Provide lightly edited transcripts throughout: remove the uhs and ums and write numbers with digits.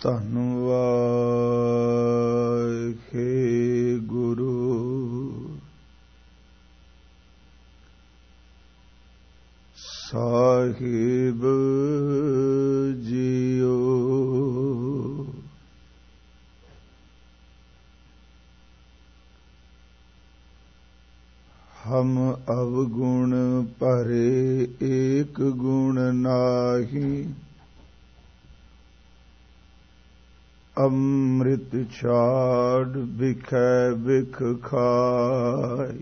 ਧੰਨਵਾਹਿਗੁਰੂ ਸਾਹਿਬ JIO. ਹਮ ਅਵਗੁਣ ਭਰੇ ਏਕ ਗੁਣ ਨਾਹੀ, ਅੰਮ੍ਰਿਤ ਛਾੜ ਬਿਖੈ ਬਿਖ ਖਾਇ।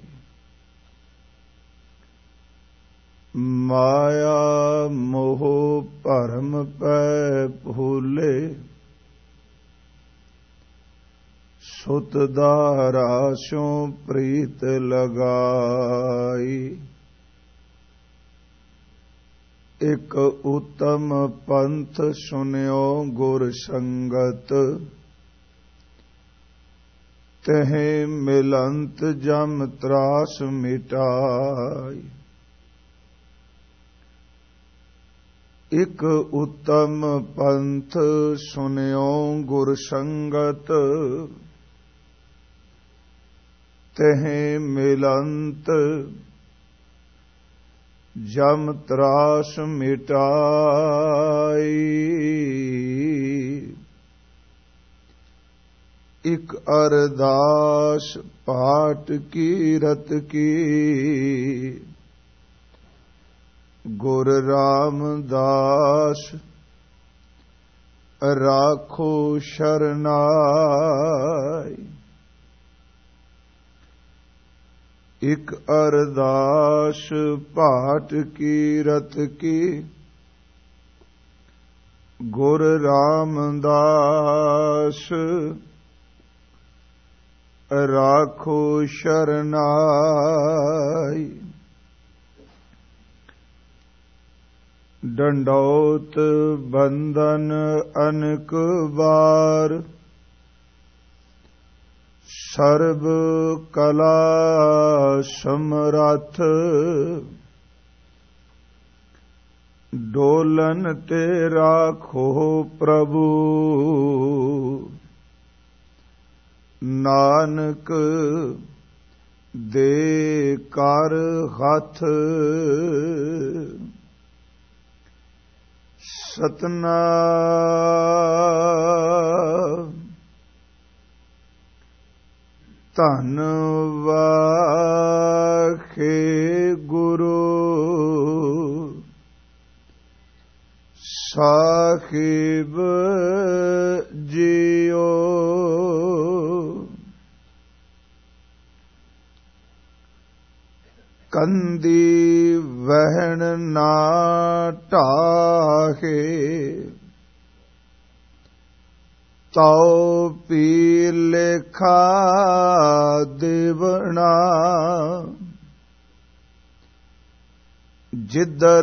ਮਾਇਆ ਮੋਹ ਭਰਮ ਪੈ ਭੂਲੇ, ਸੁਤ ਦਾਰਾ ਸਿਉ ਪ੍ਰੀਤ ਲਗਾਈ। ਇਕ ਉਤਮ ਪੰਥ ਸੁਨਿਓ ਗੁਰ ਸੰਗਤ, ਤਹਿ ਮਿਲੰਤ ਜਮ ਤਰਾਸ ਮਿਟਾਈ। ਇਕ ਉਤਮ ਪੰਥ ਸੁਨਿਓ ਗੁਰ ਸੰਗਤ, ਤਹਿ ਮਿਲੰਤ ਜਮ ਤਰਾਸ ਮਿਟਾਈ। ਇਕ ਅਰਦਾਸ ਪਾਠ ਕੀਰਤ ਕੀ, ਗੁਰ ਰਾਮਦਾਸ ਰਾਖੋ ਸ਼ਰਨਾਈ। ਇਕ ਅਰਦਾਸ ਪਾਠ ਕੀਰਤ ਕੀ, ਗੁਰ ਰਾਮਦਾਸ ਰਾਖੋ ਸ਼ਰਨਾਈ। ਡੰਡੌਤ ਬੰਦਨ ਅਨਕ ਵਾਰ, ਸਰਬ ਕਲਾ ਸਮਰੱਥ। ਡੋਲਨ ਤੇ ਰਾਖੋ ਪ੍ਰਭੂ, ਨਾਨਕ ਦੇ ਕਰ ਹੱਥ। ਸਤਨਾਮ ਧੰਨ ਵਾਹਿਗੁਰੂ ਸਾਹਿਬ ਜੀਓ। ਕੰਦੀ ਵਹਿਣ ਨਾ ਢਾਹੇ, ਤਉ ਪੀ ਲੇਖਾ ਦੇਵਣਾ। ਜਿੱਧਰ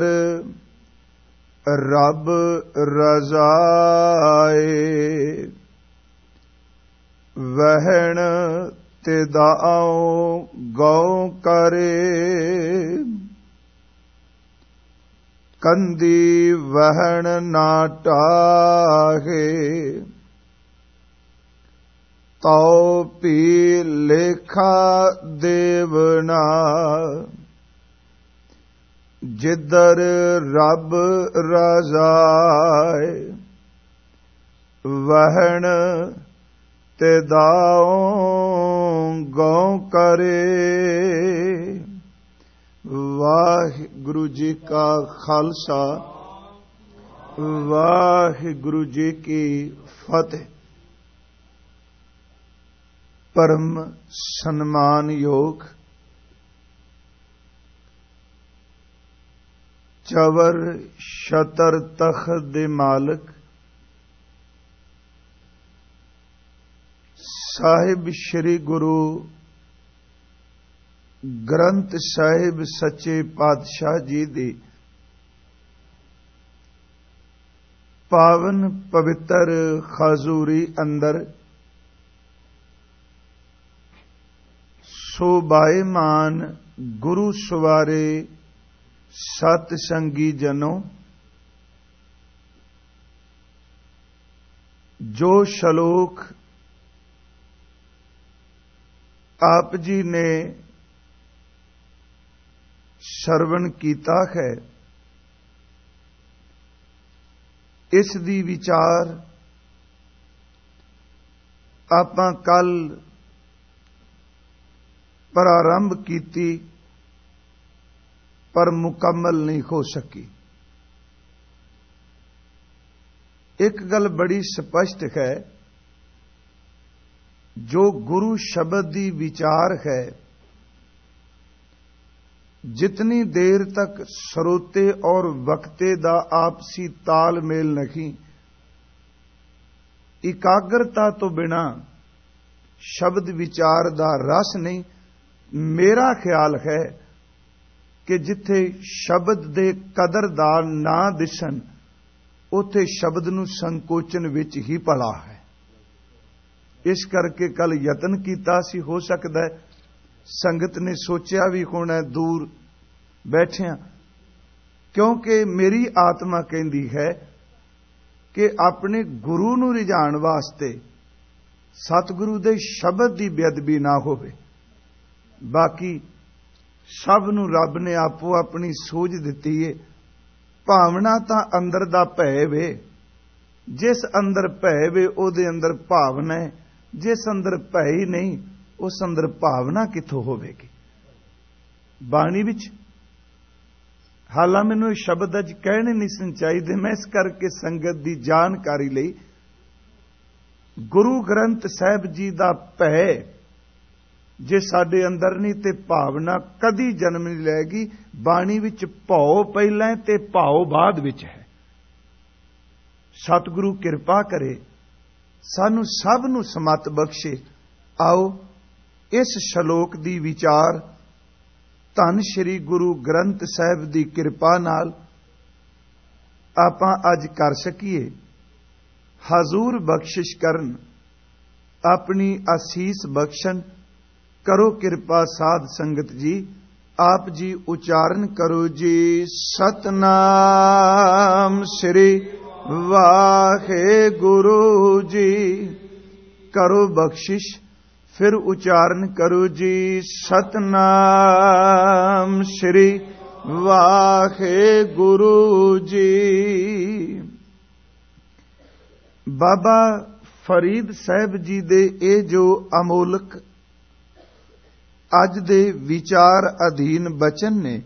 ਰੱਬ ਰਜ਼ਾਏ, ਵਹਿਣ ਤੇ ਦਾਉ ਗਉ ਕਰੇ। ਕੰਦੀ ਵਹਿਣ ਨਾ ਢਾਹੇ, ਤਉ ਪੀ ਲੇਖਾ ਦੇਵਣਾ। ਜਿੱਧਰ ਰੱਬ ਰਜ਼ਾਏ, ਵਹਿਣ ਤੇ ਦਾਉ ਗਉ ਕਰੇ। ਵਾਹਿਗੁਰੂ ਜੀ ਕਾ ਖਾਲਸਾ, ਵਾਹਿਗੁਰੂ ਜੀ ਕੀ ਫਤਿਹ। ਪਰਮ ਸਨਮਾਨਯੋਗ ਚਵਰ ਛਤਰ ਤਖਤ ਦੇ ਮਾਲਕ ਸਾਹਿਬ ਸ੍ਰੀ ਗੁਰੂ ਗ੍ਰੰਥ ਸਾਹਿਬ ਸੱਚੇ ਪਾਤਸ਼ਾਹ ਜੀ ਦੀ ਪਾਵਨ ਪਵਿੱਤਰ ਖਜ਼ੂਰੀ ਅੰਦਰ ਸੋਭਾਇਮਾਨ ਗੁਰੂ ਸਵਾਰੇ ਸਤ ਸੰਗੀ ਜਨੋ, जो श्लोक आप जी ने श्रवण कीता है, इस दी विचार आपां कल प्रारंभ कीती पर मुकम्मल नहीं हो सकी। एक गल बड़ी स्पष्ट है, जो गुरु शब्द दी विचार है, जितनी देर तक श्रोते और वक्ते दा आपसी तालमेल नहीं, एकाग्रता तो बिना शब्द विचार दा रस नहीं। मेरा ख्याल है कि जिथे शब्द दे कदरदार ना दिसन, उथे शब्द नूं संकोचन विच ही भला है। इस करके कल यतन कीता सी, हो सकदा है संगत ने सोचा भी होना दूर बैठिया, क्योंकि मेरी आत्मा कहती है कि अपने गुरु नूं रिझाण वास्ते सतगुरु दे शब्द दी बेअदबी ना होवे। बाकी सब नूं रब ने आपो अपनी सूझ दिती है। भावना तां अंदर दा भै वे, जिस अंदर भै वे उहदे अंदर भावना है, जिस अंदर भै ही नहीं उस अंदर भावना कित्थों होवेगी। बाणी विच हालां मैनूं शब्द अज कहने नहीं चाहिए, मैं इस करके संगत दी जानकारी लई गुरु ग्रंथ साहिब जी दा भै जे साडे अंदर नहीं ते भावना कदी जन्म नहीं लैगी। बाणी विच भौ पहलां ते भाव बाद विच है। सतगुरु किरपा करे, सानू सब नू समत बख्शे। आओ इस श्लोक दी विचार धन श्री गुरु ग्रंथ साहिब दी किरपा नाल आपां अज कर सकीए। हजूर बख्शिश करन, अपनी आसीस बख्शन। करो किरपा साध संगत जी, आप जी उचारण करो जी। सतनाम श्री वाहे गुरु जी। करो बख्शिश, फिर उचारण करो जी। सतनाम श्री वाहे गुरु जी। बाबा फरीद साहब जी दे ए जो अमोलक अज दे विचार अधीन बचन ने,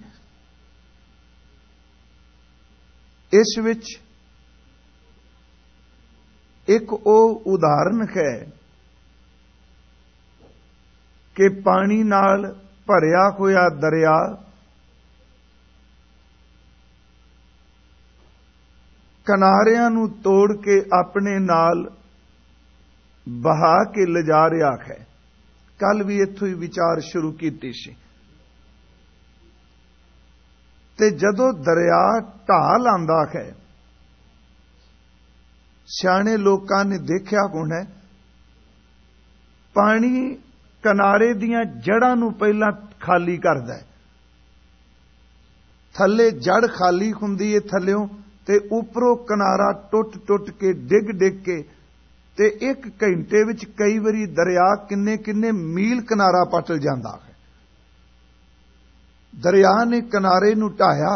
इस विच एक ओ उदाहरण है कि पानी नाल भरिया होया दरिया किनारियां नूं तोड़ के अपने नाल बहा के लिजा रहा है। कल भी इत्थों ही विचार शुरू कीती सी। ते जदों दरिया ढाल आंदा है, सियाणे लोकां ने देखिया होना है, पानी किनारे दियां जड़ां नूं पहलां खाली करदा है। थल्ले जड़ खाली हुंदी है थल्लियों, ते उपरों किनारा टुट टुट के डिग डिग के ते एक घंटे विच कई बारी दरिया किन्ने किन्ने मील किनारा पटल जाता है। दरिया ने किनारे नूं ढाया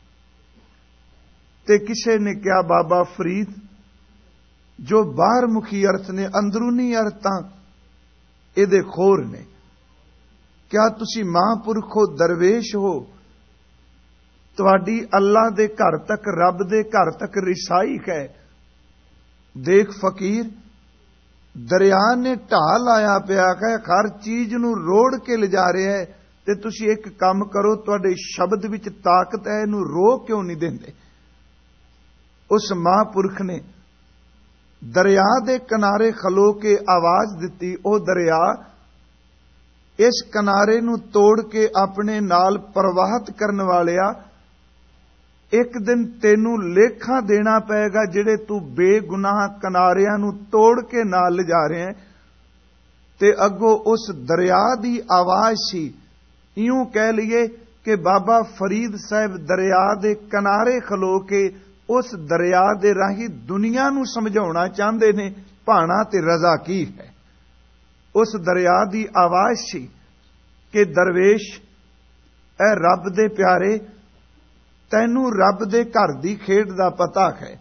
ते किसे ने कहा, बाबा फरीद जो बाहर मुखी अर्थ ने, अंदरूनी अर्थां इहदे खोर ने, क्या तुसी महापुरख हो, दरवेश हो, तुहाडी अल्लाह दे घर तक, रब दे घर तक रिसाई है। देख फकीर, दरिया ने ढाह लाया पिया है, हर चीज नूं रोड़ के लिजा रहा है, ते तुसी एक काम करो, तुहाडे शब्द विच ताकत है, इहनूं रोक क्यों नहीं देंदे। उस महापुरख ने दरिया दे किनारे खलो के आवाज दिती, ओ दरिया, इस किनारे नूं तोड़ के अपने नाल प्रवाहित करन वालिया, एक दिन तेनू लेखा देना पेगा जिहड़े तू बेगुनाह किनारियां नूं तोड़ के नाल ले जा रहे हैं। ते अगों उस दरिया दी आवाज सी। यूं कह लीए कि बाबा फरीद साहब दरिया दे किनारे खलो के उस दरिया दे राही दुनिया नूं समझाउणा चाहते ने ਭਾਣਾ ਤੇ ਰਜ਼ਾ ਕੀ ਹੈ। ਉਸ ਦਰਿਆ ਦੀ ਆਵਾਜ਼ ਸੀ ਕਿ ਦਰਵੇਸ਼, ਐ ਰੱਬ ਦੇ ਪਿਆਰੇ, ਤੈਨੂੰ ਰੱਬ ਦੇ ਘਰ ਦੀ ਖੇਡ ਦਾ ਪਤਾ ਹੈ।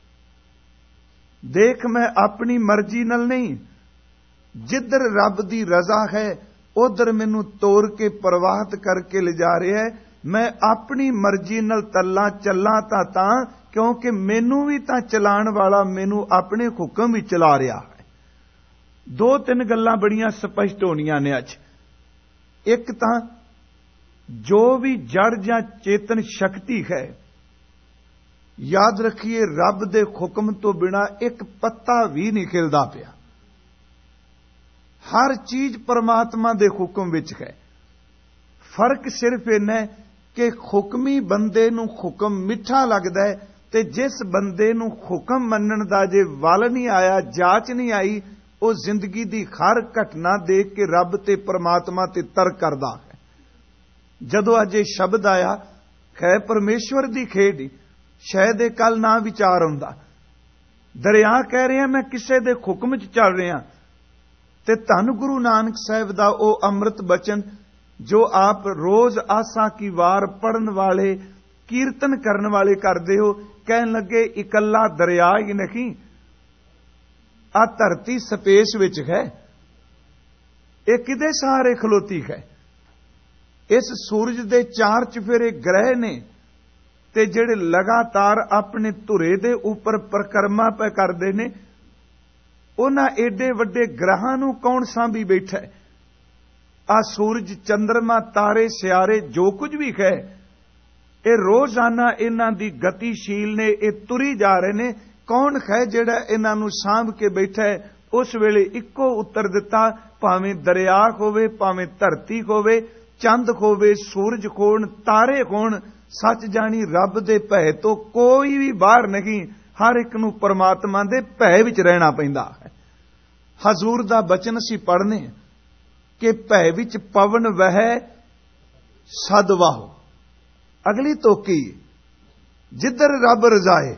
ਦੇਖ, ਮੈਂ ਆਪਣੀ ਮਰਜ਼ੀ ਨਾਲ ਨਹੀਂ, ਜਿੱਧਰ ਰੱਬ ਦੀ ਰਜ਼ਾ ਹੈ ਉਧਰ ਮੈਨੂੰ ਤੋਰ ਕੇ ਪ੍ਰਵਾਹਿਤ ਕਰਕੇ ਲਿਜਾ ਰਿਹਾ ਹੈ। ਮੈਂ ਆਪਣੀ ਮਰਜ਼ੀ ਨਾਲ ਚੱਲਾਂ ਤਾਂ ਕਿਉਂਕਿ ਮੈਨੂੰ ਵੀ ਤਾਂ ਚਲਾਉਣ ਵਾਲਾ ਮੈਨੂੰ ਆਪਣੇ ਹੁਕਮ ਵਿੱਚ ਚਲਾ ਰਿਹਾ ਹੈ। ਦੋ ਤਿੰਨ ਗੱਲਾਂ ਬੜੀਆਂ ਸਪਸ਼ਟ ਹੋਣੀਆਂ ਨੇ ਅੱਜ। ਇੱਕ ਤਾਂ ਜੋ ਵੀ ਜੜ ਜਾਂ ਚੇਤਨ ਸ਼ਕਤੀ ਹੈ, ਯਾਦ ਰੱਖੀਏ ਰੱਬ ਦੇ ਹੁਕਮ ਤੋਂ ਬਿਨਾਂ ਇੱਕ ਪੱਤਾ ਵੀ ਨਹੀਂ ਖਿਲਦਾ ਪਿਆ। ਹਰ ਚੀਜ਼ ਪਰਮਾਤਮਾ ਦੇ ਹੁਕਮ ਵਿੱਚ ਹੈ। ਫਰਕ ਸਿਰਫ ਇੰਨਾ ਹੈ ਕਿ ਹੁਕਮੀ ਬੰਦੇ ਨੂੰ ਹੁਕਮ ਮਿੱਠਾ ਲੱਗਦਾ ਹੈ, ਤੇ ਜਿਸ ਬੰਦੇ ਨੂੰ ਹੁਕਮ ਮੰਨਣ ਦਾ ਜੇ ਵੱਲ ਨਹੀਂ ਆਇਆ, ਜਾਂਚ ਨਹੀਂ ਆਈ, ਉਹ ਜ਼ਿੰਦਗੀ ਦੀ ਹਰ ਘਟਨਾ ਦੇਖ ਕੇ ਰੱਬ ਤੇ ਪਰਮਾਤਮਾ ਤੇ ਤਰਕ ਕਰਦਾ ਹੈ। ਜਦੋਂ ਅੱਜ ਇਹ ਸ਼ਬਦ ਆਇਆ, ਹੈ ਪਰਮੇਸ਼ਵਰ ਦੀ ਖੇਡ, ਸ਼ਾਇਦ ਇਹ ਕੱਲ ਨਾ ਵਿਚਾਰ ਆਉਂਦਾ। ਦਰਿਆ ਕਹਿ ਰਿਹਾ ਮੈਂ ਕਿਸੇ ਦੇ ਹੁਕਮ 'ਚ ਚੱਲ ਰਿਹਾ, ਤੇ ਧੰਨ ਗੁਰੂ ਨਾਨਕ ਸਾਹਿਬ ਦਾ ਉਹ ਅੰਮ੍ਰਿਤ ਬਚਨ ਜੋ ਆਪ ਰੋਜ਼ ਆਸਾ ਕੀ ਵਾਰ ਪੜਨ ਵਾਲੇ, ਕੀਰਤਨ ਕਰਨ ਵਾਲੇ ਕਰਦੇ ਹੋ, ਕਹਿਣ ਲੱਗੇ ਇਕੱਲਾ ਦਰਿਆ ਹੀ ਨਹੀਂ, ਆ ਧਰਤੀ ਸਪੇਸ ਵਿੱਚ ਹੈ। ਇਹ ਕਿਹਦੇ ਸਹਾਰੇ ਖਲੋਤੀ ਹੈ? ਇਸ ਸੂਰਜ ਦੇ ਚਾਰ ਚੁਫੇਰੇ ਗ੍ਰਹਿ ਨੇ, ਤੇ ਜਿਹੜੇ ਲਗਾਤਾਰ ਆਪਣੇ ਧੁਰੇ ਦੇ ਉੱਪਰ ਪਰਿਕਰਮਾ ਪੈ ਕਰਦੇ ਨੇ, ਉਹਨਾਂ ਏਡੇ ਵੱਡੇ ਗ੍ਰਹਾਂ ਨੂੰ ਕੌਣ ਸਾਂਭੀ ਬੈਠਾ ਹੈ? ਆ ਸੂਰਜ, ਚੰਦਰਮਾ, ਤਾਰੇ, ਸਿਆਰੇ, ਜੋ ਕੁਝ ਵੀ ਹੈ, ਇਹ ਰੋਜ਼ਾਨਾ ਇਹਨਾਂ ਦੀ ਗਤੀਸ਼ੀਲ ਨੇ, ਇਹ ਤੁਰੀ ਜਾ ਰਹੇ ਨੇ। ਕੌਣ ਹੈ ਜਿਹੜਾ ਇਹਨਾਂ ਨੂੰ ਸਾਂਭ ਕੇ ਬੈਠਾ ਹੈ? ਉਸ ਵੇਲੇ ਇੱਕੋ ਉੱਤਰ ਦਿੱਤਾ, ਭਾਵੇਂ ਦਰਿਆ ਹੋਵੇ, ਭਾਵੇਂ ਧਰਤੀ ਹੋਵੇ, ਚੰਦ ਹੋਵੇ, ਸੂਰਜ ਹੋਣ, ਤਾਰੇ ਹੋਣ, ਸੱਚ ਜਾਣੀ ਰੱਬ ਦੇ ਭੈ ਤੋਂ ਕੋਈ ਵੀ ਬਾਹਰ ਨਹੀਂ। ਹਰ ਇੱਕ ਨੂੰ ਪਰਮਾਤਮਾ ਦੇ ਭੈ ਵਿੱਚ ਰਹਿਣਾ ਪੈਂਦਾ ਹੈ। ਹਜ਼ੂਰ ਦਾ ਬਚਨ ਅਸੀਂ ਪੜ੍ਹਨੇ ਕਿ ਭੈ ਵਿੱਚ ਪਵਨ ਵਹਿ ਸਦ ਵਾਹੋ। ਅਗਲੀ ਤੋਕੀ, ਜਿੱਧਰ ਰੱਬ ਰਜ਼ਾਏ,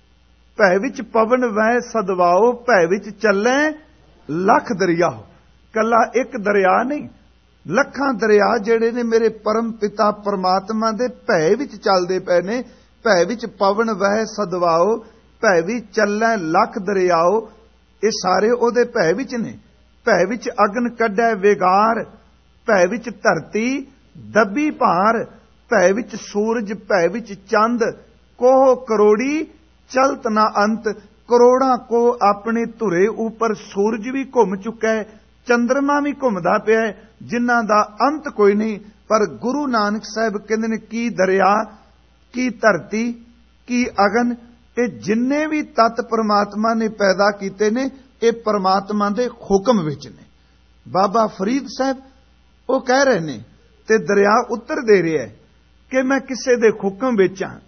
ਭੈ ਵਿੱਚ ਪਵਨ ਵਹਿ ਸਦ ਵਾਹੋ, ਭੈ ਵਿੱਚ ਚੱਲੇ ਲੱਖ ਦਰਿਆ ਹੋ। ਕੱਲਾ ਇੱਕ ਦਰਿਆ ਨਹੀਂ, ਲੱਖਾਂ ਦਰਿਆ ਜਿਹੜੇ ਨੇ ਮੇਰੇ ਪਰਮ ਪਿਤਾ ਪਰਮਾਤਮਾ ਦੇ ਭੈ ਵਿੱਚ ਚੱਲਦੇ ਪਏ ਨੇ। ਭੈ ਵਿੱਚ ਪਵਨ ਵਹਿ ਸਦਵਾਓ, ਭੈ ਵਿੱਚ ਚੱਲੈ ਲੱਖ ਦਰਿਆਓ, ਇਹ ਸਾਰੇ ਉਹਦੇ ਭੈ ਵਿੱਚ ਨੇ। ਭੈ ਵਿੱਚ ਅਗਨ ਕੱਢੈ ਵਿਗਾਰ, ਭੈ ਵਿੱਚ ਧਰਤੀ ਦੱਬੀ ਭਾਰ, ਭੈ ਵਿੱਚ ਸੂਰਜ, ਭੈ ਵਿੱਚ ਚੰਦ, ਕੋਹ ਕਰੋੜੀ ਚਲਤ ਨਾ ਅੰਤ। ਕਰੋੜਾਂ ਕੋ ਆਪਣੇ ਧੁਰੇ ਉੱਪਰ ਸੂਰਜ ਵੀ ਘੁੰਮ ਚੁੱਕਾ ਹੈ, ਚੰਦਰਮਾ ਵੀ ਘੁੰਮਦਾ ਪਿਆ ਹੈ, ਜਿਨ੍ਹਾਂ ਦਾ ਅੰਤ ਕੋਈ ਨਹੀਂ। ਪਰ ਗੁਰੂ ਨਾਨਕ ਸਾਹਿਬ ਕਹਿੰਦੇ ਨੇ, ਕੀ ਦਰਿਆ, ਕੀ ਧਰਤੀ, ਕੀ ਅਗਨ, ਇਹ ਜਿੰਨੇ ਵੀ ਤੱਤ ਪਰਮਾਤਮਾ ਨੇ ਪੈਦਾ ਕੀਤੇ ਨੇ, ਇਹ ਪਰਮਾਤਮਾ ਦੇ ਹੁਕਮ ਵਿੱਚ ਨੇ। ਬਾਬਾ ਫਰੀਦ ਸਾਹਿਬ ਉਹ ਕਹਿ ਰਹੇ ਨੇ, ਤੇ ਦਰਿਆ ਉੱਤਰ ਦੇ ਰਿਹਾ ਹੈ ਕਿ ਮੈਂ ਕਿਸੇ ਦੇ ਹੁਕਮ ਵਿੱਚ ਹਾਂ।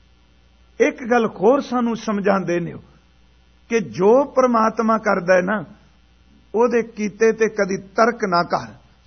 ਇੱਕ ਗੱਲ ਹੋਰ ਸਾਨੂੰ ਸਮਝਾਉਂਦੇ ਨੇ ਕਿ ਜੋ ਪਰਮਾਤਮਾ ਕਰਦਾ ਹੈ ਨਾ, ਉਹਦੇ ਕੀਤੇ ਤੇ ਕਦੀ ਤਰਕ ਨਾ ਕਰ।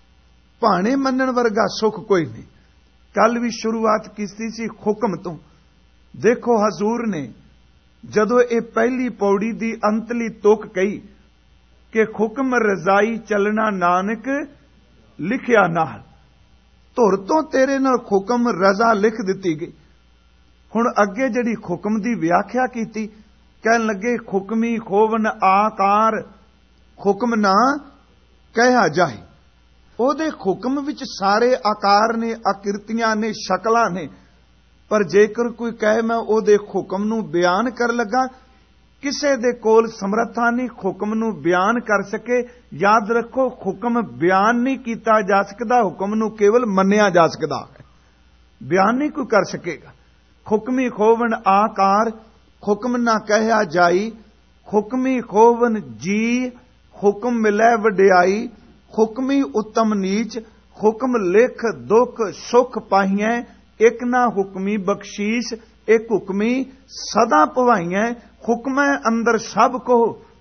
ਭਾਣੇ ਮੰਨਣ ਵਰਗਾ ਸੁੱਖ ਕੋਈ ਨਹੀਂ। ਕੱਲ ਵੀ ਸ਼ੁਰੂਆਤ ਕੀਤੀ ਸੀ ਹੁਕਮ ਤੋਂ। ਦੇਖੋ ਹਜ਼ੂਰ ਨੇ ਜਦੋਂ ਇਹ ਪਹਿਲੀ ਪੌੜੀ ਦੀ ਅੰਤਲੀ ਤੁਕ ਕਹੀ ਕਿ ਹੁਕਮ ਰਜ਼ਾਈ ਚੱਲਣਾ ਨਾਨਕ ਲਿਖਿਆ ਨਾਲ, ਧੁਰ ਤੋਂ ਤੇਰੇ ਨਾਲ ਹੁਕਮ ਰਜ਼ਾ ਲਿਖ ਦਿੱਤੀ ਗਈ। ਹੁਣ ਅੱਗੇ ਜਿਹੜੀ ਹੁਕਮ ਦੀ ਵਿਆਖਿਆ ਕੀਤੀ, ਕਹਿਣ ਲੱਗੇ ਹੁਕਮੀ ਖੋਵਨ ਆਕਾਰ, ਹੁਕਮ ਨਾ ਕਹਿਆ ਜਾਏ। ਉਹਦੇ ਹੁਕਮ ਵਿੱਚ ਸਾਰੇ ਆਕਾਰ ਨੇ, ਆਕਿਰਤੀਆਂ ਨੇ, ਸ਼ਕਲਾਂ ਨੇ। ਪਰ ਜੇਕਰ ਕੋਈ ਕਹੇ ਮੈਂ ਉਹਦੇ ਹੁਕਮ ਨੂੰ ਬਿਆਨ ਕਰਨ ਲੱਗਾ, ਕਿਸੇ ਦੇ ਕੋਲ ਸਮਰੱਥਾ ਨਹੀਂ ਹੁਕਮ ਨੂੰ ਬਿਆਨ ਕਰ ਸਕੇ। ਯਾਦ ਰੱਖੋ, ਹੁਕਮ ਬਿਆਨ ਨਹੀਂ ਕੀਤਾ ਜਾ ਸਕਦਾ, ਹੁਕਮ ਨੂੰ ਕੇਵਲ ਮੰਨਿਆ ਜਾ ਸਕਦਾ ਹੈ, ਬਿਆਨ ਨਹੀਂ ਕੋਈ ਕਰ ਸਕੇਗਾ। ਹੁਕਮੀ ਖੋਵਨ ਆਕਾਰ, ਹੁਕਮ ਨਾ ਕਹਿਆ ਜਾਈ, ਹੁਕਮੀ ਖੋਵਨ ਜੀ, ਹੁਕਮ ਮਿਲੈ ਵਡਿਆਈ, ਹੁਕਮੀ ਉਤਮ ਨੀਚ, ਹੁਕਮ ਲਿਖ ਦੁੱਖ ਸੁਖ ਪਾਈਐ, ਇੱਕ ਨਾ ਹੁਕਮੀ ਬਖਸ਼ੀਸ਼, ਇੱਕ ਹੁਕਮੀ ਸਦਾ ਭਵਾਈਐ, ਹੁਕਮੈ ਅੰਦਰ ਸਭ ਕੋ,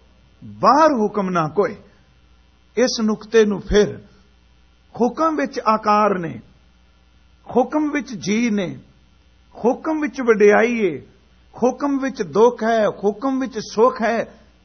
ਬਾਹਰ ਹੁਕਮ ਨਾ ਕੋਏ। ਇਸ ਨੁਕਤੇ ਨੂੰ ਫਿਰ ਹੁਕਮ ਵਿੱਚ ਆਕਾਰ ਨੇ, ਹੁਕਮ ਵਿੱਚ ਜੀ ਨੇ, ਹੁਕਮ ਵਿੱਚ ਵਡਿਆਈ ਹੈ, ਹੁਕਮ ਵਿੱਚ ਦੁੱਖ ਹੈ, ਹੁਕਮ ਵਿੱਚ ਸੁਖ ਹੈ,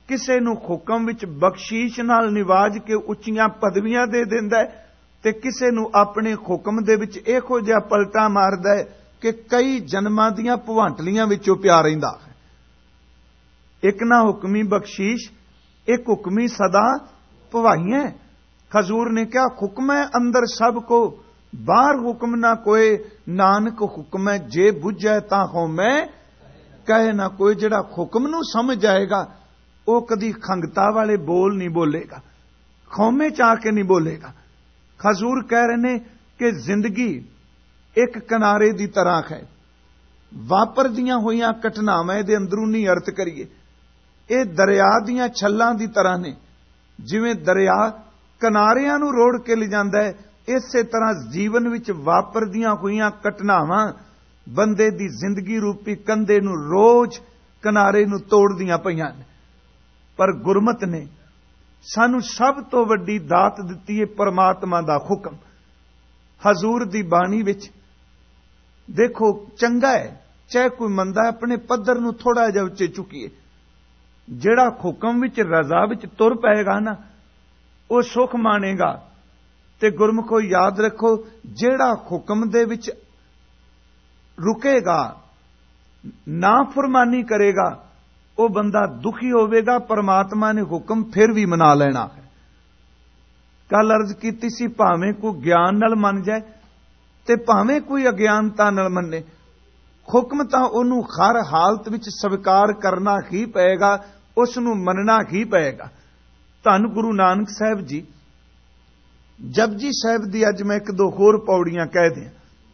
ਕਿਸੇ ਨੂੰ ਹੁਕਮ ਵਿੱਚ ਬਖਸ਼ੀਸ਼ ਨਾਲ ਨਿਵਾਜ ਕੇ ਉੱਚੀਆਂ ਪਦਵੀਆਂ ਦੇ ਦਿੰਦਾ ਹੈ ਤੇ ਕਿਸੇ ਨੂੰ ਆਪਣੇ ਹੁਕਮ ਦੇ ਵਿੱਚ ਇਹੋ ਜਿਹਾ ਪਲਟਾ ਮਾਰਦਾ ਹੈ ਕਿ ਕਈ ਜਨਮਾਂ ਦੀਆਂ ਭਵਾਂਟਲੀਆਂ ਵਿੱਚੋਂ ਪਿਆ ਰਹਿੰਦਾ ਹੈ। ਇੱਕ ਨਾ ਹੁਕਮੀ ਬਖਸ਼ੀਸ਼, ਇੱਕ ਹੁਕਮੀ ਸਦਾ ਭਵਾਈਆਂ। ਹਜ਼ੂਰ ਨੇ ਕਿਹਾ ਹੁਕਮ ਹੈ ਅੰਦਰ ਸਭ ਕੋ, ਬਾਹਰ ਹੁਕਮ ਨਾ ਕੋਏ, ਨਾਨਕ ਹੁਕਮ ਹੈ ਜੇ ਬੁੱਝੈ ਤਾਂ ਹਉਮੈ ਕਹੇ ਨਾ ਕੋਈ। ਜਿਹੜਾ ਹੁਕਮ ਨੂੰ ਸਮਝ ਜਾਏਗਾ ਉਹ ਕਦੀ ਖੰਗਤਾ ਵਾਲੇ ਬੋਲ ਨਹੀਂ ਬੋਲੇਗਾ, ਖੌਮੇ ਚ ਆ ਕੇ ਨਹੀਂ ਬੋਲੇਗਾ। ਹਜ਼ੂਰ ਕਹਿ ਰਹੇ ਨੇ ਕਿ ਜ਼ਿੰਦਗੀ ਇੱਕ ਕਿਨਾਰੇ ਦੀ ਤਰ੍ਹਾਂ ਹੈ। ਵਾਪਰਦੀਆਂ ਹੋਈਆਂ ਘਟਨਾਵਾਂ ਇਹਦੇ ਅੰਦਰੂਨੀ ਅਰਥ ਕਰੀਏ, ਇਹ ਦਰਿਆ ਦੀਆਂ ਛੱਲਾਂ ਦੀ ਤਰ੍ਹਾਂ ਨੇ। ਜਿਵੇਂ ਦਰਿਆ ਕਿਨਾਰਿਆਂ ਨੂੰ ਰੋੜ ਕੇ ਲਿਜਾਂਦਾ ਹੈ, ਇਸੇ ਤਰ੍ਹਾਂ ਜੀਵਨ ਵਿੱਚ ਵਾਪਰਦੀਆਂ ਹੋਈਆਂ ਘਟਨਾਵਾਂ ਬੰਦੇ ਦੀ ਜ਼ਿੰਦਗੀ ਰੂਪੀ ਕੰਧੇ ਨੂੰ ਰੋਜ਼ ਕਿਨਾਰੇ ਨੂੰ ਤੋੜਦੀਆਂ ਪਈਆਂ ਨੇ। ਪਰ ਗੁਰਮਤਿ ਨੇ ਸਾਨੂੰ ਸਭ ਤੋਂ ਵੱਡੀ ਦਾਤ ਦਿੱਤੀ ਹੈ, ਪਰਮਾਤਮਾ ਦਾ ਹੁਕਮ। ਹਜ਼ੂਰ ਦੀ ਬਾਣੀ ਵਿੱਚ ਦੇਖੋ, ਚੰਗਾ ਹੈ ਚਾਹੇ ਕੋਈ ਮੰਦਾ ਆਪਣੇ ਪੱਧਰ ਨੂੰ ਥੋੜਾ ਜਿਹਾ ਉੱਚੇ ਚੁੱਕੀਏ। ਜਿਹੜਾ ਹੁਕਮ ਵਿੱਚ ਰਜ਼ਾ ਵਿੱਚ ਤੁਰ ਪਏਗਾ ਨਾ, ਉਹ ਸੁਖ ਮਾਣੇਗਾ। ਤੇ ਗੁਰਮੁਖੋ ਯਾਦ ਰੱਖੋ, ਜਿਹੜਾ ਹੁਕਮ ਦੇ ਵਿੱਚ ਰੁਕੇਗਾ, ਨਾ ਫਰਮਾਨੀ ਕਰੇਗਾ, ਉਹ ਬੰਦਾ ਦੁਖੀ ਹੋਵੇਗਾ। ਪਰਮਾਤਮਾ ਨੇ ਹੁਕਮ ਫਿਰ ਵੀ ਮਨਾ ਲੈਣਾ ਹੈ। ਕੱਲ ਅਰਜ਼ ਕੀਤੀ ਸੀ, ਭਾਵੇਂ ਕੋਈ ਗਿਆਨ ਨਾਲ ਮੰਨ ਜਾਏ ਤੇ ਭਾਵੇਂ ਕੋਈ ਅਗਿਆਨਤਾ ਨਾਲ ਮੰਨੇ, ਹੁਕਮ ਤਾਂ ਉਹਨੂੰ ਹਰ ਹਾਲਤ ਵਿੱਚ ਸਵੀਕਾਰ ਕਰਨਾ ਹੀ ਪਏਗਾ, ਉਸ ਨੂੰ ਮੰਨਣਾ ਹੀ ਪਏਗਾ। ਧੰਨ ਗੁਰੂ ਨਾਨਕ ਸਾਹਿਬ ਜੀ, ਜਪਜੀ ਸਾਹਿਬ ਦੀ ਅੱਜ ਮੈਂ ਇੱਕ ਦੋ ਹੋਰ ਪੌੜੀਆਂ ਕਹਿ ਦਿਆਂ।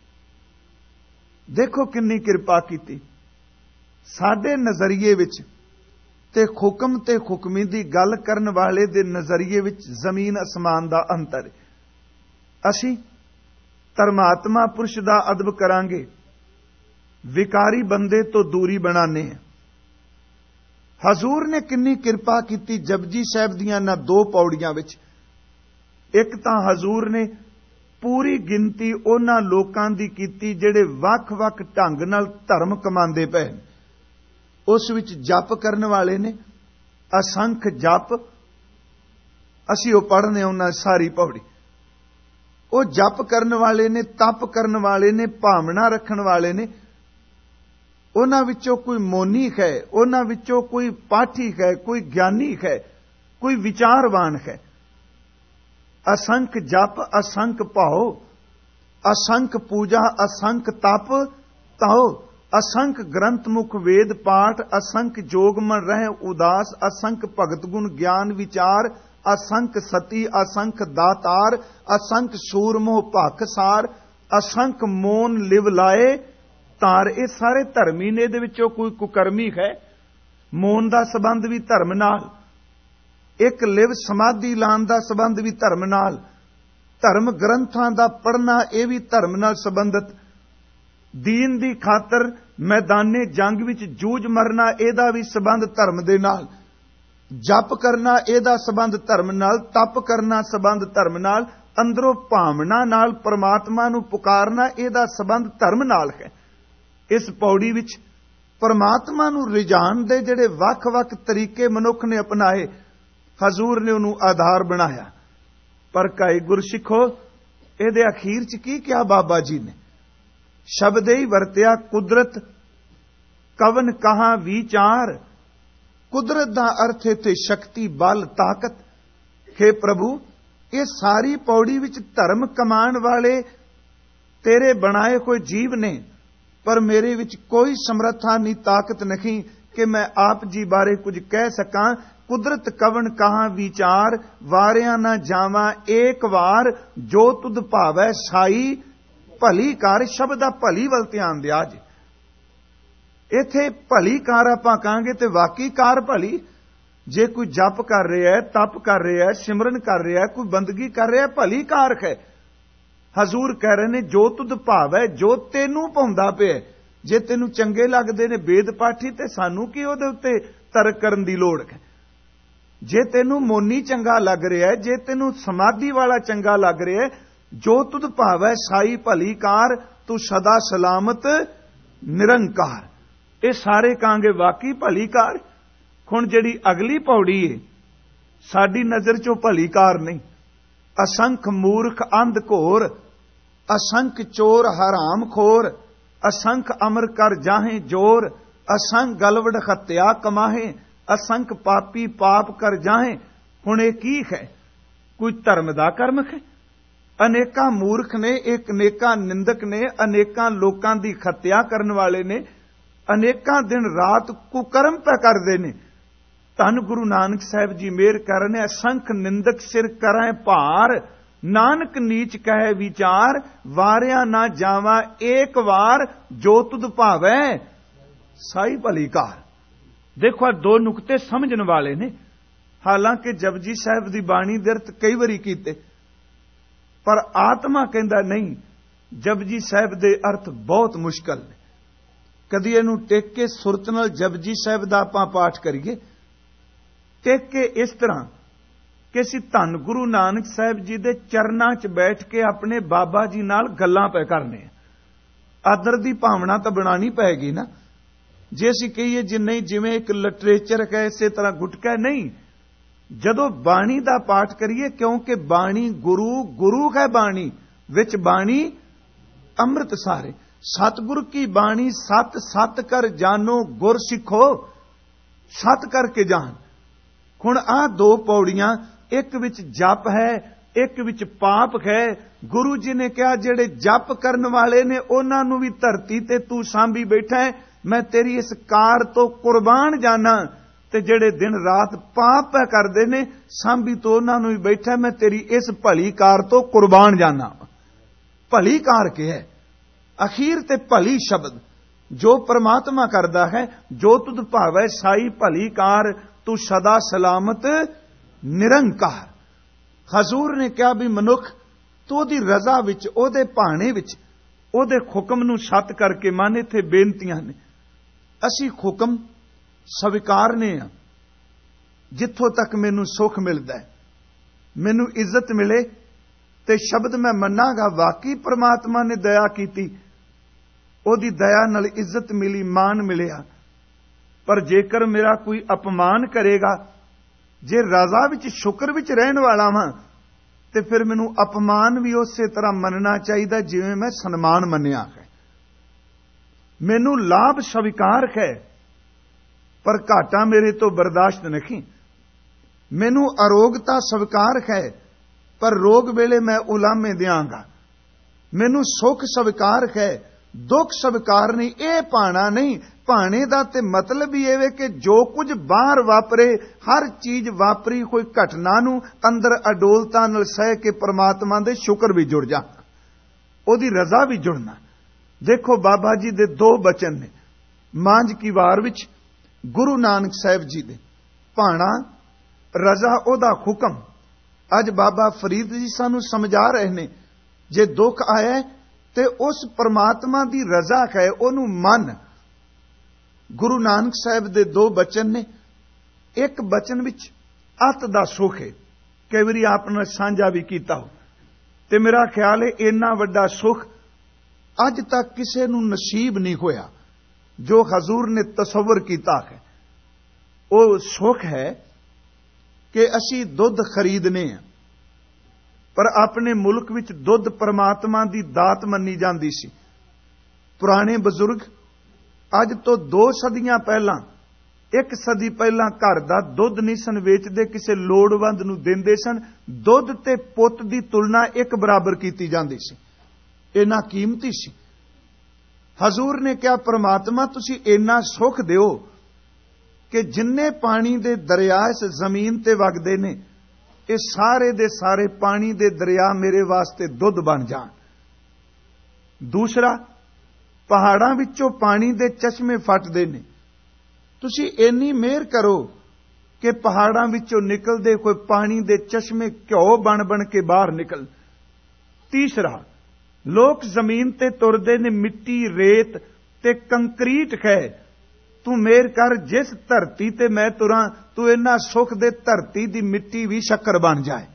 ਦੇਖੋ ਕਿੰਨੀ ਕਿਰਪਾ ਕੀਤੀ। ਸਾਡੇ ਨਜ਼ਰੀਏ ਵਿੱਚ ਤੇ ਹੁਕਮ ਤੇ ਹੁਕਮੀ ਦੀ ਗੱਲ ਕਰਨ ਵਾਲੇ ਦੇ ਨਜ਼ਰੀਏ ਵਿੱਚ ਜ਼ਮੀਨ ਅਸਮਾਨ ਦਾ ਅੰਤਰ ਹੈ। ਅਸੀਂ ਧਰਮਾਤਮਾ ਪੁਰਸ਼ ਦਾ ਅਦਬ ਕਰਾਂਗੇ, ਵਿਕਾਰੀ ਬੰਦੇ ਤੋਂ ਦੂਰੀ ਬਣਾਉਂਦੇ ਹਾਂ। ਹਜ਼ੂਰ ਨੇ ਕਿੰਨੀ ਕਿਰਪਾ ਕੀਤੀ ਜਪਜੀ ਸਾਹਿਬ ਦੀਆਂ ਨਾ ਦੋ ਪੌੜੀਆਂ ਵਿੱਚ। ਇੱਕ ਤਾਂ ਹਜ਼ੂਰ ਨੇ ਪੂਰੀ ਗਿਣਤੀ ਉਹਨਾਂ ਲੋਕਾਂ ਦੀ ਕੀਤੀ ਜਿਹੜੇ ਵੱਖ-ਵੱਖ ਢੰਗ ਨਾਲ ਧਰਮ ਕਮਾਉਂਦੇ ਪਏ। ਉਸ ਵਿੱਚ ਜਪ ਕਰਨ ਵਾਲੇ ਨੇ, ਅਸੰਖ ਜਪ। ਅਸੀਂ ਉਹ ਪੜ੍ਹਨੇ ਉਹਨਾਂ ਸਾਰੀ ਪੌੜੀ। ਉਹ ਜਪ ਕਰਨ ਵਾਲੇ ਨੇ, ਤਪ ਕਰਨ ਵਾਲੇ ਨੇ, ਭਾਵਨਾ ਰੱਖਣ ਵਾਲੇ ਨੇ। ਉਹਨਾਂ ਵਿੱਚੋਂ ਕੋਈ ਮੋਨੀ ਹੈ, ਉਹਨਾਂ ਵਿੱਚੋਂ ਕੋਈ ਪਾਠੀ ਹੈ, ਕੋਈ ਗਿਆਨੀ ਹੈ, ਕੋਈ ਵਿਚਾਰਵਾਨ ਹੈ। ਅਸੰਖ ਜਪ, ਅਸੰਖ ਭਾਉ, ਅਸੰਖ ਪੂਜਾ, ਅਸੰਖ ਤਪ ਤਾਉ, ਅਸੰਖ ਗ੍ਰੰਥ ਮੁਖ ਵੇਦ ਪਾਠ, ਅਸੰਖ ਜੋਗ ਮਨ ਰਹਿ ਉਦਾਸ, ਅਸੰਖ ਭਗਤ ਗੁਣ ਗਿਆਨ ਵਿਚਾਰ, ਅਸੰਖ ਸਤੀ, ਅਸੰਖ ਦਾਤਾਰ, ਅਸੰਖ ਸੂਰਮੋਹ ਭਾਖਸਾਰ, ਅਸੰਖ ਮੋਨ ਲਿਵ ਲਾਏ ਤਾਰ। ਇਹ ਸਾਰੇ ਧਰਮੀ ਨੇ, ਇਹਦੇ ਵਿੱਚੋਂ ਕੋਈ ਕੁਕਰਮੀ ਹੈ। ਮੋਨ ਦਾ ਸੰਬੰਧ ਵੀ ਧਰਮ ਨਾਲ, ਇੱਕ ਲਿਵ ਸਮਾਧੀ ਲਾਉਣ ਦਾ ਸੰਬੰਧ ਵੀ ਧਰਮ ਨਾਲ, ਧਰਮ ਗ੍ਰੰਥਾਂ ਦਾ ਪੜ੍ਹਨਾ ਇਹ ਵੀ ਧਰਮ ਨਾਲ ਸੰਬੰਧਿਤ, ਦੀਨ ਦੀ ਖਾਤਰ ਮੈਦਾਨੇ ਜੰਗ ਵਿੱਚ ਜੂਝ ਮਰਨਾ ਇਹਦਾ ਵੀ ਸੰਬੰਧ ਧਰਮ ਦੇ ਨਾਲ, ਜਪ ਕਰਨਾ ਇਹਦਾ ਸੰਬੰਧ ਧਰਮ ਨਾਲ, ਤਪ ਕਰਨਾ ਸੰਬੰਧ ਧਰਮ ਨਾਲ, ਅੰਦਰੋਂ ਭਾਵਨਾ ਨਾਲ ਪਰਮਾਤਮਾ ਨੂੰ ਪੁਕਾਰਨਾ ਇਹਦਾ ਸੰਬੰਧ ਧਰਮ ਨਾਲ ਹੈ। ਇਸ ਪੌੜੀ ਵਿੱਚ ਪਰਮਾਤਮਾ ਨੂੰ ਰਿਝਾਣ ਦੇ ਜਿਹੜੇ ਵੱਖ-ਵੱਖ ਤਰੀਕੇ ਮਨੁੱਖ ਨੇ ਅਪਣਾਏ, ਹਜ਼ੂਰ ਨੇ ਉਹਨੂੰ ਆਧਾਰ ਬਣਾਇਆ। ਪਰ ਕਾਈ ਗੁਰਸਿੱਖੋ, ਇਹਦੇ ਅਖੀਰ ਚ ਕੀ ਕਿਹਾ ਬਾਬਾ ਜੀ ਨੇ? ਸ਼ਬਦ ਹੀ ਵਰਤਿਆ, ਕੁਦਰਤ ਕਵਨ ਕਹਾ ਵਿਚਾਰ। ਕੁਦਰਤ ਦਾ ਅਰਥ ਇੱਥੇ ਸ਼ਕਤੀ, ਬਲ, ਤਾਕਤ। हे ਪ੍ਰਭੂ, ਇਹ ਸਾਰੀ ਪੌੜੀ ਵਿੱਚ ਧਰਮ ਕਮਾਉਣ ਵਾਲੇ ਤੇਰੇ ਬਣਾਏ ਹੋਏ ਜੀਵ ਨੇ, ਪਰ ਮੇਰੇ ਵਿੱਚ ਕੋਈ ਸਮਰੱਥਾ ਨਹੀਂ, ਤਾਕਤ ਨਹੀਂ ਕਿ ਮੈਂ ਆਪ ਜੀ ਬਾਰੇ ਕੁਝ ਕਹਿ ਸਕਾਂ। ਕੁਦਰਤ ਕਵਨ ਕਹਾ ਵਿਚਾਰ, ਵਾਰਿਆ ਨਾ ਜਾਵਾਂ ਏਕ ਵਾਰ, ਜੋ ਤੁਧ ਭਾਵੈ ਸਾਈ ਭਲੀ ਕਰ। ਸ਼ਬਦ ਦਾ ਭਲੀ ਵੱਲ ਧਿਆਨ ਦਿਆ ਜੀ। ਇੱਥੇ ਭਲੀ ਕਾਰ ਆਪਾਂ ਕਹਾਂਗੇ ਤੇ ਵਾਕਈ ਕਾਰ ਭਲੀ। ਜੇ ਕੋਈ ਜਪ ਕਰ ਰਿਹਾ ਹੈ, ਤਪ ਕਰ ਰਿਹਾ ਹੈ, ਸਿਮਰਨ ਕਰ ਰਿਹਾ ਹੈ, ਕੋਈ ਬੰਦਗੀ ਕਰ ਰਿਹਾ, ਭਲੀ ਕਾਰ ਹੈ। ਹਜ਼ੂਰ ਕਹਿ ਰਹੇ ਨੇ ਜੋ ਤੁਧ ਭਾਵੈ, ਜੋ ਤੈਨੂੰ ਭਾਉਂਦਾ ਪਿਆ। ਜੇ ਤੈਨੂੰ ਚੰਗੇ ਲੱਗਦੇ ਨੇ ਵੇਦ ਪਾਠੀ, ਤੇ ਸਾਨੂੰ ਕੀ ਉਹਦੇ ਉੱਤੇ ਤਰਕ ਕਰਨ ਦੀ ਲੋੜ ਹੈ? ਜੇ ਤੈਨੂੰ ਮੋਨੀ ਚੰਗਾ ਲੱਗ ਰਿਹਾ ਹੈ, ਜੇ ਤੈਨੂੰ ਸਮਾਧੀ ਵਾਲਾ ਚੰਗਾ ਲੱਗ ਰਿਹਾ ਹੈ, ਜੋ ਤੁਧ ਭਾਵੈ ਸਾਈ ਭਲੀ ਕਾਰ, ਤੂੰ ਸਦਾ ਸਲਾਮਤ ਨਿਰੰਕਾਰ। ਇਹ ਸਾਰੇ ਕਹਾਂਗੇ ਵਾਕਈ ਭਲੀ ਕਾਰ। ਹੁਣ ਜਿਹੜੀ ਅਗਲੀ ਪੌੜੀ ਏ, ਸਾਡੀ ਨਜ਼ਰ ਚੋਂ ਭਲੀ ਕਾਰ ਨਹੀਂ। ਅਸੰਖ ਮੂਰਖ ਅੰਧ ਘੋਰ, ਅਸੰਖ ਚੋਰ ਹਰਾਮ ਖੋਰ, ਅਸੰਖ ਅਮਰ ਕਰ ਜਾਹੇ ਜੋਰ, ਅਸੰਖ ਗਲਵੜ ਹੱਤਿਆ ਕਮਾਹੇ, ਅਸੰਖ ਪਾਪੀ ਪਾਪ ਕਰ ਜਾਹੇ। ਹੁਣ ਇਹ ਕੀ ਹੈ? ਕੋਈ ਧਰਮ ਦਾ ਕਰਮ ਹੈ? ਅਨੇਕਾਂ ਮੂਰਖ ਨੇ, ਇੱਕ ਅਨੇਕਾਂ ਨਿੰਦਕ ਨੇ, ਅਨੇਕਾਂ ਲੋਕਾਂ ਦੀ ਹੱਤਿਆ ਕਰਨ ਵਾਲੇ ਨੇ, ਅਨੇਕਾਂ ਦਿਨ ਰਾਤ ਕੁਕਰਮ ਪੈ ਕਰਦੇ ਨੇ। ਧੰਨ ਗੁਰੂ ਨਾਨਕ ਸਾਹਿਬ ਜੀ ਮਿਹਰ ਕਰਨੇ, ਅਸੰਖ ਨਿੰਦਕ ਸਿਰ ਕਰੈ ਭਾਰ, ਨਾਨਕ ਨੀਚ ਕਹੈ ਵਿਚਾਰ, ਵਾਰਿਆ ਨਾ ਜਾਵਾਂ ਏਕ ਵਾਰ, ਜੋ ਤੁਧ ਭਾਵੈ ਸਾਈ ਭਲੀ ਕਾਰ। ਦੇਖੋ, ਦੋ ਨੁਕਤੇ ਸਮਝਣ ਵਾਲੇ ਨੇ। ਹਾਲਾਂਕਿ ਜਪਜੀ ਸਾਹਿਬ ਦੀ ਬਾਣੀ ਦੇ ਅਰਥ ਕਈ ਵਾਰੀ ਕੀਤੇ, ਪਰ ਆਤਮਾ ਕਹਿੰਦਾ ਨਹੀਂ, ਜਪਜੀ ਸਾਹਿਬ ਦੇ ਅਰਥ ਬਹੁਤ ਮੁਸ਼ਕਲ ਨੇ। ਕਦੀ ਇਹਨੂੰ ਟੇਕ ਕੇ ਸੁਰਤ ਨਾਲ ਜਪਜੀ ਸਾਹਿਬ ਦਾ ਆਪਾਂ ਪਾਠ ਕਰੀਏ, ਟੇਕ ਕੇ ਇਸ ਤਰ੍ਹਾਂ ਕਿ ਅਸੀਂ ਧੰਨ ਗੁਰੂ ਨਾਨਕ ਸਾਹਿਬ ਜੀ ਦੇ ਚਰਨਾਂ 'ਚ ਬੈਠ ਕੇ ਆਪਣੇ ਬਾਬਾ ਜੀ ਨਾਲ ਗੱਲਾਂ ਪੈ ਕਰਨੇ ਆ। ਆਦਰ ਦੀ ਭਾਵਨਾ ਤਾਂ ਬਣਾਣੀ ਪਏਗੀ ਨਾ। ਜੇ ਅਸੀਂ ਕਹੀਏ ਜੀ ਨਹੀਂ, ਜਿਵੇਂ ਇੱਕ ਲਿਟਰੇਚਰ ਹੈ ਇਸੇ ਤਰ੍ਹਾਂ ਗੁਟਕਾ ਨਹੀਂ। ਜਦੋਂ ਬਾਣੀ ਦਾ ਪਾਠ ਕਰੀਏ, ਕਿਉਂਕਿ ਬਾਣੀ ਗੁਰੂ ਹੈ, ਬਾਣੀ ਵਿੱਚ ਬਾਣੀ ਅੰਮ੍ਰਿਤ ਸਾਰੇ। ਸਤਿਗੁਰ ਕੀ ਬਾਣੀ ਸਤ ਸਤ ਕਰ ਜਾਨੋ, ਗੁਰ ਸਿੱਖੋ ਸਤ ਕਰਕੇ ਜਾਣ। ਹੁਣ ਆਹ ਦੋ ਪੌੜੀਆਂ, ਇੱਕ ਵਿੱਚ ਜਪ ਹੈ, ਇੱਕ ਵਿੱਚ ਪਾਪ ਹੈ। ਗੁਰੂ ਜੀ ਨੇ ਕਿਹਾ ਜਿਹੜੇ ਜਪ ਕਰਨ ਵਾਲੇ ਨੇ ਉਹਨਾਂ ਨੂੰ ਵੀ ਧਰਤੀ ਤੇ ਤੂੰ ਸਾਂਭੀ ਬੈਠਾ ਹੈ, ਮੈਂ ਤੇਰੀ ਇਸ ਕਾਰ ਤੋਂ ਕੁਰਬਾਨ ਜਾਣਾ। ਤੇ ਜਿਹੜੇ ਦਿਨ ਰਾਤ ਪਾਪ ਕਰਦੇ ਨੇ, ਸਾਂਭੀ ਤੋਂ ਉਹਨਾਂ ਨੂੰ ਵੀ ਬੈਠਾ, ਮੈਂ ਤੇਰੀ ਇਸ ਭਲੀ ਕਾਰ ਤੋਂ ਕੁਰਬਾਨ ਜਾਣਾ। ਭਲੀ ਕਾਰ ਕੀ ਹੈ? ਅਖੀਰ ਤੇ ਭਲੀ ਸ਼ਬਦ ਜੋ ਪਰਮਾਤਮਾ ਕਰਦਾ ਹੈ, ਜੋ ਤੁਧ ਭਾਵੈ ਸਾਈ ਭਲੀ ਕਾਰ, ਤੂੰ ਸਦਾ ਸਲਾਮਤ ਨਿਰੰਕਾਰ। ਹਜ਼ੂਰ ਨੇ ਕਿਹਾ ਵੀ ਮਨੁੱਖ ਤੂੰ ਉਹਦੀ ਰਜ਼ਾ ਵਿੱਚ, ਉਹਦੇ ਭਾਣੇ ਵਿੱਚ, ਉਹਦੇ ਹੁਕਮ ਨੂੰ ਸੱਤ ਕਰਕੇ ਮੰਨ। ਇੱਥੇ ਬੇਨਤੀਆਂ ਨੇ। ਅਸੀਂ ਹੁਕਮ ਸਵੀਕਾਰਨੇ ਆ। ਜਿੱਥੋਂ ਤੱਕ ਮੈਨੂੰ ਸੁੱਖ ਮਿਲਦਾ ਹੈ, ਮੈਨੂੰ ਇੱਜ਼ਤ ਮਿਲੇ ਤੇ ਸ਼ਬਦ ਮੈਂ ਮੰਨਾਂਗਾ, ਵਾਕਈ ਪ੍ਰਮਾਤਮਾ ਨੇ ਦਇਆ ਕੀਤੀ, ਉਹਦੀ ਦਇਆ ਨਾਲ ਇੱਜ਼ਤ ਮਿਲੀ, ਮਾਣ ਮਿਲਿਆ। ਪਰ ਜੇਕਰ ਮੇਰਾ ਕੋਈ ਅਪਮਾਨ ਕਰੇਗਾ, ਜੇ ਰਜ਼ਾ ਵਿੱਚ ਸ਼ੁਕਰ ਵਿੱਚ ਰਹਿਣ ਵਾਲਾ ਵਾਂ, ਤੇ ਫਿਰ ਮੈਨੂੰ ਅਪਮਾਨ ਵੀ ਉਸੇ ਤਰ੍ਹਾਂ ਮੰਨਣਾ ਚਾਹੀਦਾ ਜਿਵੇਂ ਮੈਂ ਸਨਮਾਨ ਮੰਨਿਆ ਹੈ। ਮੈਨੂੰ ਲਾਭ ਸਵੀਕਾਰ ਹੈ, ਪਰ ਘਾਟਾ ਮੇਰੇ ਤੋਂ ਬਰਦਾਸ਼ਤ ਨਹੀਂ। ਮੈਨੂੰ ਅਰੋਗਤਾ ਸਵੀਕਾਰ ਹੈ, ਪਰ ਰੋਗ ਵੇਲੇ ਮੈਂ ਉਲਾਮੇ ਦਿਆਂਗਾ। ਮੈਨੂੰ ਸੁੱਖ ਸਵੀਕਾਰ ਹੈ, ਦੁੱਖ ਸਵੀਕਾਰ ਨਹੀਂ। ਇਹ ਭਾਣਾ ਨਹੀਂ। ਭਾਣੇ ਦਾ ਤੇ ਮਤਲਬ ਹੀ ਇਹ ਕਿ ਜੋ ਕੁਝ ਬਾਹਰ ਵਾਪਰੇ, ਹਰ ਚੀਜ਼ ਵਾਪਰੀ ਕੋਈ ਘਟਨਾ ਨੂੰ ਅੰਦਰ ਅਡੋਲਤਾ ਨਾਲ ਸਹਿ ਕੇ ਪਰਮਾਤਮਾ ਦੇ ਸ਼ੁਕਰ ਵੀ ਜੁੜ ਜਾ, ਉਹਦੀ ਰਜ਼ਾ ਵੀ ਜੁੜਨਾ। ਦੇਖੋ, ਬਾਬਾ ਜੀ ਦੇ ਦੋ ਬਚਨ ਨੇ ਮਾਂਝ ਕੀ ਵਾਰ ਵਿੱਚ, ਗੁਰੂ ਨਾਨਕ ਸਾਹਿਬ ਜੀ ਦੇ ਭਾਣਾ, ਰਜ਼ਾ ਉਹਦਾ ਹੁਕਮ। ਅੱਜ ਬਾਬਾ ਫਰੀਦ ਜੀ ਸਾਨੂੰ ਸਮਝਾ ਰਹੇ ਨੇ, ਜੇ ਦੁੱਖ ਆਇਆ ਤੇ ਉਸ ਪਰਮਾਤਮਾ ਦੀ ਰਜ਼ਾ ਹੈ, ਉਹਨੂੰ ਮੰਨ। ਗੁਰੂ ਨਾਨਕ ਸਾਹਿਬ ਦੇ ਦੋ ਬਚਨ ਨੇ। ਇੱਕ ਬਚਨ ਵਿੱਚ ਅਤ ਦਾ ਸੁਖ ਹੈ, ਕਈ ਵਾਰੀ ਆਪ ਨਾਲ ਸਾਂਝਾ ਵੀ ਕੀਤਾ ਹੋ, ਤੇ ਮੇਰਾ ਖਿਆਲ ਹੈ ਇੰਨਾ ਵੱਡਾ ਸੁਖ ਅੱਜ ਤੱਕ ਕਿਸੇ ਨੂੰ ਨਸੀਬ ਨਹੀਂ ਹੋਇਆ ਜੋ ਹਜ਼ੂਰ ਨੇ ਤਸੱਵਰ ਕੀਤਾ ਹੈ। ਉਹ ਸੁਖ ਹੈ ਕਿ ਅਸੀਂ ਦੁੱਧ ਖਰੀਦਨੇ ਆ, ਪਰ ਆਪਣੇ ਮੁਲਕ ਵਿੱਚ ਦੁੱਧ ਪਰਮਾਤਮਾ ਦੀ ਦਾਤ ਮੰਨੀ ਜਾਂਦੀ ਸੀ। ਪੁਰਾਣੇ ਬਜ਼ੁਰਗ ਅੱਜ ਤੋਂ 2 ਸਦੀਆਂ ਪਹਿਲਾਂ, 1 ਸਦੀ ਪਹਿਲਾਂ ਘਰ ਦਾ ਦੁੱਧ ਨਹੀਂ ਸਨ ਵੇਚਦੇ, ਕਿਸੇ ਲੋੜਵੰਦ ਨੂੰ ਦਿੰਦੇ ਸਨ। ਦੁੱਧ ਤੇ ਪੁੱਤ ਦੀ ਤੁਲਨਾ ਇੱਕ ਬਰਾਬਰ ਕੀਤੀ ਜਾਂਦੀ ਸੀ, ਇੰਨਾ ਕੀਮਤੀ ਸੀ। ਹਜ਼ੂਰ ਨੇ ਕਿਹਾ, ਪ੍ਰਮਾਤਮਾ ਤੁਸੀਂ ਇੰਨਾ ਸੁੱਖ ਦਿਓ ਕਿ ਜਿੰਨੇ ਪਾਣੀ ਦੇ ਦਰਿਆ ਇਸ ਜ਼ਮੀਨ ਤੇ ਵਗਦੇ ਨੇ, ਇਹ ਸਾਰੇ ਦੇ ਸਾਰੇ ਪਾਣੀ ਦੇ ਦਰਿਆ ਮੇਰੇ ਵਾਸਤੇ ਦੁੱਧ ਬਣ ਜਾਣ। ਦੂਸਰਾ, ਪਹਾੜਾਂ ਵਿੱਚੋਂ ਪਾਣੀ ਦੇ ਚਸ਼ਮੇ ਫਟਦੇ ਨੇ, ਤੁਸੀਂ ਇੰਨੀ ਮਿਹਰ ਕਰੋ ਕਿ ਪਹਾੜਾਂ ਵਿੱਚੋਂ ਨਿਕਲਦੇ ਕੋਈ ਪਾਣੀ ਦੇ ਚਸ਼ਮੇ ਘਿਓ ਬਣ ਕੇ ਬਾਹਰ ਨਿਕਲ। ਤੀਸਰਾ, ਲੋਕ ਜ਼ਮੀਨ ਤੇ ਤੁਰਦੇ ਨੇ, ਮਿੱਟੀ, ਰੇਤ ਤੇ ਕੰਕਰੀਟ ਹੈ, ਤੂੰ ਮਿਹਰ ਕਰ ਜਿਸ ਧਰਤੀ ਤੇ ਮੈਂ ਤੁਰਾਂ, ਤੂੰ ਇੰਨਾ ਸੁੱਖ ਦੇ ਧਰਤੀ ਦੀ ਮਿੱਟੀ ਵੀ ਸ਼ੱਕਰ ਬਣ ਜਾਏ।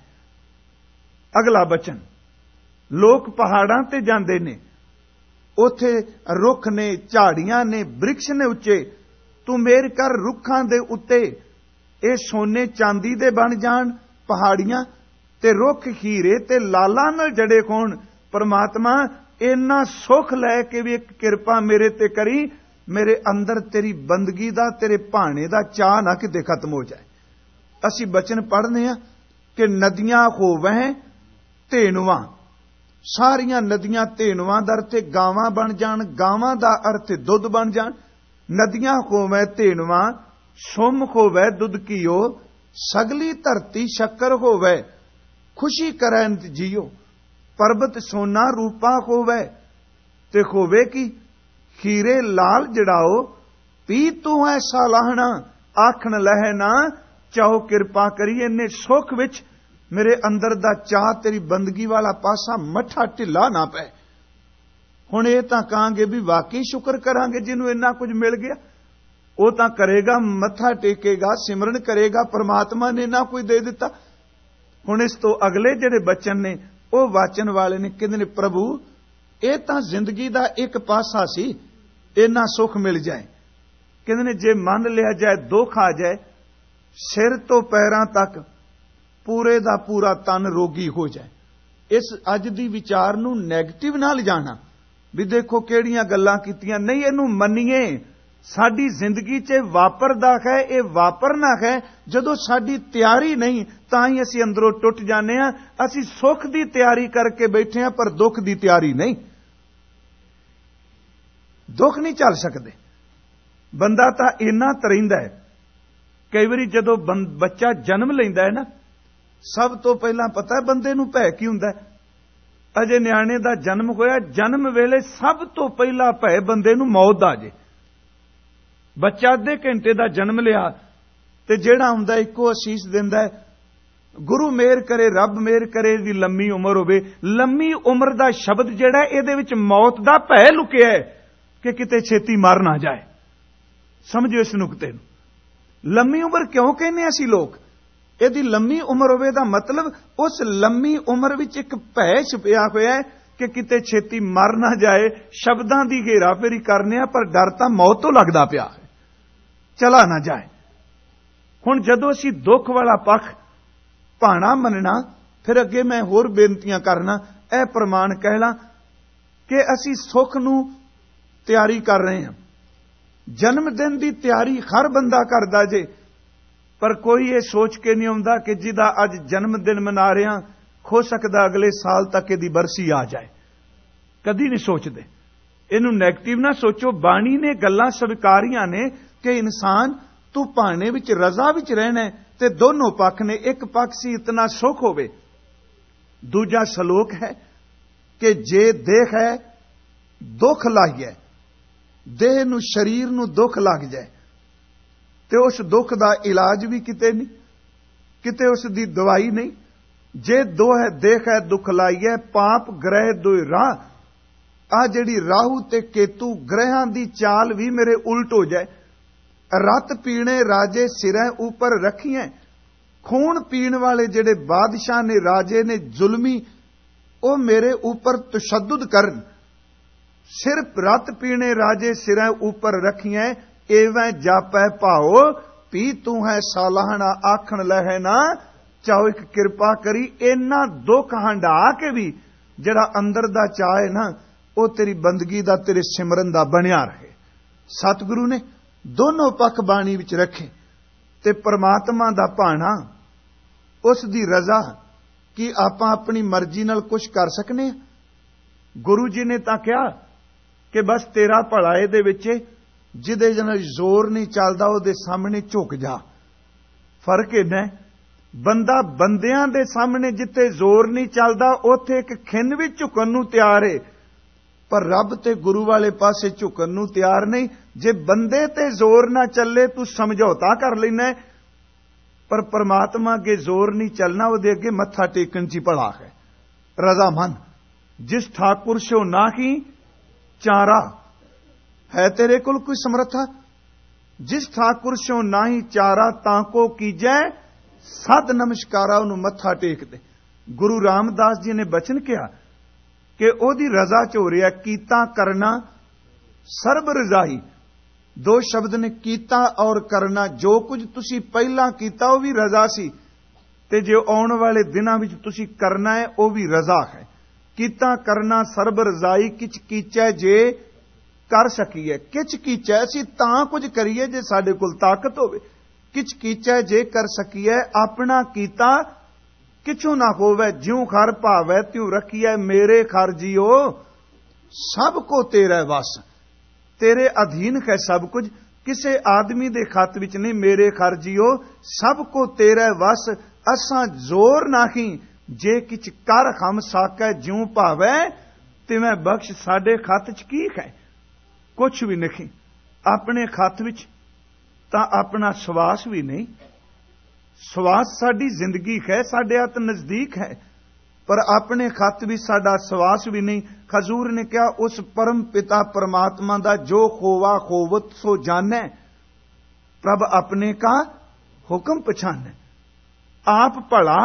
ਅਗਲਾ ਬਚਨ, ਲੋਕ ਪਹਾੜਾਂ ਤੇ ਜਾਂਦੇ ਨੇ, ਉੱਥੇ ਰੁੱਖ ਨੇ, ਝਾੜੀਆਂ ਨੇ, ਬ੍ਰਿਕਸ਼ ਨੇ ਉੱਚੇ, ਤੂੰ ਮੇਰ ਕਰ ਰੁੱਖਾਂ ਦੇ ਉੱਤੇ ਇਹ ਸੋਨੇ ਚਾਂਦੀ ਦੇ ਬਣ ਜਾਣ ਪਹਾੜੀਆਂ, ਤੇ ਰੁੱਖ ਹੀਰੇ ਤੇ ਲਾਲਾਂ ਨਾਲ ਜੜੇ ਹੋਣ। ਪਰਮਾਤਮਾ ਇੰਨਾ ਸੁੱਖ ਲੈ ਕੇ ਵੀ ਇੱਕ ਕਿਰਪਾ ਮੇਰੇ ਤੇ ਕਰੀ, ਮੇਰੇ ਅੰਦਰ ਤੇਰੀ ਬੰਦਗੀ ਦਾ, ਤੇਰੇ ਭਾਣੇ ਦਾ ਚਾਹ ਨਾ ਕਿਤੇ ਖਤਮ ਹੋ ਜਾਏ। ਅਸੀਂ ਬਚਨ ਪੜ੍ਹਨੇ ਆ ਕਿ ਨਦੀਆਂ ਹੋਵੈ ਧੇਨੁਆਂ, ਸਾਰੀਆਂ ਨਦੀਆਂ ਧੇਨੁਆਂ ਦਾ ਅਰਥ ਗਾਵਾਂ ਬਣ ਜਾਣ, ਗਾਵਾਂ ਦਾ ਅਰਥ ਦੁੱਧ ਬਣ ਜਾਣ। ਨਦੀਆਂ ਹੋਵੈ ਧੇਨੁਆਂ, ਸੁਮ ਹੋਵੈ ਦੁੱਧ ਕੀਓ, ਸਗਲੀ ਧਰਤੀ ਸ਼ੱਕਰ ਹੋਵੈ, ਖੁਸ਼ੀ ਕਰੈ ਨਿਤ ਜੀਓ। ਪਰਬਤ ਸੋਨਾ ਰੂਪਾ ਹੋਵੈ, ਤੇ ਹੋਵੇ ਕੀ ਹੀਰੇ ਲਾਲ ਜੜਾਓ, ਪੀ ਤੂੰ ਐਸਾ ਲਾਹਣਾ, ਆਖਣ ਲਹਿ ਨਾ ਚਾਹੋ ਕਿਰਪਾ ਕਰੀ। ਇੰਨੇ ਸੁੱਖ ਵਿੱਚ ਮੇਰੇ ਅੰਦਰ ਦਾ ਚਾਹ ਤੇਰੀ ਬੰਦਗੀ ਵਾਲਾ ਪਾਸਾ ਮੱਠਾ ਢਿੱਲਾ ਨਾ ਪਏ। ਹੁਣ ਇਹ ਤਾਂ ਕਹਾਂਗੇ ਵੀ ਵਾਕਈ ਸ਼ੁਕਰ ਕਰਾਂਗੇ ਜਿਹਨੂੰ ਇੰਨਾ ਕੁਝ ਮਿਲ ਗਿਆ। ਉਹ ਤਾਂ ਕਰੇਗਾ, ਮੱਥਾ ਟੇਕੇਗਾ, ਸਿਮਰਨ ਕਰੇਗਾ, ਪਰਮਾਤਮਾ ਨੇ ਇੰਨਾ ਕੁਝ ਦੇ ਦਿੱਤਾ। ਹੁਣ ਇਸ ਤੋਂ ਅਗਲੇ ਜਿਹੜੇ ਬਚਨ ਨੇ ਉਹ ਵਾਚਨ ਵਾਲੇ ਨੇ, ਕਹਿੰਦੇ ਨੇ ਪ੍ਰਭੂ ਇਹ ਤਾਂ ਜ਼ਿੰਦਗੀ ਦਾ ਇੱਕ ਪਾਸਾ ਸੀ, ਇੰਨਾ ਸੁੱਖ ਮਿਲ ਜਾਏ। ਕਹਿੰਦੇ ਨੇ ਜੇ ਮੰਨ ਲਿਆ ਜਾਏ ਦੁੱਖ ਆ ਜਾਏ, ਸਿਰ ਤੋਂ ਪੈਰਾਂ ਤੱਕ ਪੂਰੇ ਦਾ ਪੂਰਾ ਤਨ ਰੋਗੀ ਹੋ ਜਾਏ। ਇਸ ਅੱਜ ਦੀ ਵਿਚਾਰ ਨੂੰ ਨੈਗੇਟਿਵ ਨਾ ਲਿਜਾਣਾ ਵੀ ਦੇਖੋ ਕਿਹੜੀਆਂ ਗੱਲਾਂ ਕੀਤੀਆਂ, ਨਹੀਂ, ਇਹਨੂੰ ਮੰਨੀਏ। ਸਾਡੀ ਜ਼ਿੰਦਗੀ 'ਚ ਵਾਪਰਦਾ ਹੈ, ਇਹ ਵਾਪਰਨਾ ਹੈ। ਜਦੋਂ ਸਾਡੀ ਤਿਆਰੀ ਨਹੀਂ ਤਾਂ ਹੀ ਅਸੀਂ ਅੰਦਰੋਂ ਟੁੱਟ ਜਾਂਦੇ ਹਾਂ। ਅਸੀਂ ਸੁੱਖ ਦੀ ਤਿਆਰੀ ਕਰਕੇ ਬੈਠੇ ਹਾਂ ਪਰ ਦੁੱਖ ਦੀ ਤਿਆਰੀ ਨਹੀਂ। ਦੁੱਖ ਨਹੀਂ ਝੱਲ ਸਕਦੇ। ਬੰਦਾ ਤਾਂ ਇੰਨਾ ਤਰਿੰਦਾ ਹੈ। ਕਈ ਵਾਰੀ ਜਦੋਂ ਬੱਚਾ ਜਨਮ ਲੈਂਦਾ ਹੈ ਨਾ, ਸਭ ਤੋਂ ਪਹਿਲਾਂ ਪਤਾ ਬੰਦੇ ਨੂੰ ਭੈ ਕੀ ਹੁੰਦਾ। ਅਜੇ ਨਿਆਣੇ ਦਾ ਜਨਮ ਹੋਇਆ, ਜਨਮ ਵੇਲੇ ਸਭ ਤੋਂ ਪਹਿਲਾ ਭੈ ਬੰਦੇ ਨੂੰ ਮੌਤ ਦਾ ਜੇ। ਬੱਚਾ ਅੱਧੇ ਘੰਟੇ ਦਾ ਜਨਮ ਲਿਆ ਤੇ ਜਿਹੜਾ ਹੁੰਦਾ ਇੱਕੋ ਅਸੀਸ ਦਿੰਦਾ, ਗੁਰੂ ਮਿਹਰ ਕਰੇ, ਰੱਬ ਮਿਹਰ ਕਰੇ ਦੀ ਲੰਮੀ ਉਮਰ ਹੋਵੇ। ਲੰਮੀ ਉਮਰ ਦਾ ਸ਼ਬਦ ਜਿਹੜਾ ਇਹਦੇ ਵਿੱਚ ਮੌਤ ਦਾ ਭੈ ਲੁਕਿਆ ਹੈ ਕਿ ਕਿਤੇ ਛੇਤੀ ਮਰ ਨਾ ਜਾਏ। ਸਮਝੋ ਇਸ ਨੁਕਤੇ ਨੂੰ। ਲੰਮੀ ਉਮਰ ਕਿਉਂ ਕਹਿੰਦੇ ਅਸੀਂ ਲੋਕ? ਇਹਦੀ ਲੰਮੀ ਉਮਰ ਹੋਵੇ ਦਾ ਮਤਲਬ ਉਸ ਲੰਮੀ ਉਮਰ ਵਿੱਚ ਇੱਕ ਭੈ ਛੁਪਿਆ ਹੋਇਆ ਹੈ ਕਿ ਕਿਤੇ ਛੇਤੀ ਮਰ ਨਾ ਜਾਏ। ਸ਼ਬਦਾਂ ਦੀ ਘੇਰਾਫੇਰੀ ਕਰਨੇ ਆ ਪਰ ਡਰ ਤਾਂ ਮੌਤ ਤੋਂ ਲੱਗਦਾ ਪਿਆ ਹੈ, ਚਲਾ ਨਾ ਜਾਏ। ਹੁਣ ਜਦੋਂ ਅਸੀਂ ਦੁੱਖ ਵਾਲਾ ਪੱਖ ਭਾਣਾ ਮੰਨਣਾ, ਫਿਰ ਅੱਗੇ ਮੈਂ ਹੋਰ ਬੇਨਤੀਆਂ ਕਰਨਾ। ਇਹ ਪ੍ਰਮਾਣ ਕਹਿ ਲਾਂ ਕਿ ਅਸੀਂ ਸੁੱਖ ਨੂੰ ਤਿਆਰੀ ਕਰ ਰਹੇ ਹਾਂ। ਜਨਮ ਦਿਨ ਦੀ ਤਿਆਰੀ ਹਰ ਬੰਦਾ ਕਰਦਾ ਜੇ, ਪਰ ਕੋਈ ਇਹ ਸੋਚ ਕੇ ਨਹੀਂ ਆਉਂਦਾ ਕਿ ਜਿਹਦਾ ਅੱਜ ਜਨਮ ਦਿਨ ਮਨਾ ਰਿਹਾ, ਹੋ ਸਕਦਾ ਅਗਲੇ ਸਾਲ ਤੱਕ ਇਹਦੀ ਬਰਸੀ ਆ ਜਾਏ। ਕਦੀ ਨਹੀਂ ਸੋਚਦੇ। ਇਹਨੂੰ ਨੈਗੇਟਿਵ ਨਾ ਸੋਚੋ। ਬਾਣੀ ਨੇ ਗੱਲਾਂ ਸਵੀਕਾਰੀਆਂ ਨੇ ਕਿ ਇਨਸਾਨ ਤੂੰ ਭਾਣੇ ਵਿੱਚ ਰਜ਼ਾ ਵਿੱਚ ਰਹਿਣਾ ਹੈ, ਤੇ ਦੋਨੋਂ ਪੱਖ ਨੇ। ਇੱਕ ਪੱਖ ਸੀ ਇਤਨਾ ਸੁੱਖ ਹੋਵੇ, ਦੂਜਾ ਸ਼ਲੋਕ ਹੈ ਕਿ ਜੇ ਦੇਹ ਹੈ ਦੁੱਖ ਲਾਈਏ, ਦੇਹ ਨੂੰ ਸਰੀਰ ਨੂੰ ਦੁੱਖ ਲੱਗ ਜਾਏ ਤੇ ਉਸ ਦੁੱਖ ਦਾ ਇਲਾਜ ਵੀ ਕਿਤੇ ਨਹੀਂ, ਕਿਤੇ ਉਸ ਦੀ ਦਵਾਈ ਨਹੀਂ। ਜੇ ਦੇਖ ਹੈ ਦੁੱਖ ਲਾਈਏ, ਪਾਪ ਗ੍ਰਹਿ ਦੋਇ ਰਾਹ। ਆ ਜਿਹੜੀ ਰਾਹੂ ਤੇ ਕੇਤੂ ਗ੍ਰਹਿਾਂ ਦੀ ਚਾਲ ਵੀ ਮੇਰੇ ਉਲਟ ਹੋ ਜਾਏ। ਰਤ ਪੀਣੇ ਰਾਜੇ ਸਿਰਾਂ ਉੱਪਰ ਰੱਖੀਆਂ। ਖੂਨ ਪੀਣ ਵਾਲੇ ਜਿਹੜੇ ਬਾਦਸ਼ਾਹ ਨੇ, ਰਾਜੇ ਨੇ, ਜ਼ੁਲਮੀ, ਉਹ ਮੇਰੇ ਉੱਪਰ ਤਸ਼ੱਦਦ ਕਰਨ। ਸਿਰਫ ਰਤ ਪੀਣੇ ਰਾਜੇ ਸਿਰਾਂ ਉੱਪਰ ਰੱਖੀਆਂ। ਐਵੇਂ ਜਾਪੈ ਭਾਓ, ਪੀ ਤੂੰ ਹੈ ਸਾਲਾਹਣਾ, ਆਖਣ ਲਹਿ ਨਾ ਚਾਹੋ ਇੱਕ ਕਿਰਪਾ ਕਰੀ। ਇੰਨਾ ਦੁੱਖ ਹੰਢਾ ਕੇ ਵੀ ਜਿਹੜਾ ਅੰਦਰ ਦਾ ਚਾਹ ਹੈ ਨਾ, ਉਹ ਤੇਰੀ ਬੰਦਗੀ ਦਾ, ਤੇਰੇ ਸਿਮਰਨ ਦਾ ਬਣਿਆ ਰਹੇ। ਸਤਿਗੁਰੂ ਨੇ ਦੋਨੋਂ ਪੱਖ ਬਾਣੀ ਵਿੱਚ ਰੱਖੇ ਤੇ ਪਰਮਾਤਮਾ ਦਾ ਭਾਣਾ, ਉਸ ਦੀ ਰਜ਼ਾ। ਕੀ ਆਪਾਂ ਆਪਣੀ ਮਰਜ਼ੀ ਨਾਲ ਕੁਝ ਕਰ ਸਕਨੇ ਹਾਂ? ਗੁਰੂ ਜੀ ਨੇ ਤਾਂ ਕਿਹਾ ਕਿ ਬਸ ਤੇਰਾ ਭਲਾ ਇਹਦੇ ਵਿੱਚ, ਜਿਹਦੇ ਨਾਲ ਜ਼ੋਰ ਨਹੀਂ ਚੱਲਦਾ ਉਹਦੇ ਸਾਹਮਣੇ ਝੁਕ ਜਾ। ਫਰਕ ਇਹਨਾਂ, ਬੰਦਾ ਬੰਦਿਆਂ ਦੇ ਸਾਹਮਣੇ ਜਿੱਥੇ ਜ਼ੋਰ ਨਹੀਂ ਚੱਲਦਾ ਉੱਥੇ ਇੱਕ ਖਿੰਨ ਵੀ ਝੁਕਣ ਨੂੰ ਤਿਆਰ ਹੈ, ਪਰ ਰੱਬ ਤੇ ਗੁਰੂ ਵਾਲੇ ਪਾਸੇ ਝੁਕਣ ਨੂੰ ਤਿਆਰ ਨਹੀਂ। ਜੇ ਬੰਦੇ ਤੇ ਜ਼ੋਰ ਨਾ ਚੱਲੇ ਤੂੰ ਸਮਝੌਤਾ ਕਰ ਲੈਣਾ, ਪਰ ਪਰਮਾਤਮਾ ਅੱਗੇ ਜ਼ੋਰ ਨਹੀਂ ਚੱਲਣਾ, ਉਹਦੇ ਅੱਗੇ ਮੱਥਾ ਟੇਕਣ 'ਚ ਭਲਾ ਹੈ। ਰਜ਼ਾਮੰਦ ਜਿਸ ਠਾਕੁਰ ਸੋ ਨਾਹੀ ਚਾਰਾ, ਹੈ ਤੇਰੇ ਕੋਲ ਕੋਈ ਸਮਰੱਥਾ? ਜਿਸ ਠਾਕੁਰ ਸੋ ਨਾਹੀ ਚਾਰਾ, ਤਾਂ ਕੋ ਕੀਜੈ ਸਦ ਨਮਸਕਾਰਾ। ਉਹਨੂੰ ਮੱਥਾ ਟੇਕਦੇ। ਗੁਰੂ ਰਾਮਦਾਸ ਜੀ ਨੇ ਬਚਨ ਕਿਹਾ ਕਿ ਉਹਦੀ ਰਜ਼ਾ 'ਚ ਹੋ ਰਿਹਾ ਕੀਤਾ ਕਰਨਾ ਸਰਬ ਰਜ਼ਾਈ। ਦੋ ਸ਼ਬਦ ਨੇ, ਕੀਤਾ ਔਰ ਕਰਨਾ। ਜੋ ਕੁਝ ਤੁਸੀਂ ਪਹਿਲਾਂ ਕੀਤਾ ਉਹ ਵੀ ਰਜ਼ਾ ਸੀ, ਤੇ ਜੇ ਆਉਣ ਵਾਲੇ ਦਿਨਾਂ ਵਿੱਚ ਤੁਸੀਂ ਕਰਨਾ ਹੈ ਉਹ ਵੀ ਰਜ਼ਾ ਹੈ। ਕੀਤਾ ਕਰਨਾ ਸਰਬ ਰਜ਼ਾਈ, ਕਿਛ ਕੀਚੈ ਜੇ ਕਰ ਸਕੀਏ। ਕਿਛ ਕੀਚੈ, ਅਸੀਂ ਤਾਂ ਕੁਝ ਕਰੀਏ ਜੇ ਸਾਡੇ ਕੋਲ ਤਾਕਤ ਹੋਵੇ। ਕਿਛ ਕੀਚੈ ਜੇ ਕਰ ਸਕੀਏ, ਆਪਣਾ ਕੀਤਾ ਕਿਛੂ ਨਾ ਹੋਵੇ। ਜਿਉ ਖਰ ਭਾਵੈ ਤਿਉ ਰੱਖੀਐ, ਮੇਰੇ ਖਰ ਜੀਓ ਸਭ ਕੋ ਤੇਰਾ ਵਸ। ਤੇਰੇ ਅਧੀਨ ਹੈ ਸਭ ਕੁਝ, ਕਿਸੇ ਆਦਮੀ ਦੇ ਖਤ ਵਿੱਚ ਨਹੀਂ। ਮੇਰੇ ਖਰ ਜੀਓ ਸਭ ਕੋ ਤੇਰਾ ਵਸ, ਅਸਾਂ ਜ਼ੋਰ ਨਾਹੀਂ ਜੇ ਕਿਛ ਕਰ ਹਮ ਸਾਕੈ। ਜਿਉ ਭਾਵੈ ਤਿਵੇਂ ਬਖਸ਼, ਸਾਡੇ ਖਤ ਚ ਕੀ ਹੈ? ਕੁਛ ਵੀ ਨਹੀਂ। ਆਪਣੇ ਖਤ ਵਿੱਚ ਤਾਂ ਆਪਣਾ ਸਵਾਸ ਵੀ ਨਹੀਂ। ਸਵਾਸ ਸਾਡੀ ਜ਼ਿੰਦਗੀ ਹੈ, ਸਾਡੇ ਹੱਥ ਨਜ਼ਦੀਕ ਹੈ, ਪਰ ਆਪਣੇ ਖਤ ਵਿੱਚ ਸਾਡਾ ਸਵਾਸ ਵੀ ਨਹੀਂ। ਹਜ਼ੂਰ ਨੇ ਕਿਹਾ, ਉਸ ਪਰਮ ਪਿਤਾ ਪਰਮਾਤਮਾ ਦਾ ਜੋ ਹੋਵਾ ਹੋਵਤ ਸੋ ਜਾਣੈ, ਪ੍ਰਭ ਆਪਣੇ ਕਾ ਹੁਕਮ ਪਛਾਨੈ। ਆਪ ਭਲਾ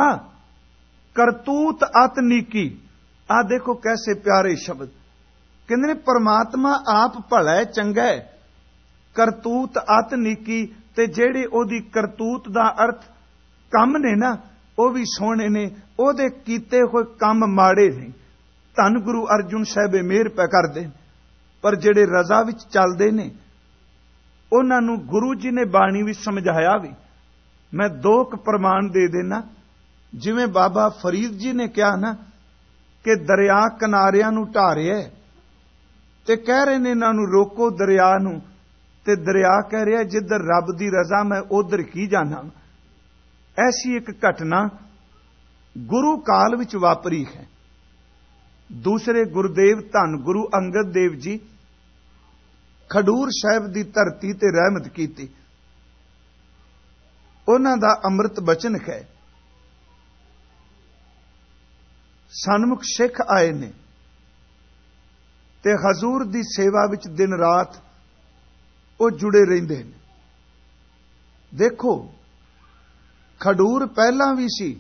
ਕਰਤੂਤ ਅਤ ਨੀਕੀ। ਆ ਦੇਖੋ ਕੈਸੇ ਪਿਆਰੇ ਸ਼ਬਦ ਕਹਿੰਦੇ ਨੇ, ਪਰਮਾਤਮਾ ਆਪ ਭਲਾ ਚੰਗਾ ਹੈ, ਕਰਤੂਤ ਅਤ ਨੀਕੀ। ਤੇ ਜਿਹੜੇ ਉਹਦੀ ਕਰਤੂਤ ਦਾ ਅਰਥ ਕੰਮ ਨੇ ਨਾ, ਉਹ ਵੀ ਸੋਹਣੇ ਨੇ, ਉਹਦੇ ਕੀਤੇ ਹੋਏ ਕੰਮ ਮਾੜੇ ਨਹੀਂ। ਧੰਨ ਗੁਰੂ ਅਰਜੁਨ ਸਾਹਿਬ ਮਿਹਰ ਪੈ ਕਰਦੇ, ਪਰ ਜਿਹੜੇ ਰਜ਼ਾ ਵਿੱਚ ਚੱਲਦੇ ਨੇ ਉਹਨਾਂ ਨੂੰ ਗੁਰੂ ਜੀ ਨੇ ਬਾਣੀ ਵਿੱਚ ਸਮਝਾਇਆ ਵੀ। ਮੈਂ ਦੋ ਕੁ ਪ੍ਰਮਾਣ ਦੇ ਦੇਣਾ। ਜਿਵੇਂ ਬਾਬਾ ਫਰੀਦ ਜੀ ਨੇ ਕਿਹਾ ਨਾ ਕਿ ਦਰਿਆ ਕਿਨਾਰਿਆਂ ਨੂੰ ਢਾਹ ਰਿਹਾ, ਤੇ ਕਹਿ ਰਹੇ ਨੇ ਇਹਨਾਂ ਨੂੰ ਰੋਕੋ ਦਰਿਆ ਨੂੰ, ਤੇ ਦਰਿਆ ਕਹਿ ਰਿਹਾ ਜਿੱਧਰ ਰੱਬ ਦੀ ਰਜ਼ਾ ਮੈਂ ਉਧਰ ਕੀ ਜਾਣਾ। ਐਸੀ ਇੱਕ ਘਟਨਾ ਗੁਰੂ ਕਾਲ ਵਿੱਚ ਵਾਪਰੀ ਹੈ। ਦੂਸਰੇ ਗੁਰਦੇਵ ਧੰਨ ਗੁਰੂ ਅੰਗਦ ਦੇਵ ਜੀ ਖਡੂਰ ਸਾਹਿਬ ਦੀ ਧਰਤੀ ਤੇ ਰਹਿਮਤ ਕੀਤੀ। ਉਹਨਾਂ ਦਾ ਅੰਮ੍ਰਿਤ ਬਚਨ ਹੈ। ਸਨਮੁਖ ਸਿੱਖ ਆਏ ਨੇ ਤੇ ਹਜ਼ੂਰ ਦੀ ਸੇਵਾ ਵਿੱਚ ਦਿਨ ਰਾਤ ਉਹ ਜੁੜੇ ਰਹਿੰਦੇ ਨੇ। ਦੇਖੋ, ਖਡੂਰ ਪਹਿਲਾਂ ਵੀ ਸੀ।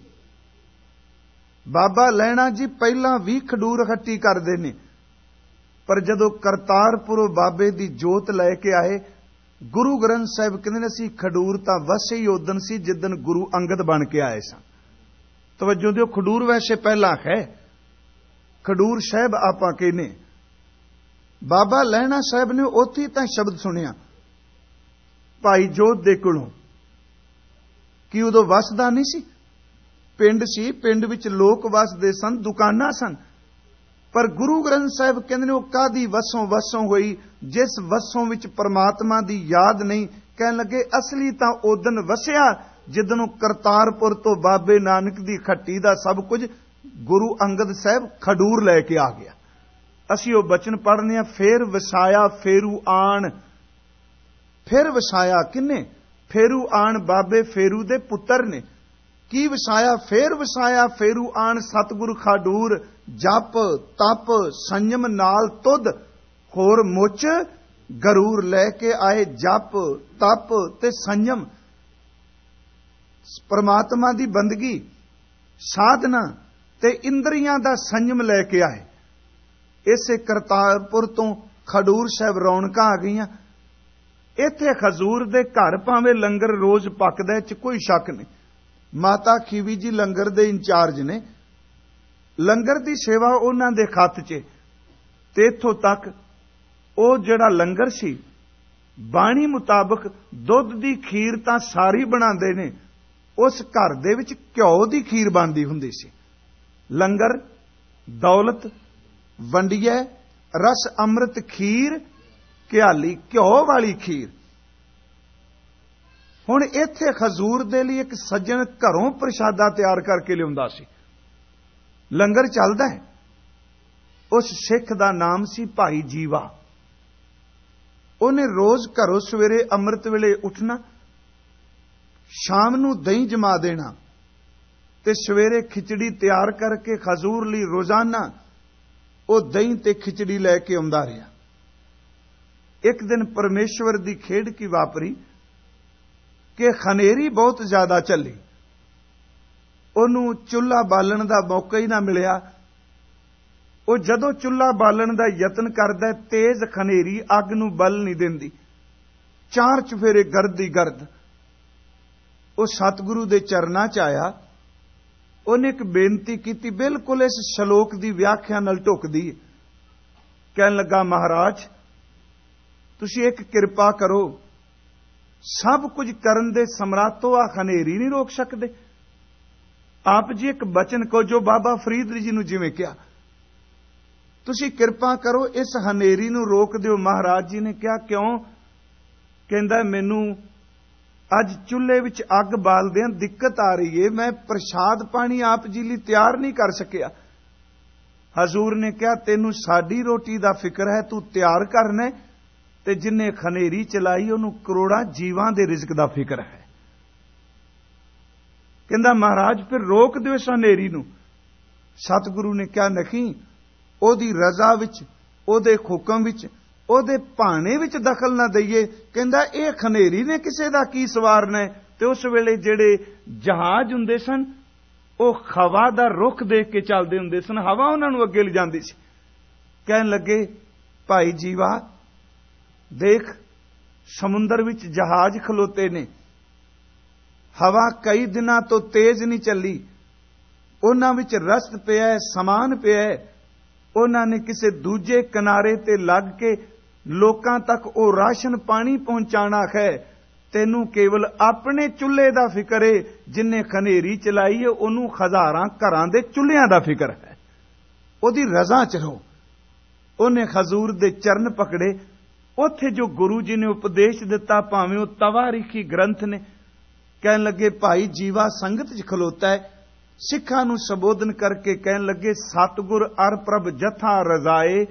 ਬਾਬਾ ਲਹਿਣਾ ਜੀ ਪਹਿਲਾਂ ਵੀ ਖਡੂਰ ਹੱਟੀ ਕਰਦੇ ਨੇ, ਪਰ ਜਦੋਂ ਕਰਤਾਰਪੁਰੋਂ ਬਾਬੇ ਦੀ ਜੋਤ ਲੈ ਕੇ ਆਏ, ਗੁਰੂ ਗ੍ਰੰਥ ਸਾਹਿਬ ਕਹਿੰਦੇ ਨੇ ਅਸੀਂ ਖਡੂਰ ਤਾਂ ਵਸੇ ਹੀ ਉਦਣ ਸੀ ਜਿੱਦਣ ਗੁਰੂ ਅੰਗਦ ਬਣ ਕੇ ਆਏ ਸਨ। ਤਵੱਜੋ ਦਿਓ, ਖਡੂਰ ਵੈਸੇ ਪਹਿਲਾਂ ਹੈ, ਖਡੂਰ ਸਾਹਿਬ ਆਪਾਂ ਕਹਿੰਦੇ। ਬਾਬਾ ਲਹਿਣਾ ਸਾਹਿਬ ਨੇ ਉੱਥੇ ਤਾਂ ਸ਼ਬਦ ਸੁਣਿਆ ਭਾਈ ਜੋਧ ਦੇ ਕੋਲੋਂ ਕਿ ਉਦੋਂ ਵਸਦਾ ਨਹੀਂ ਸੀ, ਪਿੰਡ ਸੀ, ਪਿੰਡ ਵਿੱਚ ਲੋਕ ਵਸਦੇ ਸਨ, ਦੁਕਾਨਾਂ ਸਨ, ਪਰ ਗੁਰੂ ਗ੍ਰੰਥ ਸਾਹਿਬ ਕਹਿੰਦੇ ਨੇ ਉਹ ਕਾਦੀ ਵਸੋਂ ਹੋਈ ਜਿਸ ਵਸੋਂ ਵਿੱਚ ਪਰਮਾਤਮਾ ਦੀ ਯਾਦ ਨਹੀਂ। ਕਹਿਣ ਲੱਗੇ ਅਸਲੀ ਤਾਂ ਉਦਨ ਵਸਿਆ ਜਿੱਦਨ ਕਰਤਾਰਪੁਰ ਤੋਂ ਬਾਬੇ ਨਾਨਕ ਦੀ ਖੱਟੀ ਦਾ ਸਭ ਕੁਝ ਗੁਰੂ ਅੰਗਦ ਸਾਹਿਬ ਖਡੂਰ ਲੈ ਕੇ ਆ ਗਿਆ। ਅਸੀਂ ਉਹ ਬਚਨ ਪੜ੍ਹਨੇ ਆ, ਫੇਰ ਵਸਾਇਆ ਫੇਰੂ ਆਣ। ਫਿਰ ਵਸਾਇਆ ਕਿੰਨੇ? ਫੇਰੂ ਆਣ ਬਾਬੇ ਫੇਰੂ ਦੇ ਪੁੱਤਰ ਨੇ। ਕੀ ਵਸਾਇਆ? ਫੇਰ ਵਸਾਇਆ ਫੇਰੂ ਆਣ ਸਤਿਗੁਰ ਖਡੂਰ। ਜਪ ਤਪ ਸੰਯਮ ਨਾਲ ਤੁਧ, ਹੋਰ ਮੁੱਚ ਗਰੂਰ। ਲੈ ਕੇ ਆਏ ਜਪ ਤਪ ਤੇ ਸੰਯਮ, ਪਰਮਾਤਮਾ ਦੀ ਬੰਦਗੀ ਸਾਧਨਾ ਤੇ ਇੰਦਰੀਆਂ ਦਾ ਸੰਯਮ ਲੈ ਕੇ ਆਏ। ਇਸੇ ਕਰਤਾਰਪੁਰ ਤੋਂ ਖਡੂਰ ਸਾਹਿਬ ਰੌਣਕਾਂ ਆ ਗਈਆਂ। ਇੱਥੇ ਹਜ਼ੂਰ ਦੇ ਘਰ ਭਾਵੇਂ ਲੰਗਰ ਰੋਜ਼ ਪੱਕਦਾ, ਚ ਕੋਈ ਸ਼ੱਕ ਨਹੀਂ। ਮਾਤਾ ਖੀਵੀ ਜੀ ਲੰਗਰ ਦੇ ਇੰਚਾਰਜ ਨੇ, ਲੰਗਰ ਦੀ ਸੇਵਾ ਉਹਨਾਂ ਦੇ ਖੱਤ 'ਚ। ਤੇ ਇੱਥੋਂ ਤੱਕ ਉਹ ਜਿਹੜਾ ਲੰਗਰ ਸੀ, ਬਾਣੀ ਮੁਤਾਬਕ ਦੁੱਧ ਦੀ ਖੀਰ ਤਾਂ ਸਾਰੀ ਬਣਾਉਂਦੇ ਨੇ, ਉਸ ਘਰ ਦੇ ਵਿੱਚ ਘਿਓ ਦੀ ਖੀਰ ਬਣਦੀ ਹੁੰਦੀ ਸੀ। ਲੰਗਰ ਦੌਲਤ ਵੰਡੀਏ, ਰਸ ਅੰਮ੍ਰਿਤ ਖੀਰ ਘਿਆਲੀ, ਘਿਓ ਵਾਲੀ ਖੀਰ। ਹੁਣ ਇੱਥੇ ਹਜ਼ੂਰ ਦੇ ਲਈ ਇੱਕ ਸੱਜਣ ਘਰੋਂ ਪ੍ਰਸ਼ਾਦਾ ਤਿਆਰ ਕਰਕੇ ਲਿਆਉਂਦਾ ਸੀ, ਲੰਗਰ ਚੱਲਦਾ ਹੈ। ਉਸ ਸਿੱਖ ਦਾ ਨਾਮ ਸੀ ਭਾਈ ਜੀਵਾ। ਉਹਨੇ ਰੋਜ਼ ਘਰੋਂ ਸਵੇਰੇ ਅੰਮ੍ਰਿਤ ਵੇਲੇ ਉੱਠਣਾ, ਸ਼ਾਮ ਨੂੰ ਦਹੀਂ ਜਮਾ ਦੇਣਾ ਤੇ ਸਵੇਰੇ ਖਿਚੜੀ ਤਿਆਰ ਕਰਕੇ ਹਜ਼ੂਰ ਲਈ ਰੋਜ਼ਾਨਾ ਉਹ ਦਹੀਂ ਤੇ ਖਿਚੜੀ ਲੈ ਕੇ ਆਉਂਦਾ ਰਿਹਾ। ਇੱਕ ਦਿਨ ਪਰਮੇਸ਼ਵਰ ਦੀ ਖੇਡ ਕੀ ਵਾਪਰੀ ਕਿ ਹਨੇਰੀ ਬਹੁਤ ਜ਼ਿਆਦਾ ਚੱਲੀ, ਉਹਨੂੰ ਚੁੱਲ੍ਹਾ ਬਾਲਣ ਦਾ ਮੌਕਾ ਹੀ ਨਾ ਮਿਲਿਆ। ਉਹ ਜਦੋਂ ਚੁੱਲ੍ਹਾ ਬਾਲਣ ਦਾ ਯਤਨ ਕਰਦਾ, ਤੇਜ਼ ਹਨੇਰੀ ਅੱਗ ਨੂੰ ਬਲ ਨਹੀਂ ਦਿੰਦੀ। ਚਾਰ ਚੁਫੇਰੇ ਗਰਦ ਦੀ ਗਰਦ ਉਹ ਸਤਿਗੁਰੂ ਦੇ ਚਰਨਾਂ 'ਚ ਆਇਆ। ਉਹਨੇ ਇੱਕ ਬੇਨਤੀ ਕੀਤੀ, ਬਿਲਕੁਲ ਇਸ ਸ਼ਲੋਕ ਦੀ ਵਿਆਖਿਆ ਨਾਲ ਢੁਕਦੀ ਹੈ। ਕਹਿਣ ਲੱਗਾ, ਮਹਾਰਾਜ ਤੁਸੀਂ ਇੱਕ ਕਿਰਪਾ ਕਰੋ, ਸਭ ਕੁਝ ਕਰਨ ਦੇ ਸਮਰਾਤੋ ਆ ਹਨੇਰੀ ਨਹੀਂ ਰੋਕ ਸਕਦੇ। ਆਪ ਜੀ ਇੱਕ ਬਚਨ ਕਹੋ ਜੋ ਬਾਬਾ ਫਰੀਦ ਜੀ ਨੂੰ ਜਿਵੇਂ ਕਿਹਾ, ਤੁਸੀਂ ਕਿਰਪਾ ਕਰੋ ਇਸ ਹਨੇਰੀ ਨੂੰ ਰੋਕ ਦਿਓ। ਮਹਾਰਾਜ ਜੀ ਨੇ ਕਿਹਾ, ਕਿਉਂ? ਕਹਿੰਦਾ, ਮੈਨੂੰ ਅੱਜ ਚੁੱਲ੍ਹੇ ਵਿੱਚ ਅੱਗ ਬਾਲਦਿਆਂ ਦਿੱਕਤ ਆ ਰਹੀ ਏ, ਮੈਂ ਪ੍ਰਸ਼ਾਦ ਪਾਣੀ ਆਪ ਜੀ ਲਈ ਤਿਆਰ ਨਹੀਂ ਕਰ ਸਕਿਆ। ਹਜ਼ੂਰ ਨੇ ਕਿਹਾ, ਤੈਨੂੰ ਸਾਡੀ ਰੋਟੀ ਦਾ ਫਿਕਰ ਹੈ, ਤੂੰ ਤਿਆਰ ਕਰਨਾ, ਤੇ ਜਿੰਨੇ ਹਨੇਰੀ ਚਲਾਈ ਉਹਨੂੰ ਕਰੋੜਾਂ ਜੀਵਾਂ ਦੇ ਰਿਜ਼ਕ ਦਾ ਫਿਕਰ ਹੈ। ਕਹਿੰਦਾ, ਮਹਾਰਾਜ ਫਿਰ ਰੋਕ ਦਿਓ ਇਸ ਹਨੇਰੀ ਨੂੰ। ਸਤਿਗੁਰੂ ਨੇ ਕਿਹਾ, ਨਹੀਂ, ਉਹਦੀ ਰਜ਼ਾ ਵਿੱਚ, ਉਹਦੇ ਹੁਕਮ ਵਿੱਚ, ਉਹਦੇ ਭਾਣੇ ਵਿੱਚ ਦਖਲ ਨਾ ਦਈਏ। ਕਹਿੰਦਾ, ਇਹ ਹਨੇਰੀ ਨੇ ਕਿਸੇ ਦਾ ਕੀ ਸਵਾਰਨਾ। ਤੇ ਉਸ ਵੇਲੇ ਜਿਹੜੇ ਜਹਾਜ਼ ਹੁੰਦੇ ਸਨ ਉਹ ਹਵਾ ਦਾ ਰੁਖ ਦੇਖ ਕੇ ਚੱਲਦੇ ਹੁੰਦੇ ਸਨ, ਹਵਾ ਉਹਨਾਂ ਨੂੰ ਅੱਗੇ ਲਿਜਾਂਦੀ ਸੀ। ਕਹਿਣ ਲੱਗੇ, ਭਾਈ ਜੀਵਾ ਦੇਖ, ਸਮੁੰਦਰ ਵਿੱਚ ਜਹਾਜ਼ ਖਲੋਤੇ ਨੇ, ਹਵਾ ਕਈ ਦਿਨਾਂ ਤੋਂ ਤੇਜ਼ ਨਹੀਂ ਚੱਲੀ, ਉਹਨਾਂ ਵਿੱਚ ਰਸਤ ਪਿਆ ਹੈ, ਸਮਾਨ ਪਿਆ ਹੈ, ਉਹਨਾਂ ਨੇ ਕਿਸੇ ਦੂਜੇ ਕਿਨਾਰੇ ਤੇ ਲੱਗ ਕੇ ਲੋਕਾਂ ਤੱਕ ਉਹ ਰਾਸ਼ਨ ਪਾਣੀ ਪਹੁੰਚਾਣਾ ਹੈ। ਤੈਨੂੰ ਕੇਵਲ ਆਪਣੇ ਚੁੱਲ੍ਹੇ ਦਾ ਫਿਕਰ ਏ, ਜਿੰਨੇ ਹਨੇਰੀ ਚਲਾਈ ਏ ਉਹਨੂੰ ਹਜ਼ਾਰਾਂ ਘਰਾਂ ਦੇ ਚੁੱਲ੍ਹਿਆਂ ਦਾ ਫਿਕਰ ਹੈ। ਉਹਦੀ ਰਜ਼ਾ ਚ ਰਹੋ। ਉਹਨੇ ਹਜ਼ੂਰ ਦੇ ਚਰਨ ਪਕੜੇ। ਉੱਥੇ ਜੋ ਗੁਰੂ ਜੀ ਨੇ ਉਪਦੇਸ਼ ਦਿੱਤਾ, ਭਾਵੇਂ ਉਹ ਤਵਾਰੀਖੀ ਗ੍ਰੰਥ ਨੇ। ਕਹਿਣ ਲੱਗੇ, ਭਾਈ ਜੀਵਾ ਸੰਗਤ 'ਚ ਖਲੋਤਾ ਹੈ, ਸਿੱਖਾਂ ਨੂੰ ਸੰਬੋਧਨ ਕਰਕੇ ਕਹਿਣ ਲੱਗੇ, ਸਤਿਗੁਰ ਅਰ ਪ੍ਰਭ ਜਥਾ ਰਜ਼ਾਏ,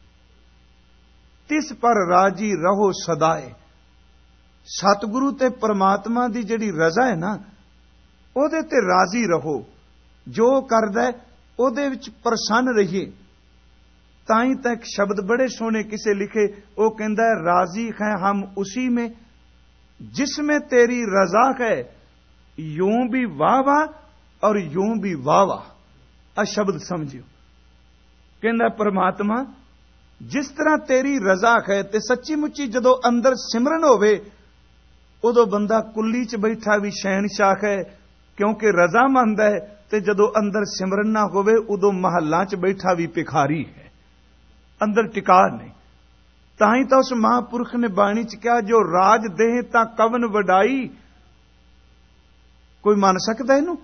ਤਿਸ ਪਰ ਰਾਜੀ ਰਹੋ ਸਦਾਏ। ਸਤਿਗੁਰੂ ਤੇ ਪਰਮਾਤਮਾ ਦੀ ਜਿਹੜੀ ਰਜ਼ਾ ਹੈ ਨਾ, ਉਹਦੇ ਤੇ ਰਾਜ਼ੀ ਰਹੋ। ਜੋ ਕਰਦਾ ਉਹਦੇ ਵਿੱਚ ਪ੍ਰਸੰਨ ਰਹੀਏ। ਤਾਂ ਹੀ ਤਾਂ ਇੱਕ ਸ਼ਬਦ ਬੜੇ ਸੋਹਣੇ ਕਿਸੇ ਲਿਖੇ, ਉਹ ਕਹਿੰਦਾ, ਰਾਜ਼ੀ ਹੈ ਹਮ ਉसी में जिसमें तेरी रजा है, यूं भी वाह वाह और यूं भी वाह वाह। आ शब्द समझियो। कहंदा, परमात्मा जिस तरह तेरी रजा है, ते सच्ची मुच्ची जदों अंदर सिमरन होवे उदों बंदा कुल्ली च बैठा भी शहनशाह है, क्योंकि रजामंद है। ते जदों अंदर सिमरन ना होवे उदों महल्लां च बैठा भी भिखारी है, अंदर टिका नहीं। ਤਾਂ ਹੀ ਤਾਂ ਉਸ ਮਹਾਂਪੁਰਖ ਨੇ ਬਾਣੀ ਚ ਕਿਹਾ, ਜੋ ਰਾਜ ਦੇਹ ਤਾਂ ਕਵਨ ਵਡਾਈ। ਕੋਈ ਮੰਨ ਸਕਦਾ ਇਹਨੂੰ?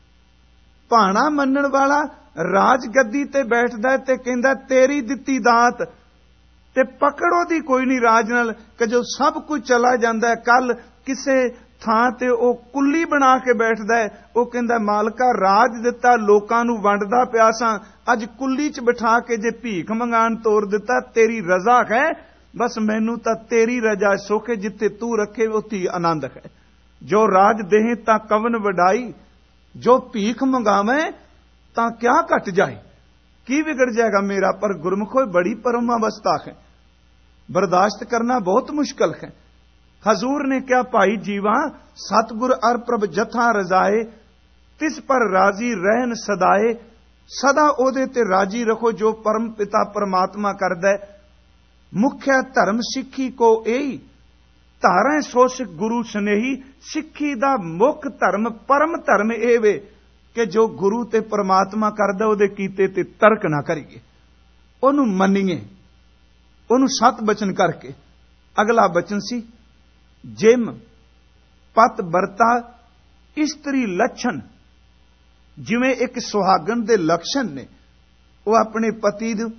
ਭਾਣਾ ਮੰਨਣ ਵਾਲਾ ਰਾਜ ਗੱਦੀ ਤੇ ਬੈਠਦਾ ਤੇ ਕਹਿੰਦਾ, ਤੇਰੀ ਦਿੱਤੀ ਦਾਤ, ਤੇ ਪਕੜ ਉਹਦੀ ਕੋਈ ਨਹੀਂ ਰਾਜ ਨਾਲ। ਕਿ ਜੋ ਸਭ ਕੁਝ ਚਲਾ ਜਾਂਦਾ ਹੈ, ਕੱਲ ਕਿਸੇ ਥਾਂ ਤੇ ਉਹ ਕੁੱਲੀ ਬਣਾ ਕੇ ਬੈਠਦਾ ਹੈ, ਉਹ ਕਹਿੰਦਾ, ਮਾਲਕਾ ਰਾਜ ਦਿੱਤਾ, ਲੋਕਾਂ ਨੂੰ ਵੰਡਦਾ ਪਿਆ ਸਾਂ, ਅੱਜ ਕੁੱਲੀ 'ਚ ਬਿਠਾ ਕੇ ਜੇ ਭੀਖ ਮੰਗਾਣ ਤੋਰ ਦਿੱਤਾ, ਤੇਰੀ ਰਜ਼ਾ ਹੈ, ਬਸ ਮੈਨੂੰ ਤਾਂ ਤੇਰੀ ਰਜ਼ਾ ਸੁੱਖ ਹੈ, ਜਿੱਥੇ ਤੂੰ ਰੱਖੇ ਉੱਥੇ ਆਨੰਦ ਹੈ। ਜੋ ਰਾਜ ਦੇਹ ਤਾਂ ਕਵਨ ਵਡਾਈ, ਜੋ ਭੀਖ ਮੰਗਾਵੇਂ ਤਾਂ ਕਿਆ ਘਟ ਜਾਏ, ਕੀ ਵਿਗੜ ਜਾਏਗਾ ਮੇਰਾ। ਪਰ ਗੁਰਮੁਖੋ ਬੜੀ ਪਰਮ ਅਵਸਥਾ ਹੈ, ਬਰਦਾਸ਼ਤ ਕਰਨਾ ਬਹੁਤ ਮੁਸ਼ਕਲ ਹੈ। ਹਜ਼ੂਰ ਨੇ ਕਿਹਾ, ਭਾਈ ਜੀਵਾ ਸਤਿਗੁਰ ਅਰ ਪ੍ਰਭ ਜਥਾ ਰਜ਼ਾਏ, ਤਿਸ ਪਰ ਰਾਜ਼ੀ ਰਹਿਣ ਸਦਾਏ। ਸਦਾ ਉਹਦੇ ਤੇ ਰਾਜੀ ਰੱਖੋ ਜੋ ਪਰਮ ਪਿਤਾ ਪਰਮਾਤਮਾ ਕਰਦਾ ਹੈ। ਮੁਖਿਆ ਧਰਮ ਸਿੱਖੀ ਕੋ ਇਹੀ, ਧਾਰੈ ਸੋ ਸਿੱਖ ਗੁਰੂ ਸਨੇਹੀ। ਸਿੱਖੀ ਦਾ ਮੁੱਖ ਧਰਮ, ਪਰਮ ਧਰਮ ਇਹ ਵੇ ਕਿ ਜੋ ਗੁਰੂ ਤੇ ਪਰਮਾਤਮਾ ਕਰਦਾ ਉਹਦੇ ਕੀਤੇ ਤੇ ਤਰਕ ਨਾ ਕਰੀਏ, ਉਹਨੂੰ ਮੰਨੀਏ, ਉਹਨੂੰ ਸਤ ਬਚਨ ਕਰਕੇ। ਅਗਲਾ ਬਚਨ ਸੀ, ਜਿਮ ਪਤ ਵਰਤਾ ਇਸਤਰੀ ਲੱਛਣ। ਜਿਵੇਂ ਇੱਕ ਸੁਹਾਗਣ ਦੇ ਲਕਸ਼ਣ ਨੇ, ਉਹ ਆਪਣੇ ਪਤੀ ਨੂੰ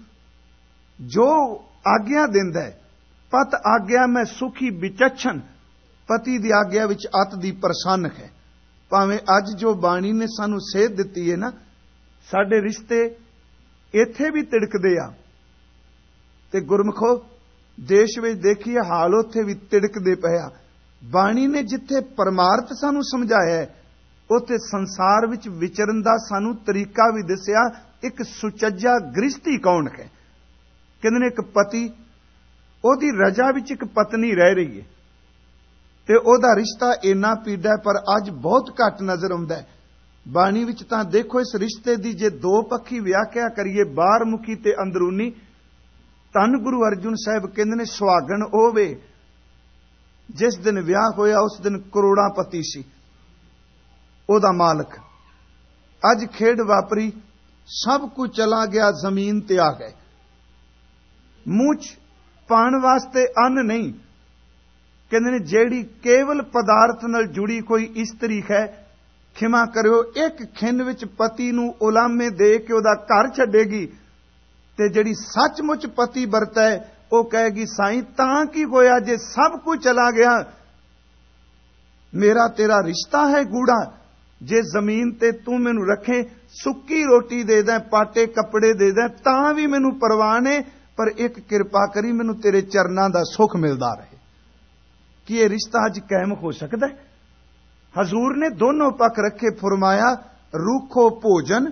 ਜੋ ਆਗਿਆ ਦਿੰਦਾ ਹੈ, ਪਤ ਆਗਿਆ ਮੈਂ ਸੁਖੀ ਵਿਚਛਣ, ਪਤੀ ਦੀ ਆਗਿਆ ਵਿੱਚ ਅਤ ਦੀ ਪ੍ਰਸੰਨ ਹੈ। ਭਾਵੇਂ ਅੱਜ ਜੋ ਬਾਣੀ ਨੇ ਸਾਨੂੰ ਸੇਧ ਦਿੱਤੀ ਹੈ ਨਾ, ਸਾਡੇ ਰਿਸ਼ਤੇ ਇੱਥੇ ਵੀ ਤਿੜਕਦੇ ਆ, ਤੇ ਗੁਰਮਖੋ ਦੇਸ਼ ਵਿੱਚ ਦੇਖੀਏ ਹਾਲ ਉੱਥੇ ਵੀ ਤਿੜਕਦੇ ਪਏ ਆ। ਬਾਣੀ ਨੇ ਜਿੱਥੇ ਪਰਮਾਰਥ ਸਾਨੂੰ ਸਮਝਾਇਆ ਹੈ, ਉੱਥੇ ਸੰਸਾਰ ਵਿੱਚ ਵਿਚਰਨ ਦਾ ਸਾਨੂੰ ਤਰੀਕਾ ਵੀ ਦੱਸਿਆ। ਇੱਕ ਸੁਚੱਜਾ ਗ੍ਰਸਤੀ ਕੌਣ ਹੈ? ਕਹਿੰਦੇ ਨੇ ਇੱਕ ਪਤੀ, ਉਹਦੀ ਰਜਾ ਵਿੱਚ ਇੱਕ ਪਤਨੀ ਰਹਿ ਰਹੀ ਹੈ, ਤੇ ਉਹਦਾ ਰਿਸ਼ਤਾ ਇੰਨਾ ਪੀੜਾ, ਪਰ ਅੱਜ ਬਹੁਤ ਘੱਟ ਨਜ਼ਰ ਆਉਂਦਾ ਹੈ। ਬਾਣੀ ਵਿੱਚ ਤਾਂ ਦੇਖੋ ਇਸ ਰਿਸ਼ਤੇ ਦੀ ਜੇ ਦੋ ਪੱਖੀ ਵਿਆਖਿਆ ਕਰੀਏ, ਬਾਹਰ ਮੁਖੀ ਤੇ ਅੰਦਰੂਨੀ, ਧੰਨ ਗੁਰੂ ਅਰਜੁਨ ਸਾਹਿਬ ਕਹਿੰਦੇ ਨੇ, ਸੁਹਾਗਣ ਉਹ ਵੇ जिस दिन विआह होया उस दिन करोड़ापति सी ओदा मालक। अज खेड वापरी, सब कुछ चला गया, जमीन ते आ गए। मूंह च पाण वास्ते अन्न नहीं। कहते ने जेड़ी केवल पदार्थ नाल जुड़ी कोई इस्तरी है, खिमा करियो, एक खिन विच पति नूं उलामे दे के ओदा घर छड्डेगी, ते जेड़ी सचमुच पति वरता है वो कहेगी साईं तां की होया जे सब कुछ चला गया, मेरा तेरा रिश्ता है गूढ़ा, जे जमीन ते तू मैनू रखे, सुक्की रोटी दे दें, पाटे कपड़े दे दें, तां भी मैनू परवाह ने, पर एक किरपा करी मैनू तेरे चरनां दा सुख मिलदा रहे। कि यह रिश्ता अज कायम हो सकता है? हजूर ने दोनों पक्ष रखे, फरमाया रूखो भोजन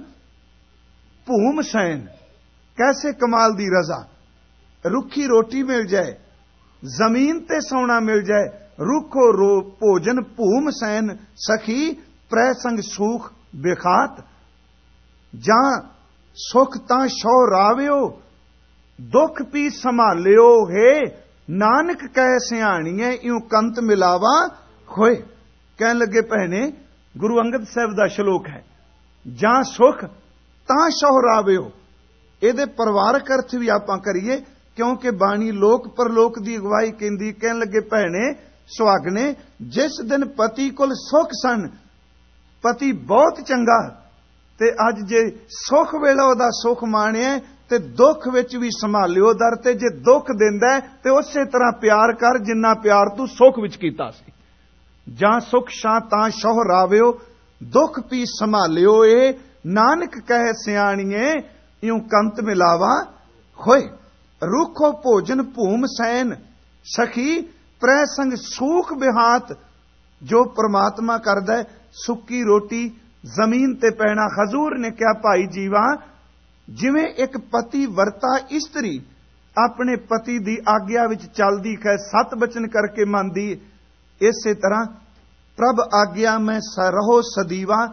भूम सैन। कैसे कमाल दी रजा, रुखी रोटी मिल जाए, जमीन ते सोना मिल जाए, रूखो भोजन भूम सैन, सखी प्रसंग सुख बेखात। जां सुख तां शौर आवियो, दुख पी संभालियो है, नानक कह सियाणीए यूं कंत मिलावा होए। कहन लगे भैने, गुरु अंगद साहब दा श्लोक है, जां सुख तां शौर आवियो। ਇਹਦੇ ਪਰਿਵਾਰਕ ਅਰਥ ਵੀ ਆਪਾਂ ਕਰੀਏ, क्योंकि बाणी लोक परलोक की अगवाई कहती। कहन लगे भैने सुहागने, जिस दिन पति कोल सुख सन, पति बहुत चंगा, ते अज जे सुख वेला ओदा सुख माणिया ते दुख विच भी संभालियो दर, ते जे दुख दिंदा ते उसे तरह प्यार कर जिन्ना प्यार तू सुख विच कीता सी। जां सुख शां तां शौहर आवियो, दुख पी संभालियो ए, नानक कहे सियाणीए यूं कंत मिलावा होए। रूखो भोजन भूम सैन, सखी प्रसंग सूख बिहात। जो परमात्मा करदा है, सुक्की रोटी जमीन ते पैना। हजूर ने कहा भाई जीवा, जिवें एक पति वरता इस्तरी अपने पति दी आग्या विच चलदी है, सत बचन करके मनदी, इसे तरह प्रभ आग्या में रहो सदीवा,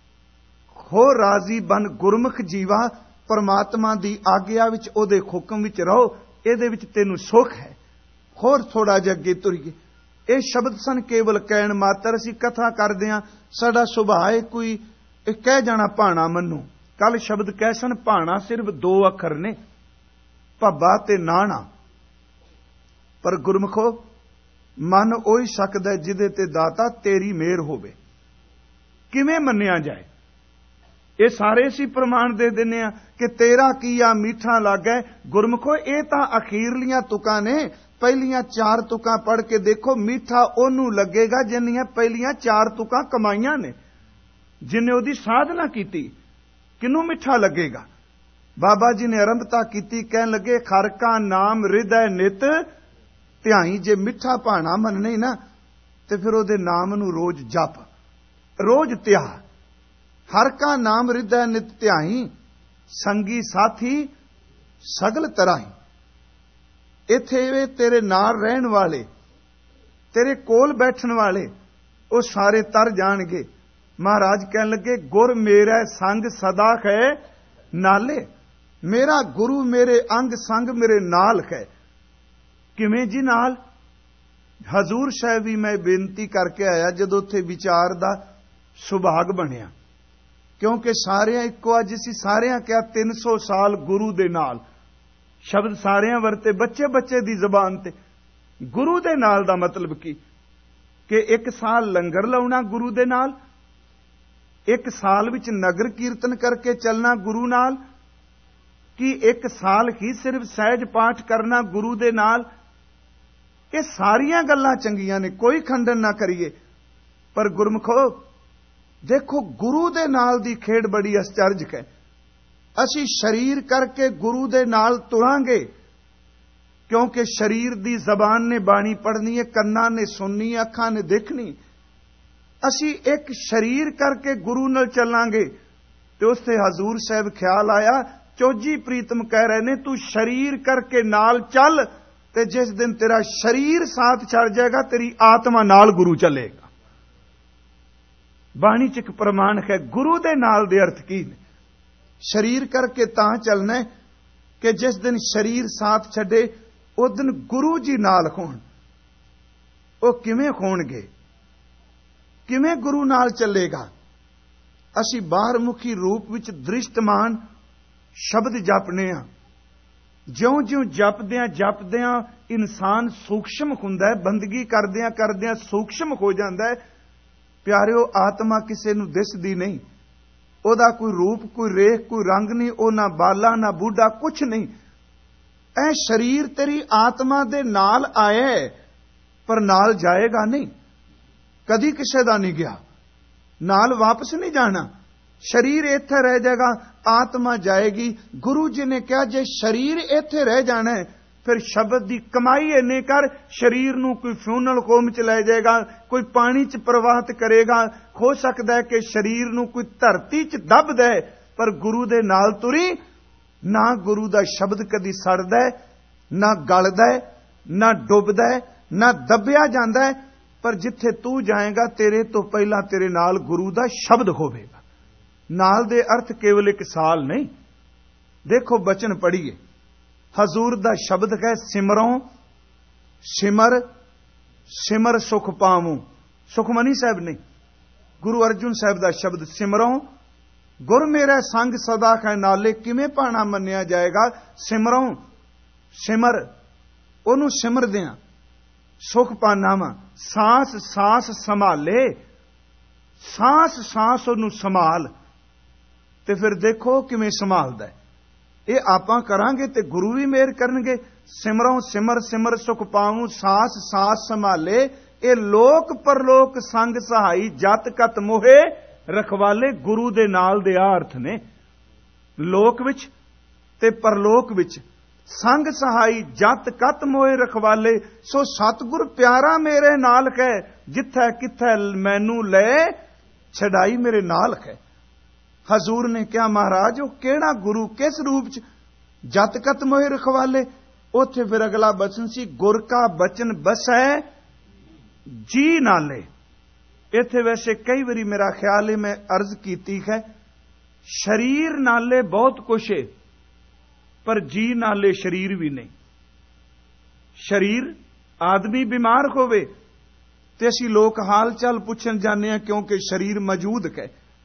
हो राजी बन गुरमुख जीवा। परमात्मा दी आग्या विच ओदे हुक्म विच रहो, इहदे विच तैनूं सुख है। होर थोड़ा जिहा अगे तुरीए। ये शब्द सन केवल कहण मात्र, असीं कथा करदे हां, साडा सुभाਅ है कोई कह जाना भाणा मन्नू। कल शब्द कह सन भाणा सिर्फ 2 अखर ने, भब्बा ते नाणा। पर गुरमुखो, मन ओही सकदा जिहदे ते दाता तेरी मेहर होवे। किवें मन्निया जाए? ये सारे असीं प्रमाण दे दिंदे आ कि तेरा कीया मीठा लागे। गुरमुखो, ये तां अखीरलियां तुकां ने। पहलियां 4 तुकां पढ़ के देखो, मीठा ओनू लगेगा जिन्नियां पहलियां 4 तुकां कमाईयां ने, जिन्हें ओदी साधना कीती। किनू मीठा लगेगा? बाबा जी ने आरंभता कीती, कहन लगे खर का नाम हृदय नित ध्याई। जे मिठा भाणा मनना ही ना, ते फिर ओदे नाम नू रोज जप, रोज त्या। हर का नाम हृदय नित ध्याई, संगी साथी सगल तराही। इथे वे तेरे नाल रहन वाले, तेरे कोल बैठन वाले, वो सारे तर जाणगे। महाराज कहन लगे गुर मेरा संग सदा है नाले। मेरा गुरु मेरे अंग संग मेरे नाल है। किवें जी नाल? हजूर साहब भी मैं बेनती करके आया जदों उत्थे विचार दा सुभाग बनिया, क्योंकि सारियां इक्को। अज असीं सारियां क्या 300 साल गुरु दे नाल, शब्द सारियां वरते बच्चे बच्चे दी जबान ते। गुरु दे नाल दा मतलब की कि 1 साल लंगर लाउणा गुरु दे नाल, 1 साल विच नगर कीर्तन करके चलना गुरु नाल, कि 1 साल ही सिर्फ सहज पाठ करना गुरु दे नाल। ये सारियां गल्लां चंगियां ने, कोई खंडन ना करिए। पर गुरमुखो देखो, गुरु दे नाल दी खेड़ बड़ी आश्चर्यक है। असी शरीर करके गुरु दे नाल तुरांगे, क्योंकि शरीर दी जबान ने बाणी पढ़नी है, कन्ना ने सुननी, अखां ने देखनी। असी एक शरीर करके गुरु नाल चलांगे। ते उसते हजूर साहब ख्याल आया, चौजी प्रीतम कह रहे ने, तू शरीर करके नाल चल, ते जिस दिन तेरा शरीर साथ छड़ जाएगा, तेरी आत्मा नाल गुरु चलेगा। बाणी च एक प्रमाण है गुरु दे नाल दे अर्थ की ने। शरीर करके तां चलना है कि जिस दिन शरीर साथ छड़े, उस दिन गुरु जी नाल होण। ਉਹ ਕਿਵੇਂ ਹੋਣਗੇ, ਕਿਵੇਂ ਗੁਰੂ ਨਾਲ ਚੱਲੇਗਾ। ਅਸੀਂ ਬਾਹਰਮੁਖੀ ਰੂਪ ਵਿੱਚ ਦ੍ਰਿਸ਼ਟਮਾਨ ਸ਼ਬਦ ਜਪਨੇ ਆ। ਜਿਉਂ-ਜਿਉਂ ਜਪਦਿਆਂ ਇਨਸਾਨ ਸੂਖਸ਼ਮ ਹੁੰਦਾ ਹੈ, ਬੰਦਗੀ ਕਰਦਿਆਂ ਸੂਖਸ਼ਮ ਹੋ ਜਾਂਦਾ ਹੈ। ਪਿਆਰਿਓ, ਆਤਮਾ ਕਿਸੇ ਨੂੰ ਦਿਸਦੀ ਨਹੀਂ, ਉਹਦਾ ਕੋਈ ਰੂਪ, ਕੋਈ ਰੇਖ, ਕੋਈ ਰੰਗ ਨਹੀਂ, ਉਹ ਨਾ ਬਾਲਾ ਨਾ ਬੂਢਾ, ਕੁਛ ਨਹੀਂ। ਇਹ ਸਰੀਰ ਤੇਰੀ ਆਤਮਾ ਦੇ ਨਾਲ ਆਇਆ, ਪਰ ਨਾਲ ਜਾਏਗਾ ਨਹੀਂ, ਕਦੀ ਕਿਸੇ ਦਾ ਨਹੀਂ ਗਿਆ, ਨਾਲ ਵਾਪਸ ਨਹੀਂ ਜਾਣਾ। ਸਰੀਰ ਇੱਥੇ ਰਹਿ ਜਾਏਗਾ, ਆਤਮਾ ਜਾਏਗੀ। ਗੁਰੂ ਜੀ ਨੇ ਕਿਹਾ ਜੇ ਸਰੀਰ ਇੱਥੇ ਰਹਿ ਜਾਣਾ ਹੈ, ਫਿਰ ਸ਼ਬਦ ਦੀ ਕਮਾਈ ਇੰਨੇ ਕਰ, ਸਰੀਰ ਨੂੰ ਕੋਈ ਫਿਊਨਲ ਹੋਮ ਚ ਲੈ ਜਾਏਗਾ, ਕੋਈ ਪਾਣੀ ਚ ਪ੍ਰਵਾਹਿਤ ਕਰੇਗਾ। ਹੋ ਸਕਦਾ ਹੈ ਕਿ ਸਰੀਰ ਨੂੰ ਕੋਈ ਧਰਤੀ ਚ ਦੱਬ ਦੇ, ਪਰ ਗੁਰੂ ਦੇ ਨਾਲ ਤੁਰੀ। ਨਾ ਗੁਰੂ ਦਾ ਸ਼ਬਦ ਕਦੀ ਸੜਦਾ, ਨਾ ਗਲਦਾ, ਨਾ ਡੁੱਬਦਾ, ਨਾ ਦੱਬਿਆ ਜਾਂਦਾ। ਪਰ ਜਿੱਥੇ ਤੂੰ ਜਾਏਗਾ, ਤੇਰੇ ਤੋਂ ਪਹਿਲਾਂ ਤੇਰੇ ਨਾਲ ਗੁਰੂ ਦਾ ਸ਼ਬਦ ਹੋਵੇਗਾ। ਨਾਲ ਦੇ ਅਰਥ ਕੇਵਲ ਇੱਕ ਸਾਲ ਨਹੀਂ। ਦੇਖੋ ਬਚਨ ਪੜ੍ਹੀਏ, ਹਜ਼ੂਰ ਦਾ ਸ਼ਬਦ ਹੈ ਸਿਮਰੋਂ ਸਿਮਰ ਸਿਮਰ ਸੁਖ ਪਾਵੂੰ। ਸੁਖਮਨੀ ਸਾਹਿਬ ਨਹੀਂ, ਗੁਰੂ ਅਰਜੁਨ ਸਾਹਿਬ ਦਾ ਸ਼ਬਦ ਸਿਮਰੋਂ। ਗੁਰ ਮੇਰਾ ਸੰਗ ਸਦਾ ਹੈ ਨਾਲੇ, ਕਿਵੇਂ ਭਾਣਾ ਮੰਨਿਆ ਜਾਏਗਾ। ਸਿਮਰੋਂ ਸਿਮਰ, ਉਹਨੂੰ ਸਿਮਰਦਿਆਂ ਸੁਖ ਪਾਣਾ ਵਾ। ਸਾਂਸ ਸਾਂਸ ਸੰਭਾਲੇ, ਸਾਂਸ ਸਾਂਸ ਉਹਨੂੰ ਸੰਭਾਲ। ਤੇ ਫਿਰ ਦੇਖੋ ਕਿਵੇਂ ਸੰਭਾਲਦਾ ਹੈ। ਇਹ ਆਪਾਂ ਕਰਾਂਗੇ ਤੇ ਗੁਰੂ ਵੀ ਮਿਹਰ ਕਰਨਗੇ। ਸਿਮਰੋਂ ਸਿਮਰ ਸਿਮਰ ਸੁਖ ਪਾਵੂੰ, ਸਾਂਸ ਸਾਂਸ ਸੰਭਾਲੇ। ਇਹ ਲੋਕ ਪਰਲੋਕ ਸੰਗ ਸਹਾਈ, ਜਤ ਕਤ ਮੋਹੇ ਰਖਵਾਲੇ। ਗੁਰੂ ਦੇ ਨਾਲ ਦੇ ਆ ਅਰਥ ਨੇ, ਲੋਕ ਵਿੱਚ ਤੇ ਪਰਲੋਕ ਵਿੱਚ। ਸੰਗ ਸਹਾਈ ਜਤ ਕਤ ਮੋਹੇ ਰਖਵਾਲੇ। ਸੋ ਸਤਿਗੁਰ ਪਿਆਰਾ ਮੇਰੇ ਨਾਲ ਹੈ, ਜਿੱਥੈ ਕਿੱਥੈ ਮੈਨੂੰ ਲੈ ਛਡਾਈ ਮੇਰੇ ਨਾਲ ਹੈ। ਹਜ਼ੂਰ ਨੇ ਕਿਹਾ ਮਹਾਰਾਜ ਉਹ ਕਿਹੜਾ ਗੁਰੂ, ਕਿਸ ਰੂਪ ਚ? ਜਤ ਕਤ ਮੋਹੇ ਰਖਵਾਲੇ। ਉੱਥੇ ਫਿਰ ਅਗਲਾ ਬਚਨ ਸੀ, ਗੁਰ ਕਾ ਬਚਨ ਬਸੈ ਜੀ ਨਾਲੇ। ਇੱਥੇ ਵੈਸੇ ਕਈ ਵਾਰੀ ਮੇਰਾ ਖਿਆਲ ਹੈ ਮੈਂ ਅਰਜ਼ ਕੀਤੀ ਹੈ, ਸਰੀਰ ਨਾਲੇ ਬਹੁਤ ਕੁਛ ਹੈ, ਪਰ ਜੀ ਨਾਲੇ ਸਰੀਰ ਵੀ ਨਹੀਂ। ਸਰੀਰ, ਆਦਮੀ ਬਿਮਾਰ ਹੋਵੇ ਤੇ ਅਸੀਂ ਲੋਕ ਹਾਲ ਚਾਲ ਪੁੱਛਣ ਜਾਂਦੇ ਹਾਂ, ਕਿਉਂਕਿ ਸਰੀਰ ਮੌਜੂਦ ਹੈ।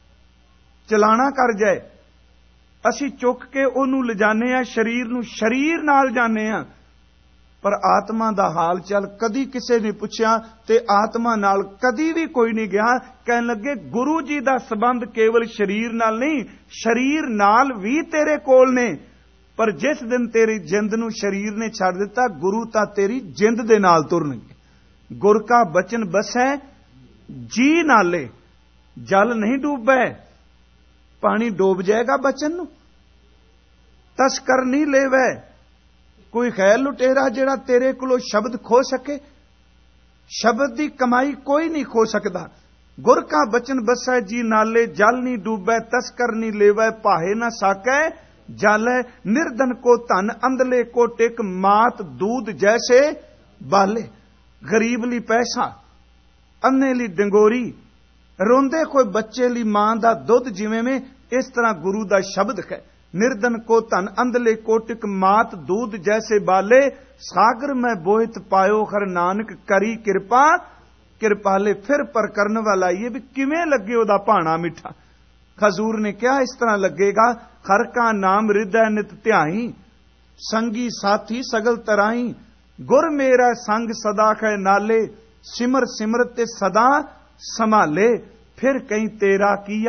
ਚਲਾਣਾ ਕਰ ਜਾਏ, ਅਸੀਂ ਚੁੱਕ ਕੇ ਉਹਨੂੰ ਲਿਜਾਨੇ ਆ, ਸਰੀਰ ਨੂੰ, ਸਰੀਰ ਨਾਲ ਜਾਣੇ ਆ। ਪਰ ਆਤਮਾ ਦਾ ਹਾਲ ਚਾਲ ਕਦੀ ਕਿਸੇ ਨੇ ਪੁੱਛਿਆ ਤੇ ਆਤਮਾ ਨਾਲ ਕਦੀ ਵੀ ਕੋਈ ਨਹੀਂ ਗਿਆ। ਕਹਿਣ ਲੱਗੇ ਗੁਰੂ ਜੀ ਦਾ ਸੰਬੰਧ ਕੇਵਲ ਸਰੀਰ ਨਾਲ ਨਹੀਂ, ਸਰੀਰ ਨਾਲ ਵੀ ਤੇਰੇ ਕੋਲ ਨੇ। ਪਰ ਜਿਸ ਦਿਨ ਤੇਰੀ ਜਿੰਦ ਨੂੰ ਸਰੀਰ ਨੇ ਛੱਡ ਦਿੱਤਾ, ਗੁਰੂ ਤਾਂ ਤੇਰੀ ਜਿੰਦ ਦੇ ਨਾਲ ਤੁਰਨਗੇ। ਗੁਰ ਕਾ ਬਚਨ ਬਸੈ ਜੀ ਨਾਲੇ। ਜਲ ਨਹੀਂ ਡੂਬੈ, ਪਾਣੀ ਡੋਬ ਜਾਏਗਾ ਬਚਨ ਨੂੰ। ਤਸਕਰ ਨਹੀਂ ਲੈਵੈ, ਕੋਈ ਖੈਰ ਲੁਟੇਰਾ ਜਿਹੜਾ ਤੇਰੇ ਕੋਲੋਂ ਸ਼ਬਦ ਖੋ ਸਕੇ। ਸ਼ਬਦ ਦੀ ਕਮਾਈ ਕੋਈ ਨਹੀਂ ਖੋ ਸਕਦਾ। ਗੁਰ ਕਾ ਬਚਨ ਬਸੈ ਜੀ ਨਾਲੇ, ਜਲ ਨਹੀਂ ਡੂਬੈ, ਤਸਕਰ ਨਹੀਂ ਲੈਵੈ, ਭਾਹੇ ਨਾ ਸਾਕੈ ਜਲ। ਨਿਰਧਨ ਕੋ ਧਨ, ਅੰਧਲੇ ਕੋ ਟਿਕ, ਮਾਤ ਦੂਧ ਜੈਸੇ ਬਾਲੇ। ਗਰੀਬ ਲਈ ਪੈਸਾ, ਅੰਨੇ ਲਈ ਡੰਗੋਰੀ, ਰੋਂਦੇ ਕੋਈ ਬੱਚੇ ਲਈ ਮਾਂ ਦਾ ਦੁੱਧ ਜਿਵੇਂ में, ਇਸ ਤਰ੍ਹਾਂ ਗੁਰੂ ਦਾ ਸ਼ਬਦ ਹੈ। ਨਿਰਧਨ ਕੋ ਧਨ, ਅੰਧਲੇ ਕੋ ਟਿਕ, ਮਾਤ ਦੂਧ ਜੈਸੇ ਬਾਲੇ। ਸਾਗਰ ਮੈਂ ਬੋਹਿਤ ਪਾਇਓ, ਹਰ ਨਾਨਕ ਕਰੀ ਕਿਰਪਾ ਕਿਰਪਾਲੇ। ਫਿਰ ਪਰ ਕਰਨ ਵਾਲਾ ਇਹ ਵੀ ਕਿਵੇਂ ਲੱਗੇ ਉਹਦਾ ਭਾਣਾ ਮਿੱਠਾ। ਹਜ਼ੂਰ ਨੇ ਕਿਹਾ ਇਸ ਤਰ੍ਹਾਂ ਲੱਗੇਗਾ, ਹਰ ਕਾ ਨਾਮ ਹਿਰਦੈ ਨਿਤ ਧਿਆਈ, ਸੰਗੀ ਸਾਥੀ ਸਗਲ ਤਰਾਈ। ਗੁਰ ਮੇਰਾ ਸੰਗ ਸਦਾ ਹੈ ਨਾਲੇ, ਸਿਮਰ ਸਿਮਰ ਤੇ ਸਦਾ ਸੰਭਾਲੇ। ਫਿਰ ਕਈ ਤੇਰਾ ਕੀਆ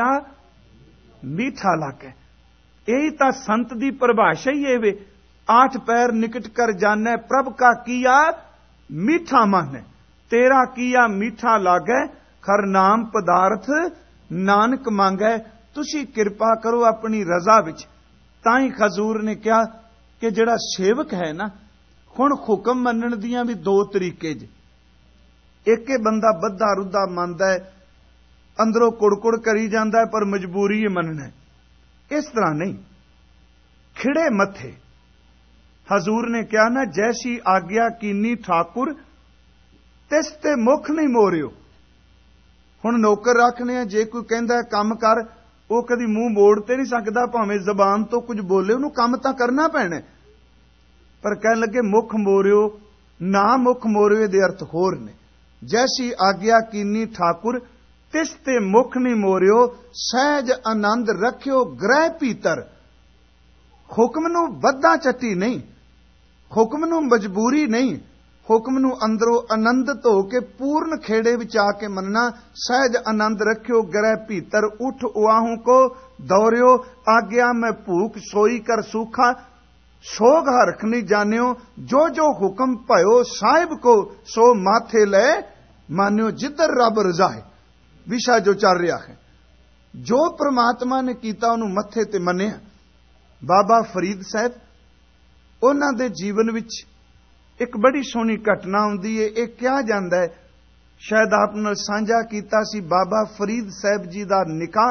ਮੀਠਾ ਲਾਗੇ। यही ਤਾਂ संत ਦੀ परिभाषा ही है वे। 8 पैर निकट कर जाने, प्रभ का किया मीठा माने। तेरा किया मीठा लागे, खर नाम पदार्थ नानक मांगे। तुसी कृपा करो अपनी रजा विच। ताई हजूर ने कहा कि जिहड़ा सेवक है ना, हुण हुक्म मनण दियां भी 2 तरीके जे। एक बंदा बद्धा रुद्धा मनदा है, अंदरों कुड़कुड़ करी जांदा है, पर मजबूरी है मनना। इस तरह नहीं, खिड़े मथे। हजूर ने कहा ना, जैसी आज्ञा कीनी ठाकुर, तिस ते मुख नहीं मोरियो। हुण नौकर रखने, जे कोई कहंदा काम कर, वो कदी मूंह मोड़ ते नहीं सकदा, भावें जबान तो कुछ बोले, उहनूं काम तां करना पैना। पर कहण लगे मुख मोरियो, ना मुख मोरियो दे अर्थ होर ने। जैसी आज्ञा कीनी ठाकुर तिस ते मुख नहीं मोरियो, सहज आनंद रखियो ग्रह भीतर। हुक्म नूं बद्धा चट्टी नहीं, हुक्म नूं मजबूरी नहीं, हुक्म नूं अंदरों आनंदित हो के पूर्ण खेड़े विच आके मनना। सहज आनंद रखियो ग्रह भीतर, उठ उआहू को दौड़ियो, आज्ञा में भूख सोई कर सूखा। सोग हरख नहीं जानियो, जो जो हुक्म भयो साहिब को, सो माथे ले मानियो जिधर रब रजाए। विशा जो चल रहा है, जो परमात्मा ने कीता उन्होंने मथे ते मन्निया। बाबा फरीद साहब उन्हां दे जीवन विच एक बड़ी सोहनी घटना आउंदी है। यह कहा जाता है, शायद आप नाल साझा कीता सी, बाबा फरीद साहब जी दा निकाह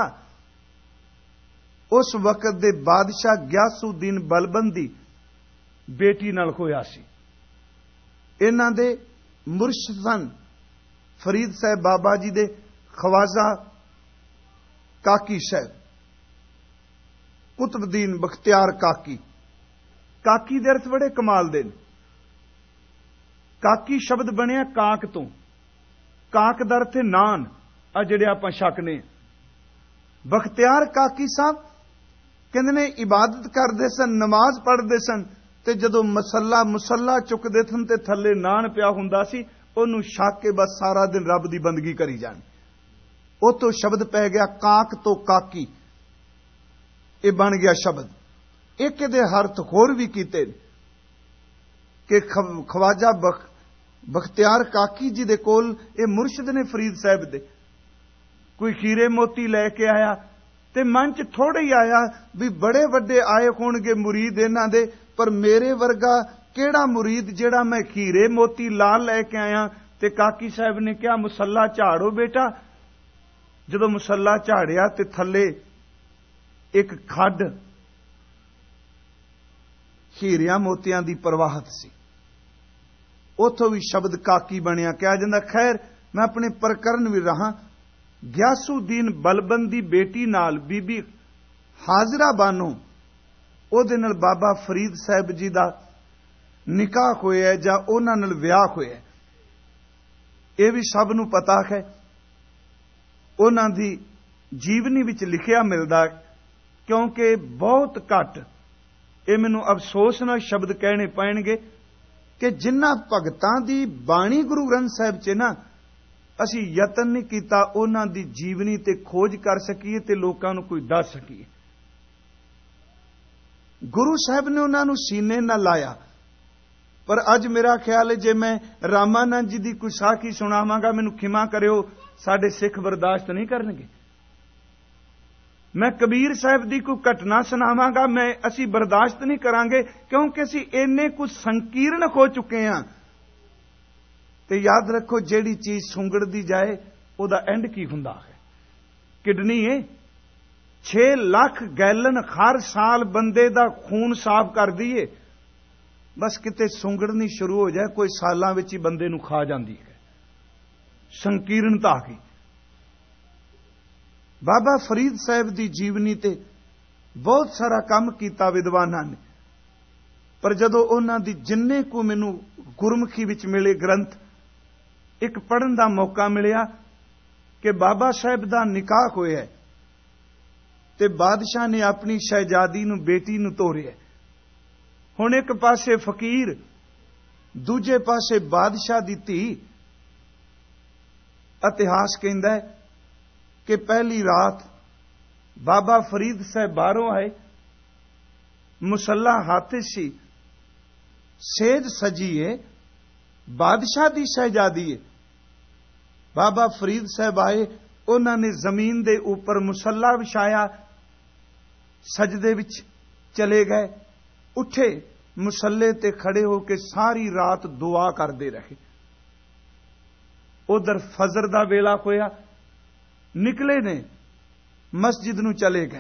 उस वक्त दे बादशाह गियासुद्दीन बलबंदी बेटी नाल होया सी। इन्हां दे मुर्शिद सन फरीद साहब बाबा जी दे ख्वाजा काकी साहब, कुतुबुद्दीन बख्तियार काकी। काकी दे अर्थ बड़े कमाल दे। काकी शब्द बनिया काक तो, काक दा अर्थ नान, आ जिहड़े आपां छकने। बख्तियार काकी साहब कहंदे ने इबादत करदे सन, नमाज पढ़दे सन, ते जदों मुसल्ला चुकदे सन ते थल्ले नान पिया हुंदा सी, ओनू छक के बस सारा दिन रब दी बंदगी करी जानी। ਉਹ ਤੋਂ शब्द पै गया काक तो काकी, ये बन गया शब्द। एक दे अर्थ होर भी कीते कि ख्वाजा बख्तियार काकी जी दे कोल ये मुर्शिद ने फरीद साहब दे कोई खीरे मोती लैके आया, ते मन च थोड़े ही आया भी बड़े वड्डे आए होणगे मुरीद इन्हां दे, पर मेरे वर्गा केड़ा मुरीद जेड़ा मैं खीरे मोती लाल लैके आया। ते काकी साहब ने कहा मुसल्ला झाड़ो बेटा। जदों मुसल्ला झाड़िया ते थल्ले एक खड्ड हीरियां मोतियां दी प्रवाहत सी, उथों भी शब्द काकी बनिया। कहा जांदा, खैर मैं अपने प्रकरण भी रहा। गियासुद्दीन बलबंदी बेटी नाल बीबी हाजरा बानो ओदे नाल बाबा फरीद साहब जी दा निकाह होया जां उन्हां नाल विआह होया, यह भी सब नूं पता है। उन्हां दी जीवनी विच लिखिया मिलदा, क्योंकि बहुत घट ये मैनूं अफसोस नाल शब्द कहने पैणगे कि जिन्हां भगतां दी बाणी गुरु ग्रंथ साहिब च ना असीं यतन नहीं कीता उन्हां दी जीवनी ते खोज कर सकीए ते लोकां नूं कोई दस सकीए। गुरु साहब ने उन्हां नूं सीने नाल लाया, पर अज मेरा ख्याल है जे मैं रामानंद जी दी कोई साखी सुणावांगा, मैनूं खिमा करियो, साडे सिख बर्दाश्त नहीं करनगे। मैं कबीर साहब दी कोई घटना सुनावांगा, असी बर्दाश्त नहीं करांगे, क्योंकि असी इन्ने कुछ संकीर्ण हो चुके हैं। ते याद रखो, जेड़ी चीज सुंगड़दी जाए ओदा एंड की हुंदा है। किडनी है 6 लाख गैलन हर साल बंदे दा खून साफ कर दी है, बस किते सुंगड़नी शुरू हो जाए कोई सालां विच ही बंदे नूं खा जांदी है। संकीर्णता की बाबा फरीद साहब दी जीवनी ते बहुत सारा काम कीता विद्वानां ने, पर जदों उन्हां दी जिन्ने को मैनूं गुरमुखी विच मिले ग्रंथ एक पढ़न दा मौका मिलिया कि बाबा साहब दा निकाह होया ते बादशाह ने अपनी शहजादी नूं बेटी नूं तोरिया। हुण एक पासे फकीर, दूजे पासे बादशाह दी धी। इतिहास कहता है कि पहली रात बाबा फरीद साहब बाहरों आए, मुसल्ला हाथ सी, सेज सजी है, बादशाह दी शहजादी है। बाबा फरीद साहब आए, उन्होंने जमीन दे ऊपर मुसल्ला विछाया, सजदे विच चले गए, उठे मुसल्ले ते खड़े होके सारी रात दुआ करते रहे। उधर फजर दा वेला होया, निकले ने मस्जिद नूं चले गए।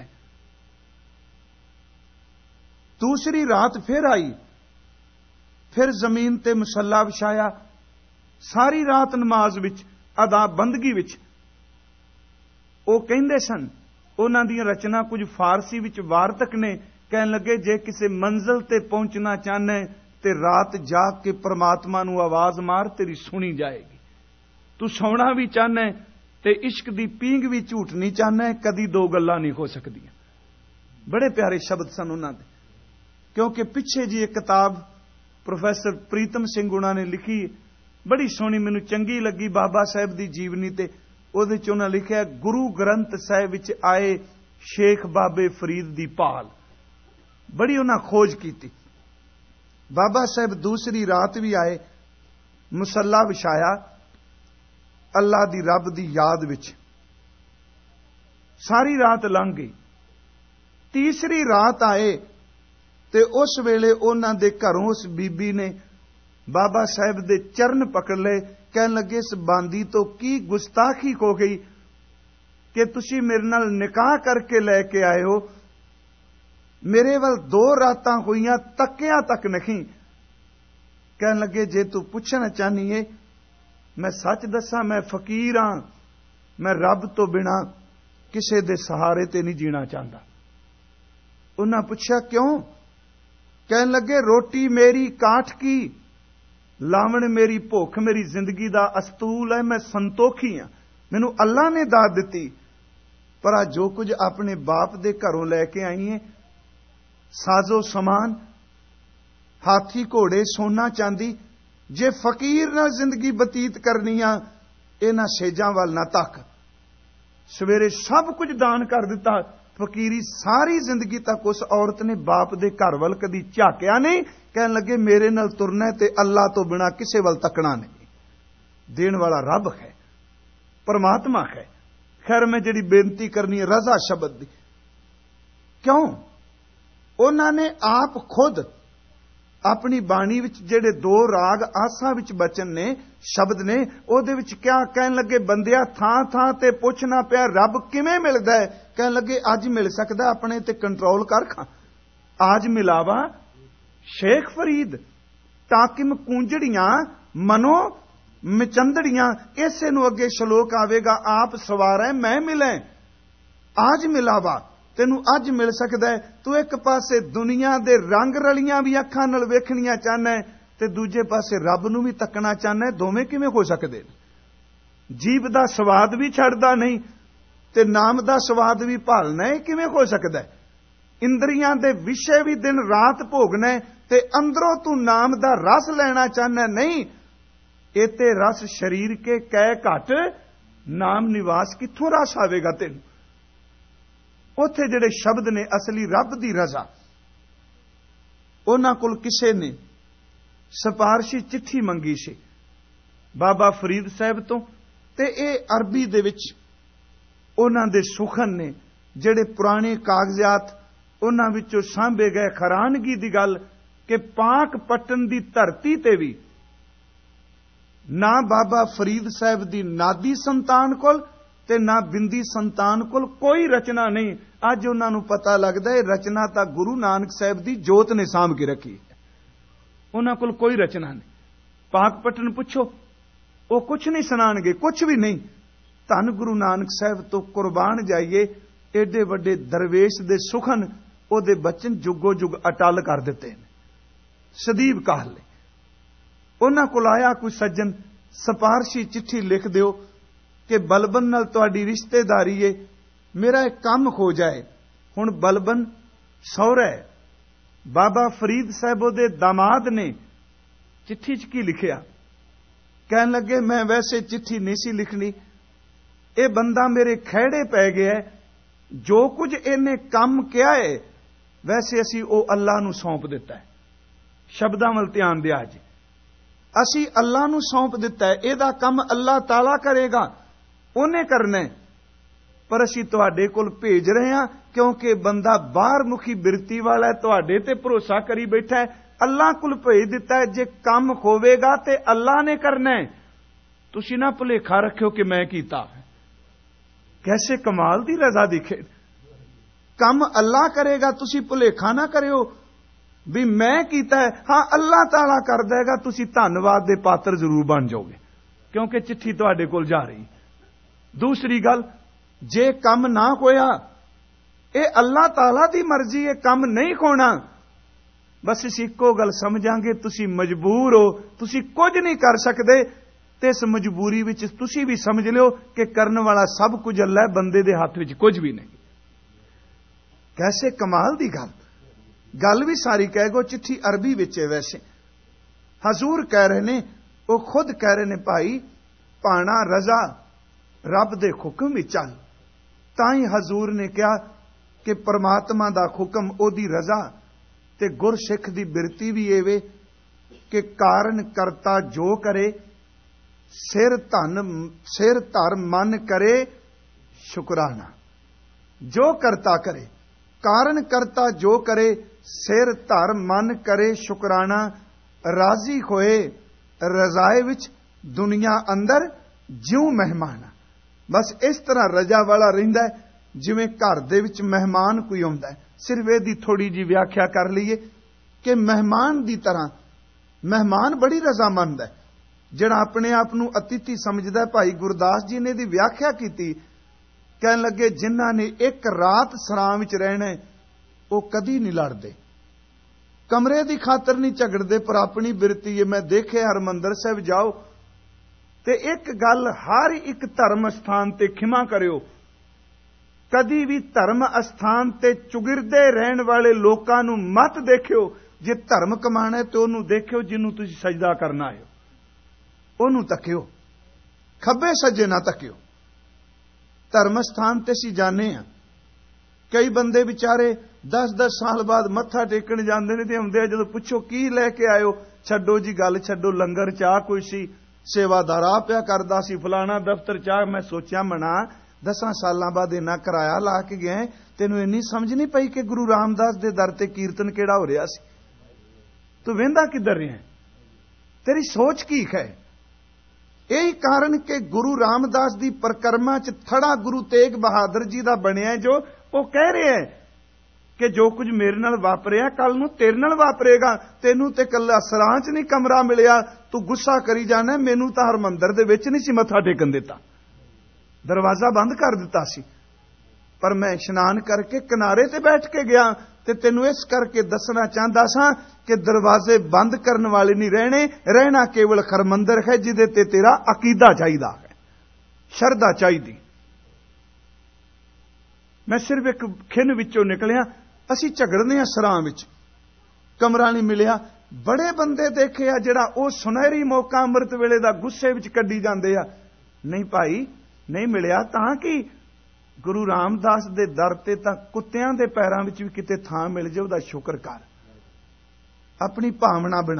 दूसरी रात फिर आई, फिर जमीन ते मुसल्ला विछाया, सारी रात नमाज विच अदा बंदगी विच। वो कहंदे सन, उन्हां दी रचना कुछ फारसी विच वार्तक ने, कहन लगे जे किसी मंजिल ते पहुंचना चाहना ते रात जाग के परमात्मा नूं आवाज मार, तेरी सुनी जाएगी। ਤੂੰ ਸੌਣਾ ਵੀ ਚਾਹਨਾ ਤੇ ਇਸ਼ਕ ਦੀ ਪੀਂਗ ਵੀ ਝੂਟਣੀ ਚਾਹਨਾ, ਕਦੀ ਦੋ ਗੱਲਾਂ ਨਹੀਂ ਹੋ ਸਕਦੀਆਂ। ਬੜੇ ਪਿਆਰੇ ਸ਼ਬਦ ਸਨ ਉਹਨਾਂ ਦੇ। ਕਿਉਂਕਿ ਪਿੱਛੇ ਜੀ ਇੱਕ ਕਿਤਾਬ ਪ੍ਰੋਫੈਸਰ ਪ੍ਰੀਤਮ ਸਿੰਘ ਉਹਨਾਂ ਨੇ ਲਿਖੀ, ਬੜੀ ਸੋਹਣੀ, ਮੈਨੂੰ ਚੰਗੀ ਲੱਗੀ, ਬਾਬਾ ਸਾਹਿਬ ਦੀ ਜੀਵਨੀ ਤੇ। ਉਹਦੇ ਚ ਉਹਨਾਂ ਲਿਖਿਆ, ਗੁਰੂ ਗ੍ਰੰਥ ਸਾਹਿਬ ਵਿੱਚ ਆਏ ਸ਼ੇਖ ਬਾਬੇ ਫਰੀਦ ਦੀ ਭਾਲ। ਬੜੀ ਉਹਨਾਂ ਖੋਜ ਕੀਤੀ। ਬਾਬਾ ਸਾਹਿਬ ਦੂਸਰੀ ਰਾਤ ਵੀ ਆਏ, ਮੁਸੱਲਾ ਵਿਛਾਇਆ ਅੱਲਾ ਦੀ ਰੱਬ ਦੀ ਯਾਦ ਵਿੱਚ। ਸਾਰੀ ਰਾਤ ਲੰਘ ਗਈ। ਤੀਸਰੀ ਰਾਤ ਆਏ ਤੇ ਉਸ ਵੇਲੇ ਉਹਨਾਂ ਦੇ ਘਰੋਂ ਉਸ ਬੀਬੀ ਨੇ ਬਾਬਾ ਸਾਹਿਬ ਦੇ ਚਰਨ ਪਕੜ ਲਏ। ਕਹਿਣ ਲੱਗੇ, ਇਸ ਬਾਂਦੀ ਤੋਂ ਕੀ ਗੁਸਤਾਖੀ ਹੋ ਗਈ ਕਿ ਤੁਸੀਂ ਮੇਰੇ ਨਾਲ ਨਿਕਾਹ ਕਰਕੇ ਲੈ ਕੇ ਆਏ ਹੋ। ਮੇਰੇ ਵੱਲ 2 ਰਾਤਾਂ ਹੋਈਆਂ, ਤੱਕਿਆ ਤੱਕ ਨਹੀਂ। ਕਹਿਣ ਲੱਗੇ, ਜੇ ਤੂੰ ਪੁੱਛਣਾ ਚਾਹਨੀ ਏ, ਮੈਂ ਸੱਚ ਦੱਸਾਂ, ਮੈਂ ਫਕੀਰ ਹਾਂ, ਮੈਂ ਰੱਬ ਤੋਂ ਬਿਨਾਂ ਕਿਸੇ ਦੇ ਸਹਾਰੇ ਤੇ ਨਹੀਂ ਜੀਣਾ ਚਾਹੁੰਦਾ। ਉਹਨਾਂ ਪੁੱਛਿਆ, ਕਿਉਂ? ਕਹਿਣ ਲੱਗੇ, ਰੋਟੀ ਮੇਰੀ ਕਾਠ ਕੀ, ਲਾਵਣ ਮੇਰੀ ਭੁੱਖ, ਮੇਰੀ ਜ਼ਿੰਦਗੀ ਦਾ ਅਸਤੂਲ ਹੈ, ਮੈਂ ਸੰਤੋਖੀ ਹਾਂ, ਮੈਨੂੰ ਅੱਲਾ ਨੇ ਦਾਤ ਦਿੱਤੀ। ਪਰ ਆ ਜੋ ਕੁਝ ਆਪਣੇ ਬਾਪ ਦੇ ਘਰੋਂ ਲੈ ਕੇ ਆਈ ਏ, ਸਾਜ਼ੋ ਸਮਾਨ, ਹਾਥੀ ਘੋੜੇ, ਸੋਨਾ ਚਾਂਦੀ, ਜੇ ਫਕੀਰ ਨਾਲ ਜ਼ਿੰਦਗੀ ਬਤੀਤ ਕਰਨੀ ਆ, ਇਹਨਾਂ ਸੇਜਾਂ ਵੱਲ ਨਾ ਤੱਕ। ਸਵੇਰੇ ਸਭ ਕੁਝ ਦਾਨ ਕਰ ਦਿੱਤਾ, ਫਕੀਰੀ ਸਾਰੀ ਜ਼ਿੰਦਗੀ ਤੱਕ ਉਸ ਔਰਤ ਨੇ ਬਾਪ ਦੇ ਘਰ ਵੱਲ ਕਦੀ ਝਾਕਿਆ ਨਹੀਂ। ਕਹਿਣ ਲੱਗੇ, ਮੇਰੇ ਨਾਲ ਤੁਰਨਾ ਤੇ ਅੱਲਾ ਤੋਂ ਬਿਨਾਂ ਕਿਸੇ ਵੱਲ ਤੱਕਣਾ ਨਹੀਂ। ਦੇਣ ਵਾਲਾ ਰੱਬ ਹੈ, ਪਰਮਾਤਮਾ ਹੈ। ਖੈਰ, ਮੈਂ ਜਿਹੜੀ ਬੇਨਤੀ ਕਰਨੀ ਹੈ ਰਜ਼ਾ ਸ਼ਬਦ ਦੀ। ਕਿਉਂ? ਉਹਨਾਂ ਨੇ ਆਪ ਖੁਦ ਆਪਣੀ ਬਾਣੀ ਵਿੱਚ ਜਿਹੜੇ 2 ਰਾਗ ਆਸਾ ਵਿੱਚ ਬਚਨ ਨੇ, ਸ਼ਬਦ ਨੇ, ਉਹਦੇ ਵਿੱਚ ਕਿਆ ਕਹਿਣ ਲੱਗੇ, ਬੰਦਿਆ ਥਾਂ ਥਾਂ ਤੇ ਪੁੱਛਣਾ ਪਿਆ ਰੱਬ ਕਿਵੇਂ ਮਿਲਦਾ ਹੈ। ਕਹਿਣ ਲੱਗੇ, ਅੱਜ ਮਿਲ ਸਕਦਾ, ਆਪਣੇ ਤੇ ਕੰਟਰੋਲ ਕਰ ਖਾਂ। ਅੱਜ ਮਿਲਾਵਾ ਸ਼ੇਖ ਫਰੀਦ, ਤਾਕਿਮ ਕੂੰਜੜੀਆਂ ਮਨੋ ਮਚੰਦੜੀਆਂ, ਇਸੇ ਨੂੰ ਅੱਗੇ ਸ਼ਲੋਕ ਆਵੇਗਾ, ਆਪ ਸਵਾਰੈ ਮੈਂ ਮਿਲੈ। ਅੱਜ ਮਿਲਾਵਾ, ਤੈਨੂੰ ਅੱਜ ਮਿਲ ਸਕਦਾ ਹੈ। ਤੂੰ ਇੱਕ ਪਾਸੇ ਦੁਨੀਆ ਦੇ ਰੰਗ ਰਲੀਆਂ ਵੀ ਅੱਖਾਂ ਨਾਲ ਵੇਖਣੀਆਂ ਚਾਹਨਾ ਹੈ ਤੇ ਦੂਜੇ ਪਾਸੇ ਰੱਬ ਨੂੰ ਵੀ ਤੱਕਣਾ ਚਾਹਨਾ ਹੈ। ਦੋਵੇਂ ਕਿਵੇਂ ਹੋ ਸਕਦੇ ਨੇ? ਜੀਭ ਦਾ ਸਵਾਦ ਵੀ ਛੱਡਦਾ ਨਹੀਂ ਤੇ ਨਾਮ ਦਾ ਸਵਾਦ ਵੀ ਭਾਲਣਾ ਹੈ, ਕਿਵੇਂ ਹੋ ਸਕਦਾ ਹੈ? ਇੰਦਰੀਆਂ ਦੇ ਵਿਸ਼ੇ ਵੀ ਦਿਨ ਰਾਤ ਭੋਗਣਾ ਹੈ ਤੇ ਅੰਦਰੋਂ ਤੂੰ ਨਾਮ ਦਾ ਰਸ ਲੈਣਾ ਚਾਹਨਾ ਨਹੀਂ। ਇਹ ਤੇ ਰਸ ਸ਼ਰੀਰ ਕੇ ਕਹਿ ਘਟ, ਨਾਮ ਨਿਵਾਸ ਕਿੱਥੋਂ ਰਸ ਆਵੇਗਾ ਤੈਨੂੰ? ਉੱਥੇ ਜਿਹੜੇ ਸ਼ਬਦ ਨੇ ਅਸਲੀ ਰੱਬ ਦੀ ਰਜ਼ਾ। ਉਹਨਾਂ ਕੋਲ ਕਿਸੇ ਨੇ ਸਿਫਾਰਸ਼ੀ ਚਿੱਠੀ ਮੰਗੀ ਸੀ ਬਾਬਾ ਫਰੀਦ ਸਾਹਿਬ ਤੋਂ, ਤੇ ਇਹ ਅਰਬੀ ਦੇ ਵਿੱਚ ਉਹਨਾਂ ਦੇ ਸੁਖਨ ਨੇ, ਜਿਹੜੇ ਪੁਰਾਣੇ ਕਾਗਜ਼ਾਤ ਉਹਨਾਂ ਵਿੱਚੋਂ ਸਾਂਭੇ ਗਏ। ਹੈਰਾਨਗੀ ਦੀ ਗੱਲ ਕਿ ਪਾਕ ਪਟਨ ਦੀ ਧਰਤੀ ਤੇ ਵੀ ਨਾ ਬਾਬਾ ਫਰੀਦ ਸਾਹਿਬ ਦੀ ਨਾਦੀ ਸੰਤਾਨ ਕੋਲ ਤੇ ਨਾ ਬਿੰਦੀ ਸੰਤਾਨ ਕੋਲ ਕੋਈ ਰਚਨਾ ਨਹੀਂ। ਅੱਜ ਉਹਨਾਂ ਨੂੰ ਪਤਾ ਲੱਗਦਾ ਹੈ ਰਚਨਾ ਤਾਂ ਗੁਰੂ ਨਾਨਕ ਸਾਹਿਬ ਦੀ ਜੋਤ ਨੇ ਸਾਂਭ ਕੇ ਰੱਖੀ ਹੈ। ਉਹਨਾਂ ਕੋਲ ਕੋਈ ਰਚਨਾ ਨਹੀਂ। ਪਾਕ ਪਟਨ ਪੁੱਛੋ, ਉਹ ਕੁਝ ਨਹੀਂ ਸੁਣਾਣਗੇ, ਕੁਝ ਵੀ ਨਹੀਂ। ਧੰਨ ਗੁਰੂ ਨਾਨਕ ਸਾਹਿਬ ਤੋਂ ਕੁਰਬਾਨ ਜਾਈਏ। ਏਡੇ ਵੱਡੇ ਦਰਵੇਸ਼ ਦੇ ਸੁਖਨ, ਉਹਦੇ ਬਚਨ ਜੁਗੋ ਜੁਗ ਅਟਲ ਕਰ ਦਿੱਤੇ ਨੇ। ਸਦੀਬ ਕਾਹਲ ਨੇ। ਉਹਨਾਂ ਕੋਲ ਆਇਆ ਕੋਈ ਸੱਜਣ, ਸਿਫਾਰਸ਼ੀ ਚਿੱਠੀ ਲਿਖ ਦਿਓ ਕਿ ਬਲਬਨ ਨਾਲ ਤੁਹਾਡੀ ਰਿਸ਼ਤੇਦਾਰੀ ਏ, ਮੇਰਾ ਇੱਕ ਕੰਮ ਹੋ ਜਾਏ। ਹੁਣ ਬਲਬਨ ਸਹੁਰਾ ਹੈ, ਬਾਬਾ ਫਰੀਦ ਸਾਹਿਬ ਉਹਦੇ ਦਾਮਾਦ ਨੇ। ਚਿੱਠੀ 'ਚ ਕੀ ਲਿਖਿਆ? ਕਹਿਣ ਲੱਗੇ, ਮੈਂ ਵੈਸੇ ਚਿੱਠੀ ਨਹੀਂ ਸੀ ਲਿਖਣੀ, ਇਹ ਬੰਦਾ ਮੇਰੇ ਖਹਿੜੇ ਪੈ ਗਿਆ। ਜੋ ਕੁਝ ਇਹਨੇ ਕੰਮ ਕਿਹਾ ਹੈ, ਵੈਸੇ ਅਸੀਂ ਉਹ ਅੱਲਾ ਨੂੰ ਸੌਂਪ ਦਿੱਤਾ ਹੈ। ਸ਼ਬਦਾਂ ਵੱਲ ਧਿਆਨ ਦਿਆ ਜੀ। ਅਸੀਂ ਅੱਲਾ ਨੂੰ ਸੌਂਪ ਦਿੱਤਾ ਹੈ, ਇਹਦਾ ਕੰਮ ਅੱਲਾ ਤਾਲਾ ਕਰੇਗਾ, ਉਹਨੇ ਕਰਨਾ ਹੈ। ਪਰ ਅਸੀਂ ਤੁਹਾਡੇ ਕੋਲ ਭੇਜ ਰਹੇ ਹਾਂ ਕਿਉਂਕਿ ਬੰਦਾ ਬਾਹਰ ਮੁਖੀ ਬਿਰਤੀ ਵਾਲਾ ਹੈ, ਤੁਹਾਡੇ ਤੇ ਭਰੋਸਾ ਕਰੀ ਬੈਠਾ ਹੈ। ਅੱਲਾ ਕੋਲ ਭੇਜ ਦਿੱਤਾ ਹੈ, ਜੇ ਕੰਮ ਹੋਵੇਗਾ ਤੇ ਅੱਲਾ ਨੇ ਕਰਨਾ ਹੈ। ਤੁਸੀਂ ਨਾ ਭੁਲੇਖਾ ਰੱਖਿਓ ਕਿ ਮੈਂ ਕੀਤਾ। ਕੈਸੇ ਕਮਾਲ ਦੀ ਰਜ਼ਾ ਦਿਖੇ। ਕੰਮ ਅੱਲਾ ਕਰੇਗਾ, ਤੁਸੀਂ ਭੁਲੇਖਾ ਨਾ ਕਰਿਓ ਵੀ ਮੈਂ ਕੀਤਾ ਹੈ। ਹਾਂ, ਅੱਲਾ ਤਾਲਾ ਕਰ ਦੇਗਾ, ਤੁਸੀਂ ਧੰਨਵਾਦ ਦੇ ਪਾਤਰ ਜ਼ਰੂਰ ਬਣ ਜਾਓਗੇ ਕਿਉਂਕਿ ਚਿੱਠੀ ਤੁਹਾਡੇ ਕੋਲ ਜਾ ਰਹੀ। ਦੂਸਰੀ ਗੱਲ, ਜੇ ਕੰਮ ਨਾ ਹੋਇਆ, ਇਹ ਅੱਲਾ ਤਾਲਾ ਦੀ ਮਰਜ਼ੀ ਹੈ, ਕੰਮ ਨਹੀਂ ਹੋਣਾ। ਬਸ ਅਸੀਂ ਇੱਕੋ ਗੱਲ ਸਮਝਾਂਗੇ, ਤੁਸੀਂ ਮਜਬੂਰ ਹੋ, ਤੁਸੀਂ ਕੁਝ ਨਹੀਂ ਕਰ ਸਕਦੇ। ਤੇ ਇਸ ਮਜਬੂਰੀ ਵਿੱਚ ਤੁਸੀਂ ਵੀ ਸਮਝ ਲਿਓ ਕਿ ਕਰਨ ਵਾਲਾ ਸਭ ਕੁਝ ਅੱਲਾ ਹੈ, ਬੰਦੇ ਦੇ ਹੱਥ ਵਿੱਚ ਕੁਝ ਵੀ ਨਹੀਂ। ਕੈਸੇ ਕਮਾਲ ਦੀ ਗੱਲ ਵੀ ਸਾਰੀ ਕਹਿ ਗੋ। ਚਿੱਠੀ ਅਰਬੀ ਵਿੱਚ ਹੈ। ਵੈਸੇ ਹਜ਼ੂਰ ਕਹਿ ਰਹੇ ਨੇ, ਉਹ ਖੁਦ ਕਹਿ ਰਹੇ ਨੇ, ਭਾਈ ਭਾਣਾ ਰਜ਼ਾ ਰੱਬ ਦੇ ਹੁਕਮ ਵਿੱਚ ਚੱਲ। ਤਾਂ ਹੀ ਹਜ਼ੂਰ ਨੇ ਕਿਹਾ ਕਿ ਪਰਮਾਤਮਾ ਦਾ ਹੁਕਮ, ਉਹਦੀ ਰਜ਼ਾ। ਤੇ ਗੁਰਸਿੱਖ ਦੀ ਬਿਰਤੀ ਵੀ ਇਹ ਕਿ ਕਾਰਨ ਕਰਤਾ ਜੋ ਕਰੇ, ਸਿਰ ਧਰ ਮਨ ਕਰੇ ਸ਼ੁਕਰਾਨਾ। ਜੋ ਕਰਤਾ ਕਰੇ, ਕਾਰਨ ਕਰਤਾ ਜੋ ਕਰੇ, ਸਿਰ ਧਰ ਮਨ ਕਰੇ ਸ਼ੁਕਰਾਨਾ। ਰਾਜ਼ੀ ਹੋਏ ਰਜ਼ਾਏ ਵਿੱਚ, ਦੁਨੀਆ ਅੰਦਰ ਜਿਉਂ ਮਹਿਮਾਨ। ਬਸ ਇਸ ਤਰ੍ਹਾਂ ਰਜ਼ਾ ਵਾਲਾ ਰਹਿੰਦਾ ਹੈ ਜਿਵੇਂ ਘਰ ਦੇ ਵਿੱਚ ਮਹਿਮਾਨ ਕੋਈ ਆਉਂਦਾ ਹੈ। ਸਿਰਫ ਇਹਦੀ ਥੋੜੀ ਜੀ ਵਿਆਖਿਆ ਕਰ ਲਈਏ ਕਿ ਮਹਿਮਾਨ ਦੀ ਤਰ੍ਹਾਂ। ਮਹਿਮਾਨ ਬੜੀ ਰਜ਼ਾਮੰਦ ਹੈ ਜਿਹੜਾ ਆਪਣੇ ਆਪ ਨੂੰ ਅਤਿਥੀ ਸਮਝਦਾ ਹੈ। ਭਾਈ ਗੁਰਦਾਸ ਜੀ ਨੇ ਇਹਦੀ ਵਿਆਖਿਆ ਕੀਤੀ, ਕਹਿਣ ਲੱਗੇ ਜਿਨ੍ਹਾਂ ਨੇ ਇੱਕ ਰਾਤ ਸਰਾਂ ਵਿੱਚ ਰਹਿਣਾ ਉਹ ਕਦੀ ਨਹੀਂ ਲੜਦੇ, ਕਮਰੇ ਦੀ ਖਾਤਰ ਨਹੀਂ ਝਗੜਦੇ, ਪਰ ਆਪਣੀ ਬਿਰਤੀ ਹੈ। ਮੈਂ ਦੇਖਿਆ ਹਰਮੰਦਰ ਸਾਹਿਬ ਜਾਓ ਤੇ ਇੱਕ ਗੱਲ ਹਰ ਇੱਕ ਧਰਮ ਅਸਥਾਨ ਤੇ ਖਿਮਾ ਕਰਿਓ, ਕਦੀ ਵੀ ਧਰਮ ਅਸਥਾਨ ਤੇ ਚੁਗਿਰਦੇ ਰਹਿਣ ਵਾਲੇ ਲੋਕਾਂ ਨੂੰ ਮਤ ਦੇਖਿਓ। ਜੇ ਧਰਮ ਕਮਾਣਾ ਤੇ ਉਹਨੂੰ ਦੇਖਿਓ ਜਿਹਨੂੰ ਤੁਸੀਂ ਸਜਦਾ ਕਰਨਾ ਹੈ, ਉਹਨੂੰ ਤੱਕਿਓ, ਖੱਬੇ ਸੱਜੇ ਨਾ ਤੱਕਿਓ। ਧਰਮ ਸਥਾਨ ਤੇ ਅਸੀਂ ਜਾਣੇ ਆ, ਕਈ ਬੰਦੇ ਵਿਚਾਰੇ 10-10 ਸਾਲ ਬਾਅਦ ਮੱਥਾ ਟੇਕਣ ਜਾਂਦੇ ਨੇ ਤੇ ਆਉਂਦੇ ਆ, ਜਦੋਂ ਪੁੱਛੋ ਕੀ ਲੈ ਕੇ ਆਇਓ, ਛੱਡੋ ਜੀ ਗੱਲ ਛੱਡੋ, ਲੰਗਰ ਚਾਹ ਕੋਈ ਸੀ, ਸੇਵਾਦਾਰ ਆ ਪਿਆ ਕਰਦਾ ਸੀ, ਫਲਾਣਾ ਦਫ਼ਤਰ ਚਾਹ। ਮੈਂ ਸੋਚਿਆ ਮਨਾ 10 ਸਾਲਾਂ ਬਾਅਦ ਇੰਨਾ ਕਿਰਾਇਆ ਲਾ ਕੇ ਗਏ, ਤੈਨੂੰ ਇੰਨੀ ਸਮਝ ਨਹੀਂ ਪਈ ਕਿ ਗੁਰੂ ਰਾਮਦਾਸ ਦੇ ਦਰ ਤੇ ਕੀਰਤਨ ਕਿਹੜਾ ਹੋ ਰਿਹਾ ਸੀ? ਤੂੰ ਵੇਂਦਾ ਕਿੱਧਰ ਰਿਹਾ? ਤੇਰੀ ਸੋਚ ਕੀ ਹੈ? ਇਹੀ ਕਾਰਨ ਕਿ ਗੁਰੂ ਰਾਮਦਾਸ ਦੀ ਪਰਕਰਮਾ ਚ ਥੜਾ ਗੁਰੂ ਤੇਗ ਬਹਾਦਰ ਜੀ ਦਾ ਬਣਿਆ, ਜੋ ਉਹ ਕਹਿ ਰਿਹਾ ਕਿ ਜੋ ਕੁਝ ਮੇਰੇ ਨਾਲ ਵਾਪਰਿਆ ਕੱਲ ਨੂੰ ਤੇਰੇ ਨਾਲ ਵਾਪਰੇਗਾ। ਤੈਨੂੰ ਤੇ ਕੱਲਾ ਸਰਾਂ ਚ ਨਹੀਂ ਕਮਰਾ ਮਿਲਿਆ, ਤੂੰ ਗੁੱਸਾ ਕਰੀ ਜਾਣਾ ਮੈਨੂੰ ਤਾਂ ਹਰਮੰਦਰ ਦੇ ਵਿੱਚ ਨਹੀਂ ਸੀ ਮੱਥਾ ਟੇਕਣ ਦਿੱਤਾ, ਦਰਵਾਜ਼ਾ ਬੰਦ ਕਰ ਦਿੱਤਾ ਸੀ, ਪਰ ਮੈਂ ਇਸ਼ਨਾਨ ਕਰਕੇ ਕਿਨਾਰੇ ਤੇ ਬੈਠ ਕੇ ਗਿਆ। ਤੇ ਤੈਨੂੰ ਇਸ ਕਰਕੇ ਦੱਸਣਾ ਚਾਹੁੰਦਾ ਸਾਂ ਕਿ ਦਰਵਾਜ਼ੇ ਬੰਦ ਕਰਨ ਵਾਲੇ ਨਹੀਂ ਰਹਿਣਾ ਕੇਵਲ ਹਰਮੰਦਰ ਹੈ, ਜਿਹਦੇ ਤੇ ਤੇਰਾ ਅਕੀਦਾ ਚਾਹੀਦਾ ਹੈ, ਸ਼ਰਧਾ ਚਾਹੀਦੀ। ਮੈਂ ਸਿਰਫ ਇੱਕ ਖਿੰਨ ਵਿੱਚੋਂ ਨਿਕਲਿਆ, ਅਸੀਂ ਝਗੜਦੇ ਹਾਂ ਸਰਾਂ ਵਿੱਚ, ਕਮਰਾ ਨਹੀਂ ਮਿਲਿਆ। ਬੜੇ ਬੰਦੇ ਦੇਖੇ ਆ ਜਿਹੜਾ ਉਹ ਸੁਨਹਿਰੀ ਮੌਕਾ ਅੰਮ੍ਰਿਤ ਵੇਲੇ ਦਾ ਗੁੱਸੇ ਵਿੱਚ ਕੱਢੀ ਜਾਂਦੇ ਆ, ਨਹੀਂ ਭਾਈ ਨਹੀਂ ਮਿਲਿਆ ਤਾਂ ਕਿ ਗੁਰੂ ਰਾਮਦਾਸ ਦੇ ਦਰ ਤੇ ਤਾਂ ਕੁੱਤਿਆਂ ਦੇ ਪੈਰਾਂ ਵਿੱਚ ਵੀ ਕਿਤੇ ਥਾਂ ਮਿਲ ਜਾਏ, ਉਹਦਾ ਸ਼ੁਕਰ ਕਰ, ਆਪਣੀ ਭਾਵਨਾ ਬਣਾ।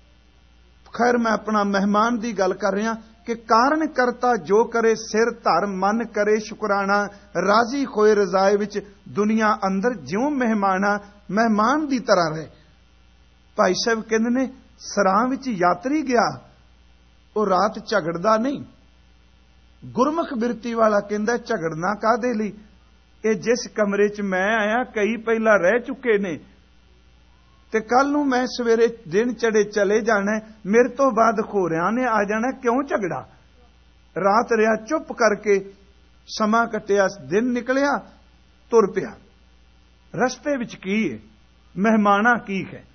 ਖੈਰ ਮੈਂ ਆਪਣਾ ਮਹਿਮਾਨ ਦੀ ਗੱਲ ਕਰ ਰਿਹਾ ਕਿ ਕਾਰਨ ਕਰਤਾ ਜੋ ਕਰੇ, ਸਿਰ ਧਰ ਮਨ ਕਰੇ ਸ਼ੁਕਰਾਨਾ। ਰਾਜ਼ੀ ਹੋਏ ਰਜ਼ਾਏ ਵਿੱਚ, ਦੁਨੀਆ ਅੰਦਰ ਜਿਉਂ ਮਹਿਮਾਨਾ। ਮਹਿਮਾਨ ਦੀ ਤਰ੍ਹਾਂ ਰਹੇ। ਭਾਈ ਸਾਹਿਬ ਕਹਿੰਦੇ ਨੇ ਸਰਾਂ ਵਿੱਚ ਯਾਤਰੀ ਗਿਆ, ਉਹ ਰਾਤ ਝਗੜਦਾ ਨਹੀਂ। ਗੁਰਮੁਖ ਬਿਰਤੀ ਵਾਲਾ ਕਹਿੰਦਾ ਝਗੜਨਾ ਕਾਹਦੇ ਲਈ? ਇਹ ਜਿਸ ਕਮਰੇ 'ਚ ਮੈਂ ਆਇਆ ਕਈ ਪਹਿਲਾਂ ਰਹਿ ਚੁੱਕੇ ਨੇ ਤੇ ਕੱਲ ਨੂੰ ਮੈਂ ਸਵੇਰੇ ਦਿਨ ਚੜੇ ਚਲੇ ਜਾਣਾ, ਮੇਰੇ ਤੋਂ ਬਾਅਦ ਖੋਰਿਆਂ ਨੇ ਆ ਜਾਣਾ, ਕਿਉਂ ਝਗੜਾ? ਰਾਤ ਰਿਹਾ ਚੁੱਪ ਕਰਕੇ, ਸਮਾਂ ਕੱਟਿਆ, ਦਿਨ ਨਿਕਲਿਆ, ਤੁਰ ਪਿਆ। ਰਸਤੇ ਵਿੱਚ ਕੀ ਹੈ? ਮਹਿਮਾਨਾ ਕੀ ਹੈ?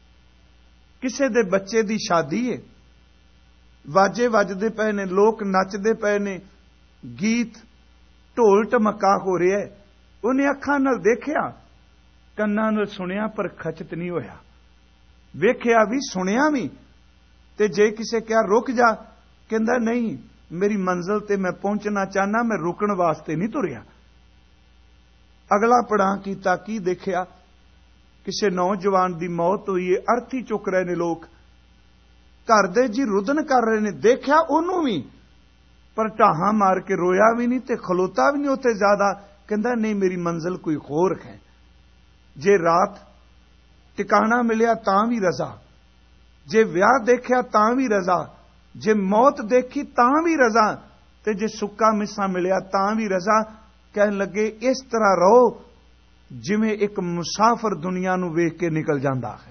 ਕਿਸੇ ਦੇ ਬੱਚੇ ਦੀ ਸ਼ਾਦੀ ਹੈ, ਵਾਜੇ ਵੱਜਦੇ ਪਏ ਨੇ, ਲੋਕ ਨੱਚਦੇ ਪਏ ਨੇ, ਗੀਤ ਢੋਲ ਢਮਕਾ ਹੋ ਰਿਹਾ ਹੈ। ਉਹਨੇ ਅੱਖਾਂ ਨਾਲ ਦੇਖਿਆ, ਕੰਨਾਂ ਨਾਲ ਸੁਣਿਆ, ਪਰ ਖਚਤ ਨਹੀਂ ਹੋਇਆ। ਵੇਖਿਆ ਵੀ ਸੁਣਿਆ ਵੀ, ਤੇ ਜੇ ਕਿਸੇ ਕਿਹਾ ਰੁਕ ਜਾ, ਕਹਿੰਦਾ ਨਹੀਂ, ਮੇਰੀ ਮੰਜ਼ਿਲ ਤੇ ਮੈਂ ਪਹੁੰਚਣਾ ਚਾਹਨਾ, ਮੈਂ ਰੁਕਣ ਵਾਸਤੇ ਨਹੀਂ ਤੁਰਿਆ। ਅਗਲਾ ਪੜਾਅ ਕੀਤਾ, ਕੀ ਦੇਖਿਆ? ਕਿਸੇ ਨੌਜਵਾਨ ਦੀ ਮੌਤ ਹੋਈ ਹੈ, ਅਰਥੀ ਚੁੱਕ ਰਹੇ ਨੇ ਲੋਕ, ਘਰ ਦੇ ਜੀ ਰੁਦਨ ਕਰ ਰਹੇ ਨੇ। ਦੇਖਿਆ ਉਹਨੂੰ ਵੀ, ਪਰ ਢਾਹਾਂ ਮਾਰ ਕੇ ਰੋਇਆ ਵੀ ਨਹੀਂ ਤੇ ਖਲੋਤਾ ਵੀ ਨਹੀਂ ਉੱਥੇ ਜ਼ਿਆਦਾ। ਕਹਿੰਦਾ ਨਹੀਂ, ਮੇਰੀ ਮੰਜ਼ਿਲ ਕੋਈ ਹੋਰ ਹੈ। ਜੇ ਰਾਤ ਟਿਕਾਣਾ ਮਿਲਿਆ ਤਾਂ ਵੀ ਰਜ਼ਾ, ਜੇ ਵਿਆਹ ਦੇਖਿਆ ਤਾਂ ਵੀ ਰਜ਼ਾ, ਜੇ ਮੌਤ ਦੇਖੀ ਤਾਂ ਵੀ ਰਜ਼ਾ, ਤੇ ਜੇ ਸੁੱਕਾ ਮਿੱਸਾ ਮਿਲਿਆ ਤਾਂ ਵੀ ਰਜ਼ਾ। ਕਹਿਣ ਲੱਗੇ ਇਸ ਤਰ੍ਹਾਂ ਰਹੋ ਜਿਵੇਂ ਇੱਕ ਮੁਸਾਫਰ ਦੁਨੀਆ ਨੂੰ ਵੇਖ ਕੇ ਨਿਕਲ ਜਾਂਦਾ ਹੈ।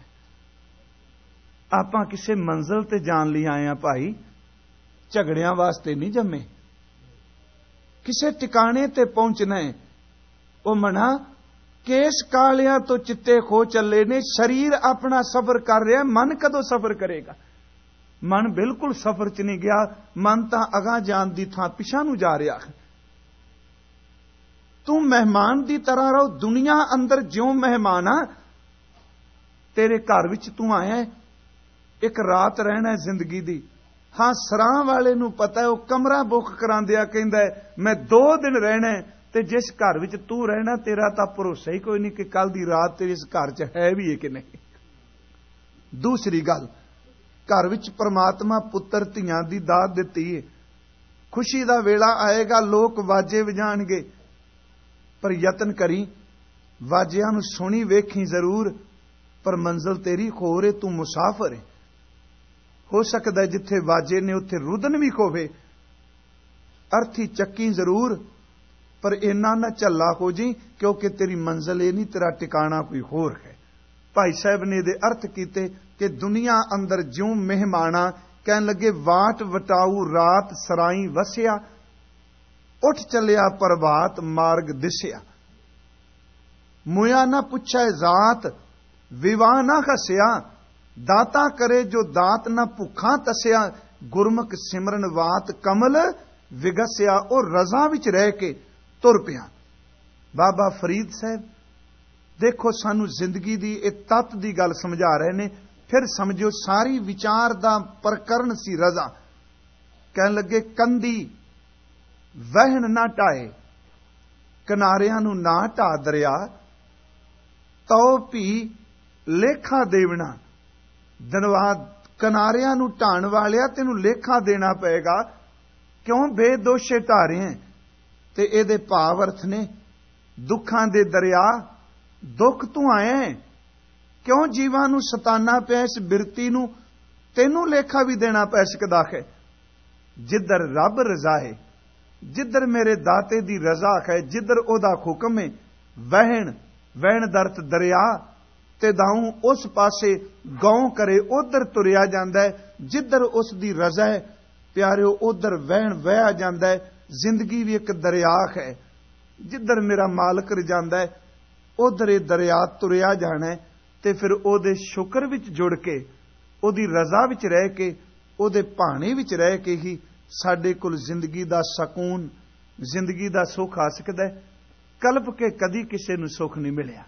ਆਪਾਂ ਕਿਸੇ ਮੰਜ਼ਿਲ ਤੇ ਜਾਣ ਲਈ ਆਏ ਆ ਭਾਈ, ਝਗੜਿਆਂ ਵਾਸਤੇ ਨਹੀਂ ਜੰਮੇ। ਕਿਸੇ ਟਿਕਾਣੇ ਤੇ ਪਹੁੰਚਣਾ ਹੈ। ਉਹ ਮਨਾ ਕੇਸ ਕਾਲਿਆਂ ਤੋਂ ਚਿੱਟੇ ਖੋ ਚੱਲੇ ਨੇ, ਸਰੀਰ ਆਪਣਾ ਸਫ਼ਰ ਕਰ ਰਿਹਾ, ਮਨ ਕਦੋਂ ਸਫ਼ਰ ਕਰੇਗਾ? ਮਨ ਬਿਲਕੁਲ ਸਫ਼ਰ 'ਚ ਨਹੀਂ ਗਿਆ, ਮਨ ਤਾਂ ਅਗਾਂਹ ਜਾਣ ਦੀ ਥਾਂ ਪਿਛਾਂ ਨੂੰ ਜਾ ਰਿਹਾ ਹੈ। ਤੂੰ ਮਹਿਮਾਨ ਦੀ ਤਰ੍ਹਾਂ ਰਹੋ, ਦੁਨੀਆ ਅੰਦਰ ਜਿਉਂ ਮਹਿਮਾਨ ਆ, ਤੇਰੇ ਘਰ ਵਿੱਚ ਤੂੰ ਆਇਆ, ਇੱਕ ਰਾਤ ਰਹਿਣਾ ਜ਼ਿੰਦਗੀ ਦੀ। ਹਾਂ, ਸਰਾਂ ਵਾਲੇ ਨੂੰ ਪਤਾ ਹੈ, ਉਹ ਕਮਰਾ ਬੁੱਕ ਕਰਾਉਂਦਿਆ ਕਹਿੰਦਾ ਮੈਂ 2 ਦਿਨ ਰਹਿਣਾ, ਤੇ ਜਿਸ ਘਰ ਵਿੱਚ ਤੂੰ ਰਹਿਣਾ ਤੇਰਾ ਤਾਂ ਭਰੋਸਾ ਹੀ ਕੋਈ ਨਹੀਂ ਕਿ ਕੱਲ ਦੀ ਰਾਤ ਤੇਰੇ ਇਸ ਘਰ 'ਚ ਹੈ ਵੀ ਹੈ ਕਿ ਨਹੀਂ। ਦੂਸਰੀ ਗੱਲ, ਘਰ ਵਿੱਚ ਪ੍ਰਮਾਤਮਾ ਪੁੱਤਰ ਧੀਆਂ ਦੀ ਦਾਤ ਦਿੱਤੀ ਹੈ। ਖੁਸ਼ੀ ਦਾ ਵੇਲਾ ਆਏਗਾ, ਲੋਕ ਵਾਜੇ ਵਜਾਣਗੇ, ਪਰ ਯਤਨ ਕਰੀ ਵਾਜਿਆਂ ਨੂੰ ਸੁਣੀ ਵੇਖੀ ਜ਼ਰੂਰ, ਪਰ ਮੰਜ਼ਲ ਤੇਰੀ ਹੋਰ ਏ, ਤੂੰ ਮੁਸਾਫਰ ਹੈ। ਹੋ ਸਕਦਾ ਜਿੱਥੇ ਵਾਜੇ ਨੇ ਉੱਥੇ ਰੁਦਨ ਵੀ ਹੋਵੇ, ਅਰਥੀ ਚੱਕੀ ਜ਼ਰੂਰ, ਪਰ ਇੰਨਾ ਨਾ ਝੱਲਾ ਹੋ ਜੀ, ਕਿਉਂਕਿ ਤੇਰੀ ਮੰਜ਼ਲ ਇਹ ਨਹੀਂ, ਤੇਰਾ ਟਿਕਾਣਾ ਕੋਈ ਹੋਰ ਹੈ। ਭਾਈ ਸਾਹਿਬ ਨੇ ਇਹਦੇ ਅਰਥ ਕੀਤੇ ਕਿ ਦੁਨੀਆ ਅੰਦਰ ਜਿਉਂ ਮਹਿਮਾਨਾ, ਕਹਿਣ ਲੱਗੇ ਵਾਟ ਵਟਾਊ ਰਾਤ ਸਰਾਈ ਵਸਿਆ, ਉੱਠ ਚੱਲਿਆ ਪ੍ਰਭਾਤ ਮਾਰਗ ਦਿਸਿਆ। ਮੁਇਆ ਨਾ ਪੁੱਛੈ ਜ਼ਾਤ, ਵਿਵਾਹ ਨਾ ਹਸਿਆ, ਦਾਤਾ ਕਰੇ ਜੋ ਦਾਤ ਨਾ ਭੁੱਖਾਂ ਤਸਿਆ। ਗੁਰਮੁਖ ਸਿਮਰਨ ਵਾਤ ਕਮਲ ਵਿਗਸਿਆ, ਉਹ ਰਜ਼ਾ ਵਿੱਚ ਰਹਿ ਕੇ ਤੁਰ ਪਿਆ। ਬਾਬਾ ਫਰੀਦ ਸਾਹਿਬ ਦੇਖੋ ਸਾਨੂੰ ਜ਼ਿੰਦਗੀ ਦੀ ਇਹ ਤੱਤ ਦੀ ਗੱਲ ਸਮਝਾ ਰਹੇ ਨੇ। ਫਿਰ ਸਮਝੋ ਸਾਰੀ ਵਿਚਾਰ ਦਾ ਪ੍ਰਕਰਨ ਸੀ ਰਜ਼ਾ। ਕਹਿਣ ਲੱਗੇ ਕੰਦੀ ਵਹਿਣ ਨਾ ਢਾਏ, ਕਿਨਾਰਿਆਂ ਨੂੰ ਨਾ ਢਾ ਦਰਿਆ, ਤਉ ਭੀ ਲੇਖਾ ਦੇਵਣਾ। ਧੰਨਵਾਦ, ਕਿਨਾਰਿਆਂ ਨੂੰ ਢਾਣ ਵਾਲਿਆ ਤੈਨੂੰ ਲੇਖਾ ਦੇਣਾ ਪਏਗਾ, ਕਿਉਂ ਬੇਦੋਸ਼ੇ ਢਾਰੇ ਹੈ। ਤੇ ਇਹਦੇ ਭਾਵ ਅਰਥ ਨੇ ਦੁੱਖਾਂ ਦੇ ਦਰਿਆ, ਦੁੱਖ ਤੂੰ ਆਇਆ, ਕਿਉਂ ਜੀਵਾਂ ਨੂੰ ਸਤਾਨਾ ਪਿਆ, ਇਸ ਬਿਰਤੀ ਨੂੰ ਤੈਨੂੰ ਲੇਖਾ ਵੀ ਦੇਣਾ ਪੈ ਸਕਦਾ ਹੈ। ਜਿੱਧਰ ਰੱਬ ਰਜ਼ਾ ਹੈ, ਜਿੱਧਰ ਮੇਰੇ ਦਾਤੇ ਦੀ ਰਜ਼ਾ ਹੈ, ਜਿੱਧਰ ਉਹਦਾ ਹੁਕਮ ਹੈ, ਵਹਿਣ ਦਰਤ ਦਰਿਆ ਤੇ ਦਾਉ ਉਸ ਪਾਸੇ ਗਉ ਕਰੇ ਉਧਰ ਤੁਰਿਆ ਜਾਂਦਾ ਹੈ। ਜਿੱਧਰ ਉਸ ਦੀ ਰਜ਼ਾ ਹੈ ਪਿਆਰਿਓ, ਉਧਰ ਵਹਿਣ ਵਹਿਆ ਜਾਂਦਾ ਹੈ। ਜ਼ਿੰਦਗੀ ਵੀ ਇੱਕ ਦਰਿਆ ਹੈ, ਜਿੱਧਰ ਮੇਰਾ ਮਾਲਕ ਰਜਾਂਦਾ ਹੈ ਉਧਰ ਇਹ ਦਰਿਆ ਤੁਰਿਆ ਜਾਣਾ ਹੈ। ਤੇ ਫਿਰ ਉਹਦੇ ਸ਼ੁਕਰ ਵਿੱਚ ਜੁੜ ਕੇ, ਉਹਦੀ ਰਜ਼ਾ ਵਿੱਚ ਰਹਿ ਕੇ, ਉਹਦੇ ਭਾਣੇ ਵਿੱਚ ਰਹਿ ਕੇ ਹੀ ਸਾਡੇ ਕੋਲ ਜ਼ਿੰਦਗੀ ਦਾ ਸਕੂਨ, ਜ਼ਿੰਦਗੀ ਦਾ ਸੁੱਖ ਆ ਸਕਦਾ ਹੈ। ਕਲਪ ਕੇ ਕਦੀ ਕਿਸੇ ਨੂੰ ਸੁੱਖ ਨਹੀਂ ਮਿਲਿਆ।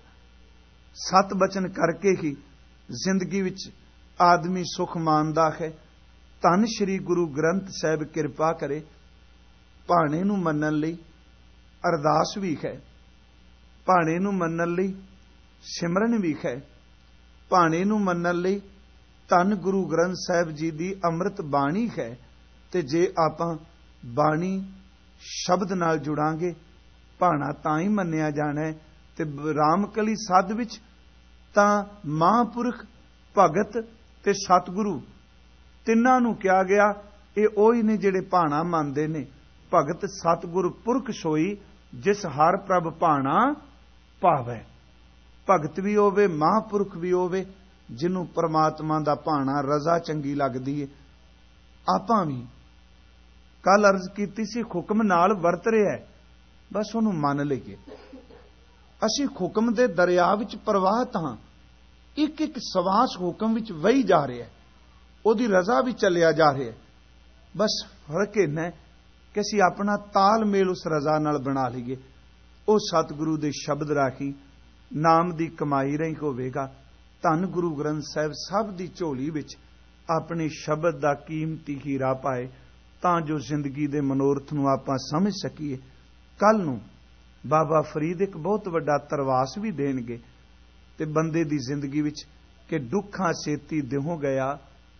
7 ਬਚਨ ਕਰਕੇ ਹੀ ਜ਼ਿੰਦਗੀ ਵਿੱਚ ਆਦਮੀ ਸੁੱਖ ਮਾਣਦਾ ਹੈ। ਧੰਨ ਸ਼੍ਰੀ ਗੁਰੂ ਗ੍ਰੰਥ ਸਾਹਿਬ ਕਿਰਪਾ ਕਰੇ। ਭਾਣੇ ਨੂੰ ਮੰਨਣ ਲਈ ਅਰਦਾਸ ਵੀ ਹੈ, ਭਾਣੇ ਨੂੰ ਮੰਨਣ ਲਈ ਸਿਮਰਨ ਵੀ ਹੈ, ਭਾਣੇ ਨੂੰ ਮੰਨਣ ਲਈ ਧੰਨ ਗੁਰੂ ਗ੍ਰੰਥ ਸਾਹਿਬ ਜੀ ਦੀ ਅੰਮ੍ਰਿਤ ਬਾਣੀ ਹੈ। ਤੇ ਜੇ ਆਪਾਂ ਬਾਣੀ ਸ਼ਬਦ ਨਾਲ ਜੁੜਾਂਗੇ, ਭਾਣਾ ਤਾਂ ਹੀ ਮੰਨਿਆ ਜਾਣਾ ਹੈ। ਤੇ ਰਾਮਕਲੀ ਸੱਧ ਵਿੱਚ ਤਾਂ ਮਹਾਂਪੁਰਖ, ਭਗਤ ਤੇ ਸਤਿਗੁਰੂ ਤਿੰਨਾਂ ਨੂੰ ਕਿਹਾ ਗਿਆ। ਇਹ ਉਹੀ ਨੇ ਜਿਹੜੇ ਭਾਣਾ ਮੰਨਦੇ ਨੇ। ਭਗਤ ਸਤਿਗੁਰ ਪੁਰਖ ਸੋਈ, ਜਿਸ ਹਰ ਪ੍ਰਭ ਭਾਣਾ ਭਾਵੈ। ਭਗਤ ਵੀ ਹੋਵੇ, ਮਹਾਂਪੁਰਖ ਵੀ ਹੋਵੇ, ਜਿਹਨੂੰ ਪਰਮਾਤਮਾ ਦਾ ਭਾਣਾ ਰਜ਼ਾ ਚੰਗੀ ਲੱਗਦੀ ਹੈ। ਆਪਾਂ ਵੀ ਕੱਲ ਅਰਜ਼ ਕੀਤੀ ਸੀ, ਹੁਕਮ ਨਾਲ ਵਰਤ ਰਿਹਾ, ਬਸ ਉਹਨੂੰ ਮੰਨ ਲਈਏ। ਅਸੀਂ ਹੁਕਮ ਦੇ ਦਰਿਆ ਵਿੱਚ ਪ੍ਰਵਾਹਿਤ ਹਾਂ। ਇੱਕ ਇੱਕ ਸਵਾਸ ਹੁਕਮ ਵਿੱਚ ਵਹੀ ਜਾ ਰਿਹਾ, ਉਹਦੀ ਰਜ਼ਾ ਵਿੱਚ ਚੱਲਿਆ ਜਾ ਰਿਹਾ। ਬਸ ਫਰਕ ਇੰਨਾ ਕਿ ਅਸੀਂ ਆਪਣਾ ਤਾਲਮੇਲ ਉਸ ਰਜ਼ਾ ਨਾਲ ਬਣਾ ਲਈਏ। ਉਹ ਸਤਿਗੁਰੂ ਦੇ ਸ਼ਬਦ ਰਾਹੀਂ, ਨਾਮ ਦੀ ਕਮਾਈ ਰਹੀ ਹੋਵੇਗਾ। ਧੰਨ ਗੁਰੂ ਗ੍ਰੰਥ ਸਾਹਿਬ ਸਭ ਦੀ ਝੋਲੀ ਵਿੱਚ ਆਪਣੇ ਸ਼ਬਦ ਦਾ ਕੀਮਤੀ ਹੀਰਾ ਪਾਏ, ਤਾਂ ਜੋ ਜ਼ਿੰਦਗੀ ਦੇ ਮਨੋਰਥ ਨੂੰ ਆਪਾਂ ਸਮਝ ਸਕੀਏ। ਕੱਲ ਨੂੰ ਬਾਬਾ ਫਰੀਦ ਇੱਕ ਬਹੁਤ ਵੱਡਾ ਤਰਵਾਸ ਵੀ ਦੇਣਗੇ ਤੇ ਬੰਦੇ ਦੀ ਜ਼ਿੰਦਗੀ ਵਿੱਚ ਕਿ ਦੁੱਖਾਂ ਸੇਤੀ ਦਿਹੋਂ ਗਿਆ,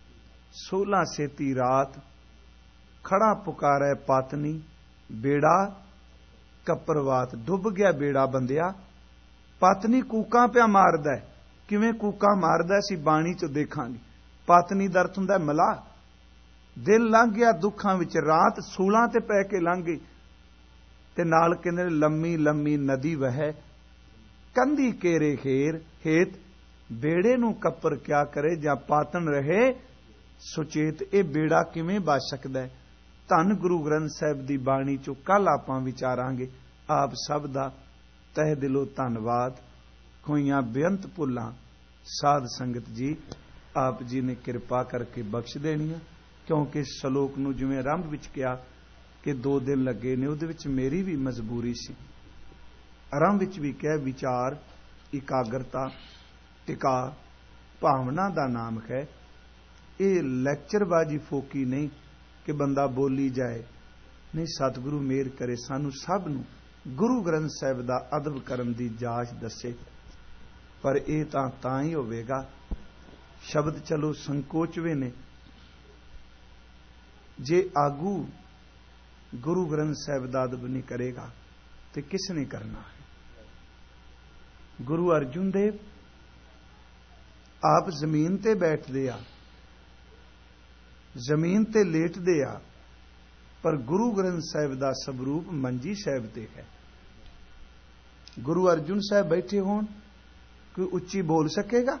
16 ਸੇਤੀ ਰਾਤ, ਖੜਾ ਪੁਕਾਰੈ ਪਾਤਨੀ, ਬੇੜਾ ਕਪਰਵਾਤ। ਡੁੱਬ ਗਿਆ ਬੇੜਾ ਬੰਦਿਆ। ਪਾਤਨੀ ਕੂਕਾਂ ਪਿਆ ਮਾਰਦਾ। ਕਿਵੇਂ ਕੂਕਾਂ ਮਾਰਦਾ ਅਸੀਂ ਬਾਣੀ ਚੋਂ ਦੇਖਾਂਗੇ। ਪਾਤਨੀ ਦਾ ਅਰਥ ਹੁੰਦਾ ਮਲਾਹ। ਦਿਲ ਲੰਘ ਗਿਆ ਦੁੱਖਾਂ ਵਿੱਚ, ਰਾਤ ਸੂਲਾਂ ਤੇ ਪੈ ਕੇ ਲੰਘ ਗਈ। ਤੇ ਨਾਲ ਕਹਿੰਦੇ ਲੰਮੀ ਲੰਮੀ ਨਦੀ ਵਹੈ, ਕੰਧੀ ਕੇਰੇ ਖੇਰ ਹੇਤ, ਬੇੜੇ ਨੂੰ ਕੱਪਰ ਕਿਆ ਕਰੇ, ਜਾਂ ਪਾਤਨ ਰਹੇ ਸੁਚੇਤ। ਇਹ ਬੇੜਾ ਕਿਵੇਂ ਬਚ ਸਕਦਾ ਹੈ? ਧੰਨ ਗੁਰੂ ਗ੍ਰੰਥ ਸਾਹਿਬ ਦੀ ਬਾਣੀ ਚੋਂ ਕੱਲ ਆਪਾਂ ਵਿਚਾਰਾਂਗੇ। ਆਪ ਸਭ ਦਾ ਤਹਿ ਦਿਲੋਂ ਧੰਨਵਾਦ। ਹੋਈਆਂ ਬੇਅੰਤ ਭੁੱਲਾਂ ਸਾਧ ਸੰਗਤ ਜੀ। ਆਪ ਜੀ ਨੇ ਕਿਰਪਾ ਕਰਕੇ ਬਖਸ਼ ਦੇਣੀਆਂ, ਕਿਉਂਕਿ ਸ਼ਲੋਕ ਨੂੰ ਜਿਵੇਂ ਆਰੰਭ ਵਿੱਚ ਕਿਹਾ ਕਿ 2 ਦਿਨ ਲੱਗੇ ਨੇ, ਉਹਦੇ ਵਿੱਚ ਮੇਰੀ ਵੀ ਮਜਬੂਰੀ ਸੀ। ਆਰੰਭ ਵਿੱਚ ਵੀ ਕਿਹਾ ਵਿਚਾਰ, ਇਕਾਗਰਤਾ, ਟਿਕਾ, ਭਾਵਨਾ ਦਾ ਨਾਮ ਹੈ। ਇਹ ਲੈਕਚਰਬਾਜੀ ਫੋਕੀ ਨਹੀਂ ਕਿ ਬੰਦਾ ਬੋਲੀ ਜਾਏ, ਨਹੀਂ। ਸਤਿਗੁਰੂ ਮਿਹਰ ਕਰੇ ਸਾਨੂੰ ਸਭ ਨੂੰ ਗੁਰੂ ਗ੍ਰੰਥ ਸਾਹਿਬ ਦਾ ਅਦਬ ਕਰਨ ਦੀ ਜਾਚ ਦੱਸੇ, ਪਰ ਇਹ ਤਾਂ ਹੀ ਹੋਵੇਗਾ। ਸ਼ਬਦ ਚਲੋ ਸੰਕੋਚਵੇਂ ਨੇ, ਜੇ ਆਗੂ ਗੁਰੂ ਗ੍ਰੰਥ ਸਾਹਿਬ ਦਾ ਅਦਬ ਨਹੀਂ ਕਰੇਗਾ ਤੇ ਕਿਸ ਨੇ ਕਰਨਾ ਹੈ? ਗੁਰੂ ਅਰਜੁਨ ਦੇਵ ਆਪ ਜ਼ਮੀਨ ਤੇ ਬੈਠਦੇ ਆ, ਜ਼ਮੀਨ ਤੇ ਲੇਟਦੇ ਆ, ਪਰ ਗੁਰੂ ਗ੍ਰੰਥ ਸਾਹਿਬ ਦਾ ਸਵਰੂਪ ਮੰਜੀ ਸਾਹਿਬ ਤੇ ਹੈ। ਗੁਰੂ ਅਰਜੁਨ ਸਾਹਿਬ ਬੈਠੇ ਹੋਣ, ਕੋਈ ਉੱਚੀ ਬੋਲ ਸਕੇਗਾ?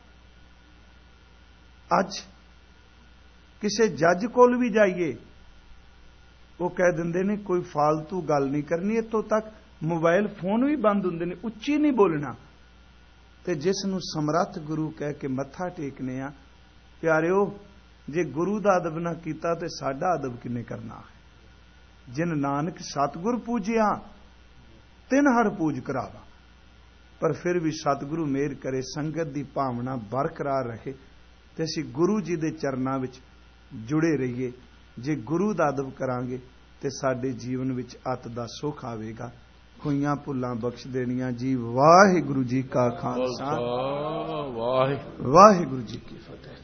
ਅੱਜ ਕਿਸੇ ਜੱਜ ਕੋਲ ਵੀ ਜਾਈਏ, ਉਹ ਕਹਿ ਦਿੰਦੇ ਨੇ ਕੋਈ ਫਾਲਤੂ ਗੱਲ ਨਹੀਂ ਕਰਨੀ, ਇੱਥੋਂ ਤੱਕ ਮੋਬਾਈਲ ਫੋਨ ਵੀ ਬੰਦ ਹੁੰਦੇ ਨੇ, ਉੱਚੀ ਨਹੀਂ ਬੋਲਣਾ। ਤੇ ਜਿਸ ਨੂੰ ਸਮਰੱਥ ਗੁਰੂ ਕਹਿ ਕੇ ਮੱਥਾ ਟੇਕਨੇ ਆ, ਪਿਆਰਿਓ, ਜੇ ਗੁਰੂ ਦਾ ਅਦਬ ਨਾ ਕੀਤਾ ਤੇ ਸਾਡਾ ਅਦਬ ਕਿੰਨੇ ਕਰਨਾ ਹੈ? ਜਿਨ ਨਾਨਕ ਸਤਿਗੁਰ ਪੂਜਿਆ ਤਿਨ ਹਰ ਪੂਜ ਕਰਾਵਾ। ਪਰ ਫਿਰ ਵੀ ਸਤਿਗੁਰੂ ਮਿਹਰ ਕਰੇ ਸੰਗਤ ਦੀ ਭਾਵਨਾ ਬਰਕਰਾਰ ਰਹੇ ਤੇ ਅਸੀਂ ਗੁਰੂ ਜੀ ਦੇ ਚਰਨਾਂ ਵਿੱਚ ਜੁੜੇ ਰਹੀਏ। ਜੇ ਗੁਰੂ ਦਾ ਅਦਬ ਕਰਾਂਗੇ ਤੇ ਸਾਡੇ ਜੀਵਨ ਵਿੱਚ ਅਤ ਦਾ ਸੁੱਖ ਆਵੇਗਾ। ਹੋਈਆਂ ਭੁੱਲਾਂ ਬਖਸ਼ ਦੇਣੀਆਂ ਜੀ। ਵਾਹਿਗੁਰੂ ਜੀ ਕਾ ਖਾਲਸਾ, ਵਾਹਿਗੁਰੂ ਜੀ ਕੀ ਫਤਿਹ।